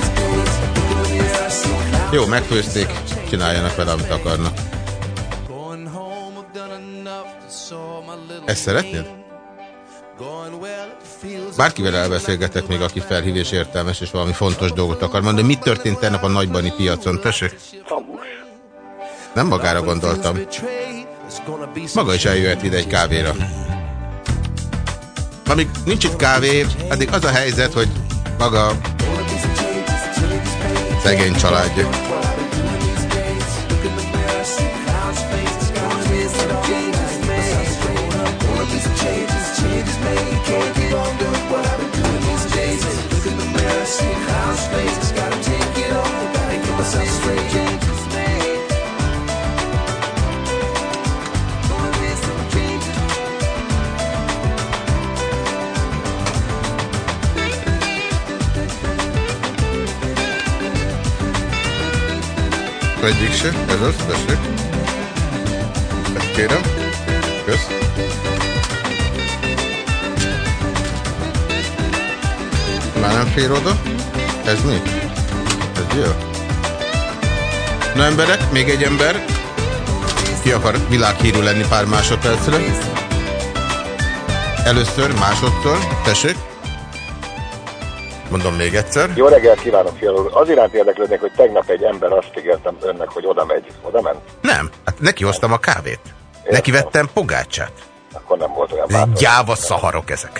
S1: Jó, megfőzték, csináljanak vele, amit akarnak. Ezt szeretnéd? Bárkivel elbeszélgetek még, aki felhív és értelmes, és valami fontos dolgot akar mondani. Mit történt tegnap a nagybani piacon? Tessék? Nem magára gondoltam. Maga is eljöhet ide egy kávéra. Amíg nincs itt kávé, addig az a helyzet, hogy maga szegény családja. Egyik se, ez az, tessék. Ezt kérem. Kösz. Már nem fér oda. Ez mi? Ez jó. Na emberek, még egy ember. Ki akar világhírű lenni pár másodpercre? Először, másodszor. Tessék. Mondom még egyszer.
S5: Jó reggelt kívánok, fiala úr. Az iránt érdeklődnék, hogy tegnap egy ember azt ígértem önnek, hogy oda megy. Oda ment?
S1: Nem. Hát neki hoztam a kávét. Értem. Neki vettem pogácsát.
S5: Akkor nem volt olyan bátor.
S1: Gyáva szaharok ezek.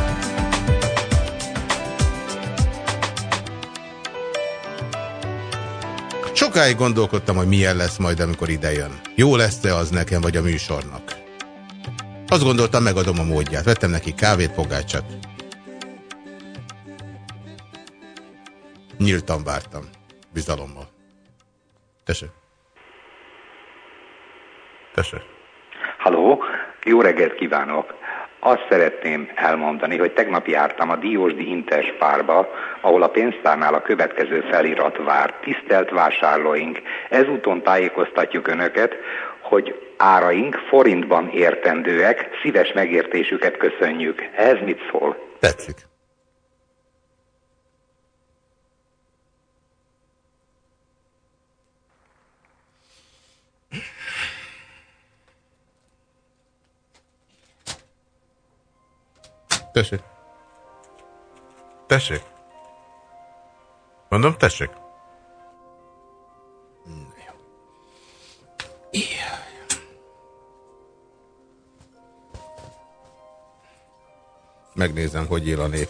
S1: Sokáig gondolkodtam, hogy milyen lesz majd, amikor idejön. Jó lesz-e az nekem, vagy a műsornak? Azt gondoltam, megadom a módját. Vettem neki kávét, pogácsát. Nyíltan vártam. Bizalommal. Tessék. Tessék.
S13: Halló, jó reggelt kívánok! Azt szeretném elmondani, hogy tegnap jártam a Diósdi Interspárba, ahol a pénztárnál a következő felirat vár. Tisztelt vásárlóink, ezúton tájékoztatjuk Önöket, hogy áraink forintban értendőek, szíves megértésüket köszönjük. Ez mit szól?
S1: Tetszik. Tessék. Tessék. Mondom, tessék. megnézem, hogy él a nép.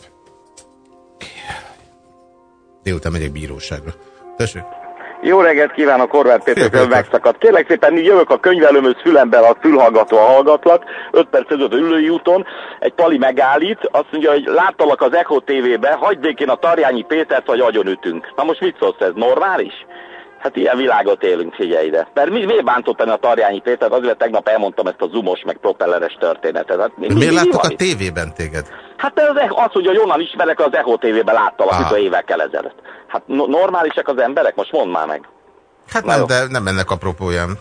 S1: Délután megyek bíróságra. Tessék?
S14: Jó reggelt kívánok, Horváth Pétertől megszakadt. Kérlek szépen, jövök a könyvelőmöz fülemben, a fülhallgatóan hallgatlak, öt perc között a ülői úton, egy pali megállít, azt mondja, hogy láttalak az Echo té vében, hagyd békén a Tarjányi Pétert, vagy agyonütünk. Na most mit szólsz, ez normális? Hát ilyen világot élünk, figyelj ide. Mert mi, miért bántottam a Tarjányi Pétert? Azért tegnap elmondtam ezt a zoomos, meg propelleres történetet. Hát, mi,
S1: miért
S14: mi,
S1: láttak
S14: mi
S1: a tévében téged?
S14: Hát az, azt mondja, hogy onnan ismerek, az Echo té vében láttalak, itt a évekkel ezelőtt. Hát no, normálisak az emberek? Most mondd már meg.
S1: Hát nem, de nem ennek apropóján.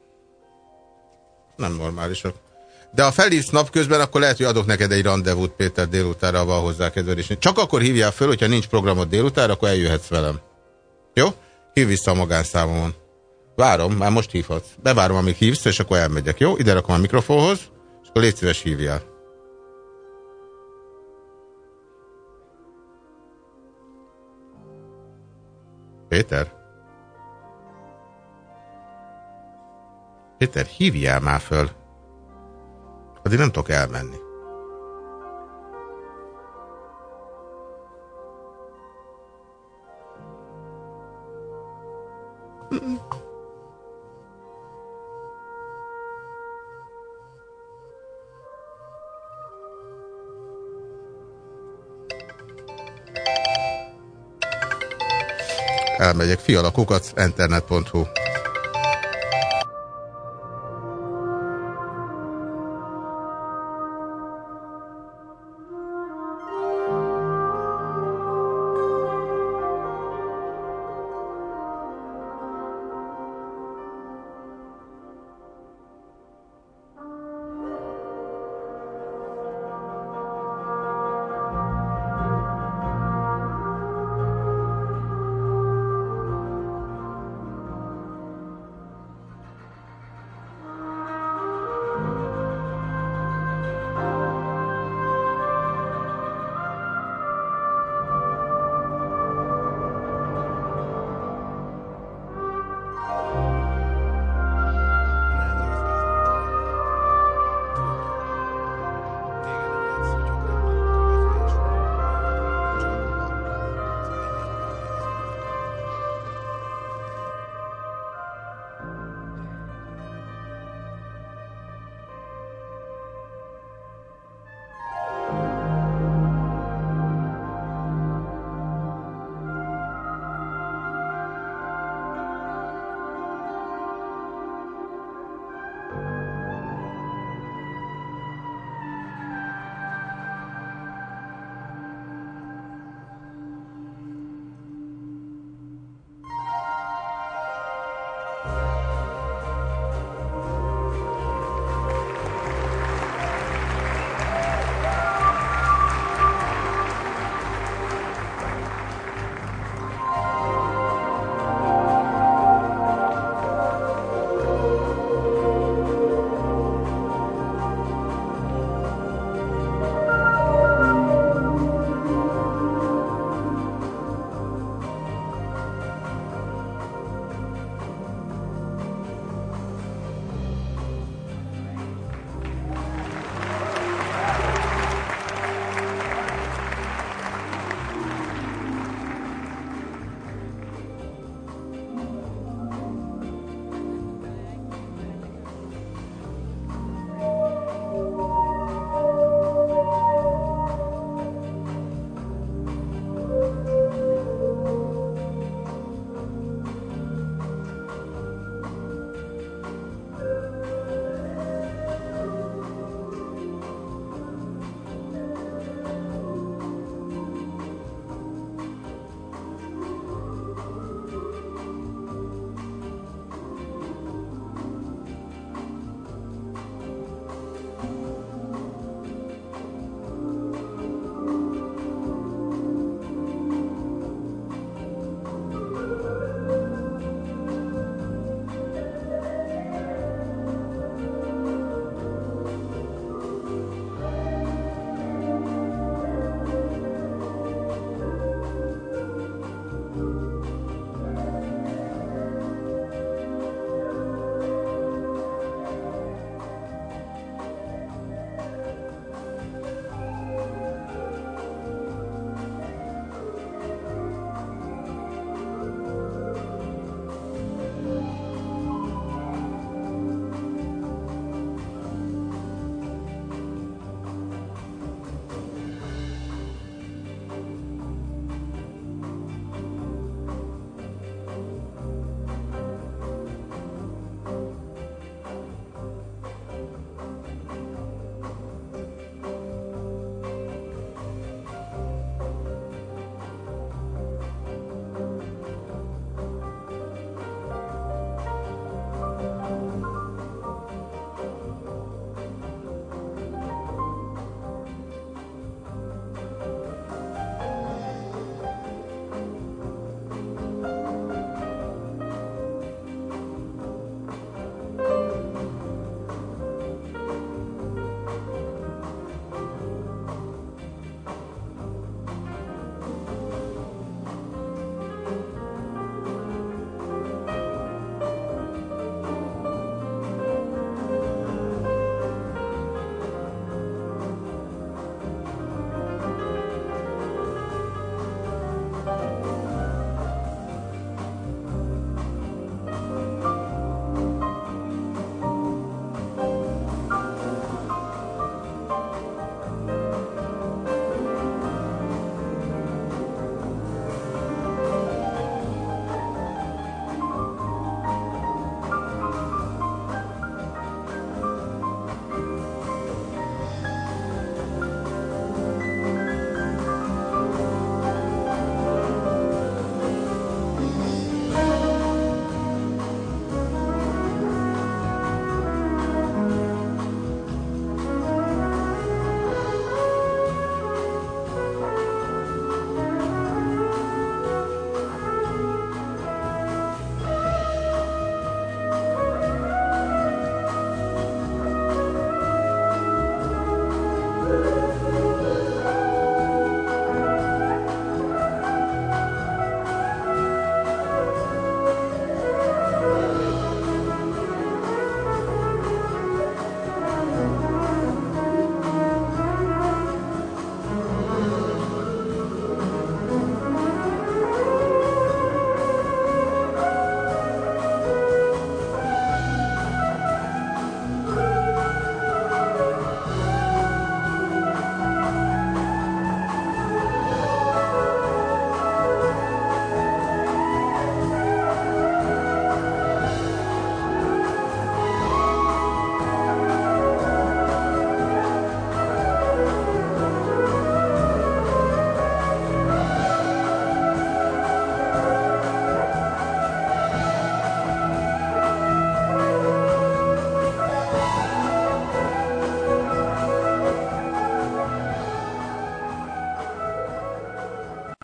S1: Nem normálisak. De ha felhívsz napközben, akkor lehet, hogy adok neked egy rendezvút, Péter, délutánra, van hozzá kedvelés. Csak akkor hívjál föl, hogyha nincs programod délutánra, akkor eljöhetsz velem. Jó? Hív vissza a magánszámomon. Várom, már most hívhatsz. Bevárom, amíg hívsz, és akkor elmegyek. Jó? Ide rakom a mikrofonhoz, és akkor légy szíves, hívjál. Péter? Péter, hívjál már föl. Addig nem tudok elmenni. Elmegyek, fialakukac, internet pont hu.